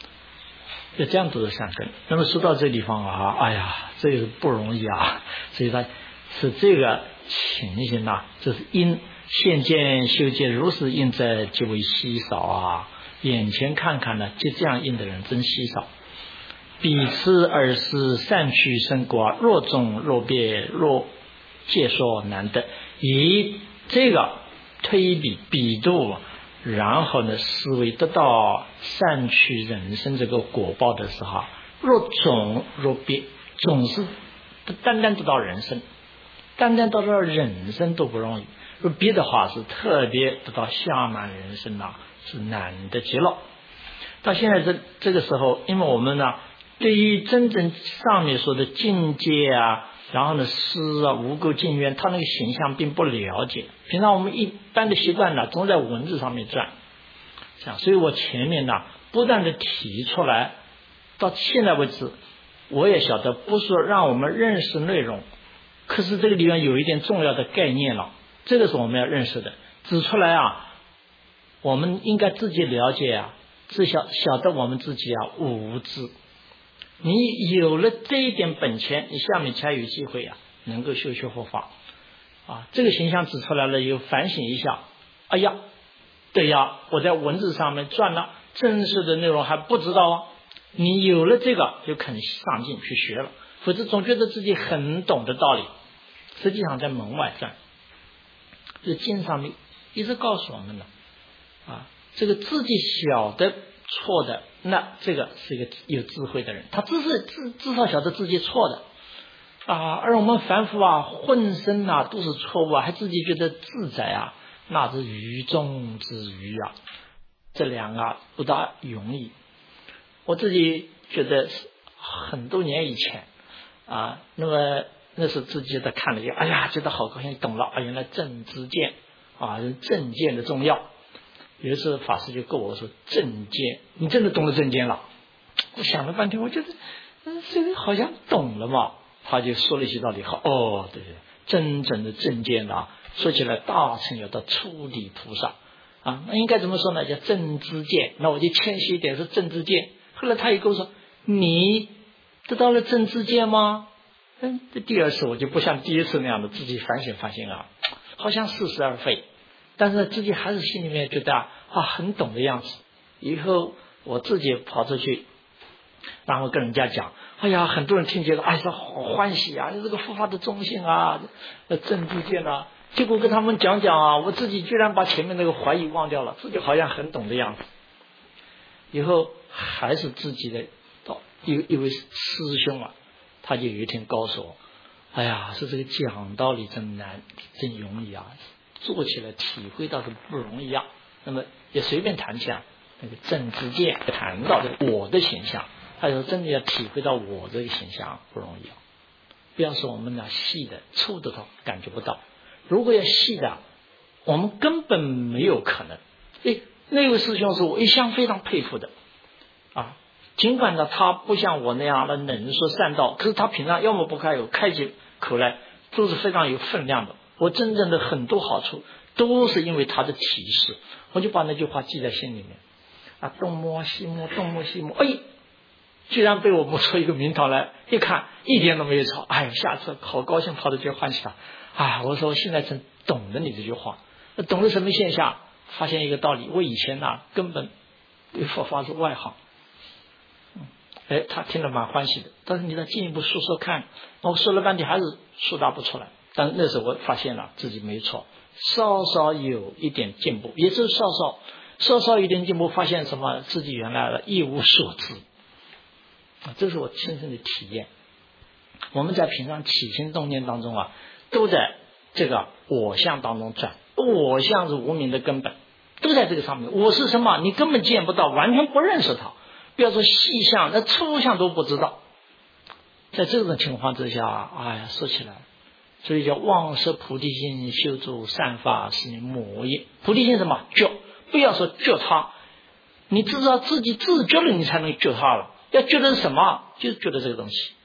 那么说到这地方这个不容易所以它是这个情形这是因现见修戒如是因者极为稀少眼前看看就这样因的人真稀少。彼此而是善趣生果，若众若别，若界说难得，以这个推比度，然后呢思维得到善趣人生这个果报的时候，若种若别，总是单单得到人生，单单得到人生都不容易，若别的话是特别得到下满人生是难得极了。到现在这个时候，因为我们对于真正上面说的境界然后呢思无垢净愿，他那个形象并不了解，平常我们一般的习惯总在文字上面转，所以我前面不断的提出来，到现在为止我也晓得不是说让我们认识内容，可是这个地方有一点重要的概念了，这个是我们要认识的，指出来我们应该自己了解晓得我们自己无知，你有了这一点本钱，你下面才有机会能够修学佛法这个形象指出来了，有反省一下，对我在文字上面转了，真实的内容还不知道你有了这个就肯上进去学了，否则总觉得自己很懂的道理，实际上在门外转。这经上面一直告诉我们这个自己晓得错的，那这个是一个有智慧的人，他至少晓得自己错的啊。而我们凡夫啊，浑身啊都是错误啊，还自己觉得自在啊，那是愚中之愚啊。这两个不大容易。我自己觉得很多年以前啊，那时自己在看了一个，哎呀，觉得好高兴，懂了啊，原来正知见啊，正见的重要。有一次法师就跟我说，正见，你真的懂了正见了？我想了半天，我觉得这个好像懂了嘛。他就说了一些道理，好，哦，对，真正的正见啊，说起来大乘有的初地菩萨啊，那应该怎么说呢？叫正知见。那我就谦虚一点，说正知见。后来他也跟我说，你得到了正知见吗？这第二次我就不像第一次那样的自己反省啊，好像似是而非，但是自己还是心里面觉得啊很懂的样子。以后我自己跑出去，然后跟人家讲，哎呀，很多人听见了，哎呀，好欢喜啊！这个佛法的中性啊，正知见啊。结果跟他们讲啊，我自己居然把前面那个怀疑忘掉了，自己好像很懂的样子。以后还是自己的一位师兄啊，他就有一天告诉我，哎呀，说这个讲道理真难，真容易啊，做起来体会到是不容易啊。那么也随便谈起来，那个正知见谈到的我的形象，他说真的要体会到我这个形象不容易啊。不要说我们那细的粗的头感觉不到，如果要细的，我们根本没有可能。那位师兄是我一向非常佩服的啊。尽管呢，他不像我那样的能说善道，可是他平常要么不开起口来，都是非常有分量的。我真正的很多好处都是因为他的提示，我就把那句话记在心里面啊，东摸西摸，东摸西摸，哎，居然被我摸出一个名堂来，一看一点都没有吵，哎，下次好高兴，跑到去欢喜他。哎，我说我现在真懂了你这句话，懂了什么现象？发现一个道理，我以前根本对佛法是外行。他听了蛮欢喜的，但是你再进一步说说看，我说了半天还是说答不出来。但那时候我发现了自己没错，稍稍有一点进步，也就是稍稍一点进步，发现什么自己原来一无所知这是我亲身的体验。我们在平常起心动念当中都在这个我相当中转，我相是无明的根本，都在这个上面。我是什么？你根本见不到，完全不认识它。不要说细相，那粗相都不知道。在这种情况之下，哎呀，说起来，所以叫忘失菩提心，修诸善法，是你魔业。菩提心什么？觉，不要说觉他，你知道自己自觉了，你才能觉他了。要觉得什么？就是觉得这个东西。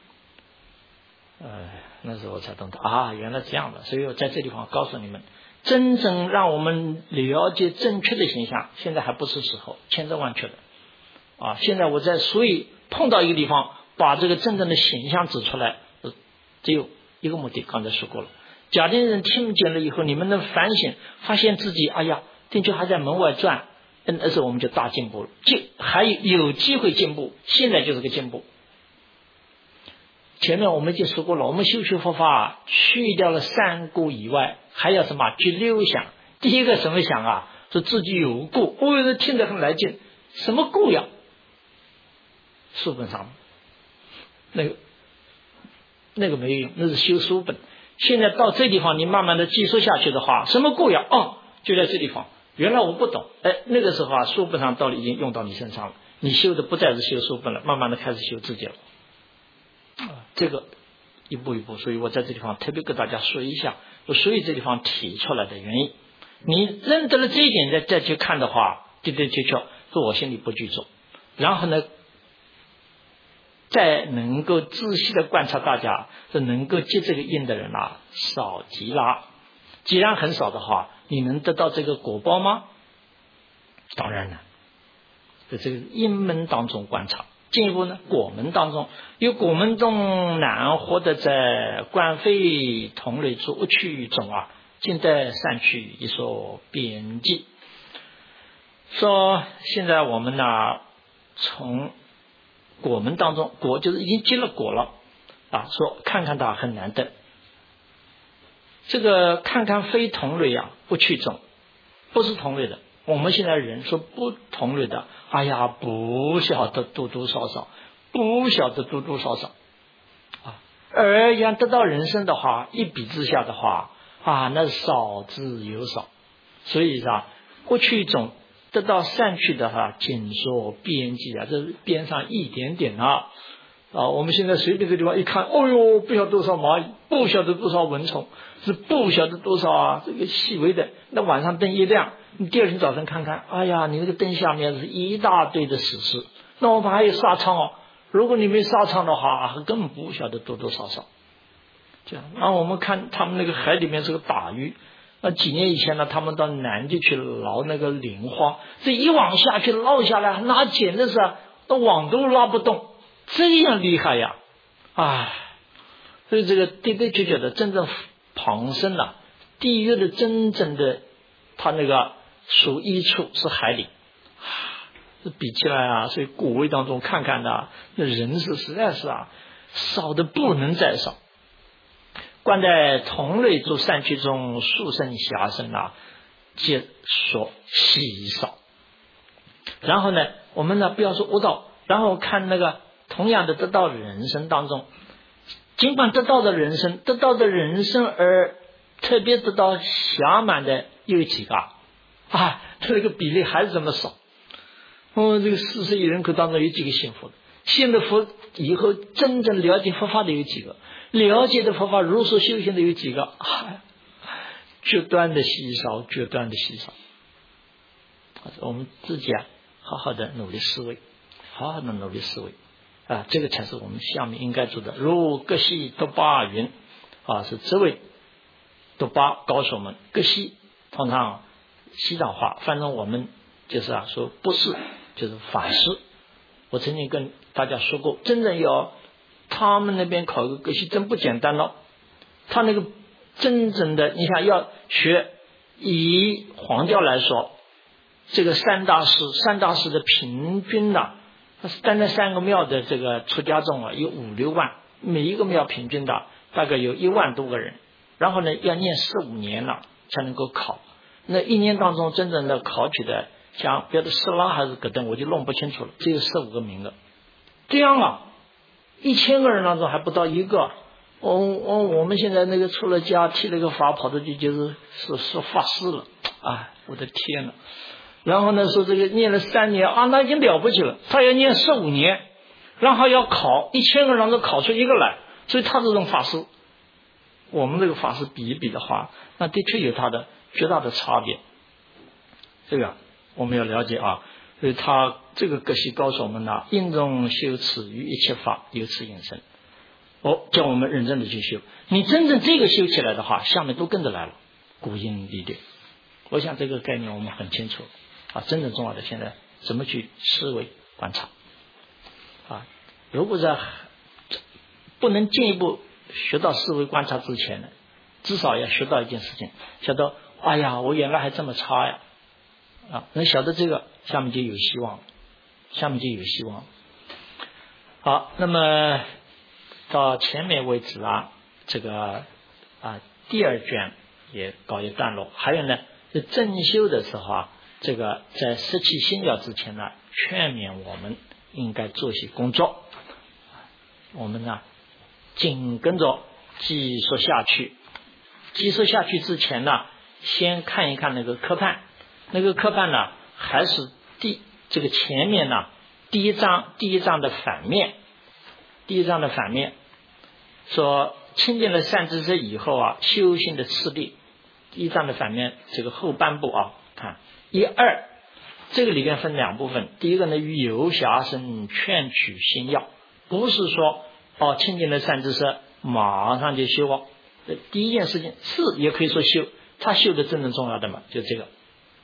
那时候我才懂得原来这样的。所以我在这地方告诉你们，真正让我们了解正确的形象，现在还不是时候，千真万确的。现在所以碰到一个地方，把这个真正的形象指出来，只有一个目的，刚才说过了。假定人听见了以后，你们能反省，发现自己的确还在门外转，那时候我们就大进步了，还有机会进步，现在就是个进步。前面我们已经说过了，我们修佛法去掉了三故以外，还要什么？去六想。第一个什么想说自己有故，这听得很来劲，什么故呀？书本上那个没有用，那是修书本。现在到这地方，你慢慢的记述下去的话，什么故呀？就在这地方。原来我不懂，那个时候书本上道理已经用到你身上了，你修的不再是修书本了，慢慢的开始修自己了。这个一步一步，所以我在这地方特别跟大家说一下，所以这地方提出来的原因。你认得了这一点，再去看的话，的确是我心里不具足。然后呢，再能够仔细的观察大家，能够接这个因的人少极了。既然很少的话，你能得到这个果报吗？当然了，在这个因门当中观察。进一步呢，果门当中有果门中难获得在观非同类处无趣中尽得善趣一所边际。说现在我们从果门当中，果就是已经结了果了说看看它很难得。这个看看非同类不去中，不是同类的， 我们现在人说不同类的，哎呀，不晓得多多少少，不晓得多多少少啊。而要得到人生的话，一比之下的话啊，那少之又少。所以过去一种得到善趣的紧缩边际这边上一点点我们现在随便这地方一看，哦哟，不晓得多少蚂蚁，不晓得多少蚊虫，是不晓得多少这个细微的。那晚上灯一亮，你第二天早晨看看，哎呀，你那个灯下面是一大堆的死尸。那我们还有沙场如果你没沙场的话，根本不晓得多多少少。这样，那我们看他们那个海里面是个打鱼。那几年以前呢，他们到南极去捞那个莲花，这一网下去捞下来，那简直是那网都拉不动，这样厉害呀！所以这个的的确确的真正旁生地狱的真正的它那个属一处是海里比起来所以古文当中看看那人是实在是少的不能再少。观在同类诸善趣中，殊胜暇生皆所稀少。然后呢，我们不要说悟道，然后看那个同样的得到人生当中，尽管得到的人生而特别得到暇满的有几个这个比例还是这么少。这个40亿人口当中有几个信佛的？信了佛以后真正了解佛法的有几个？了解的佛法如实修行的有几个？绝端的稀少，绝端的稀少。我们自己好好的努力思维，好好的努力思维这个才是我们下面应该做的。如各系多巴云是这位多巴高手们，各系通常西藏话反正我们就是说不是，就是法师。我曾经跟大家说过，真正要他们那边考个各系真不简单了。他那个真正的你想要学，以黄教来说，这个三大师的平均单单3个庙的这个出家众有5、6万，每一个庙平均大概有1万多个人。然后呢，要念4、5年才能够考。那1年当中真正的考取的，像别的4拉还是葛登，我就弄不清楚了，只有15个名额。这样1000个人当中还不到1个。我们现在那个出了家剃了个发跑的就是法师了我的天哪！然后呢说这个念了3年那已经了不起了，他要念15年，然后要考1000个人当中考出1个来，所以他这种法师，我们这个法师比一比的话，那的确有他的绝大的差别。这个我们要了解所以他这个各系高手们因中修持于一切法，由此引申。叫我们认真的去修。你真正这个修起来的话，下面都跟着来了，古因理略。我想这个概念我们很清楚真正重要的现在怎么去思维观察如果在不能进一步学到思维观察之前呢，至少要学到一件事情，晓得我原来还这么差呀能晓得这个，下面就有希望，好，那么到前面为止这个第2卷也告一段落。还有呢，正修的时候这个在失去心了之前劝勉我们应该做些工作。我们紧跟着继续下去。之前先看一看那个科判。那个科判还是这个前面第一章的反面。说亲近了善知识以后修行的次第。第一章的反面这个后半部看1、2，这个里面分2部分。第一个呢，于游侠生劝取心要，不是说亲近了善知识马上就修第一件事情是也可以说修，他修的真正重要的嘛，就这个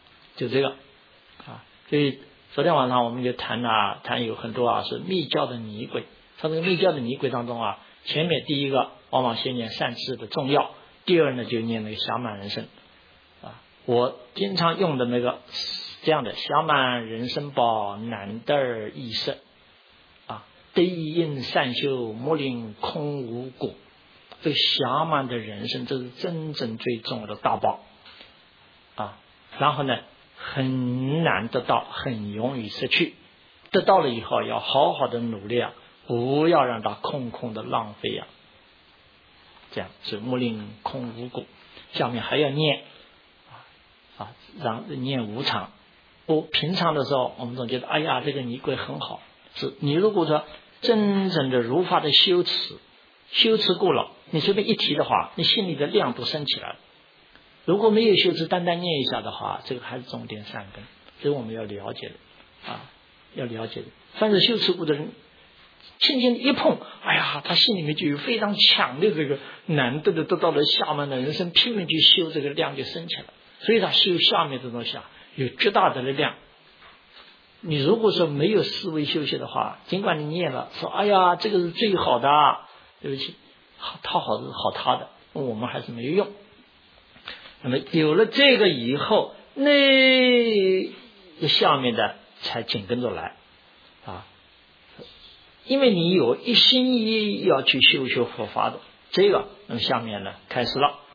所以昨天晚上我们就谈有很多是密教的仪轨。他这个密教的仪轨当中前面第一个往往先念善知的重要，第二呢就念那个暇满人生我经常用的那个这样的暇满人生宝，难得易色得因善修，莫令空无果。这个暇满的人生，这是真正最重要的大宝然后呢很难得到，很容易失去。得到了以后要好好的努力啊，不要让它空空的浪费啊。这样是目令空无果。下面还要念让念无常。平常的时候我们总觉得哎呀这个尼贵很好，是你如果说真正的如法的修持过了，你随便一提的话，你心里的量都升起来了。如果没有修持，单单念一下的话，这个还是重点善根，这个我们要了解的要了解的。凡是修持过的人，轻轻一碰，哎呀，他心里面就有非常强烈这个难得的得到了下面的人生，拼命去修，这个量就升起来了。所以他修下面这东西有巨大的力量。你如果说没有思维修习的话，尽管你念了说哎呀这个是最好的，对不起，他好是好他的，我们还是没有用。那么有了这个以后，那下面的才紧跟着来因为你有一心一意要去修佛法的，这个那么下面呢开始了。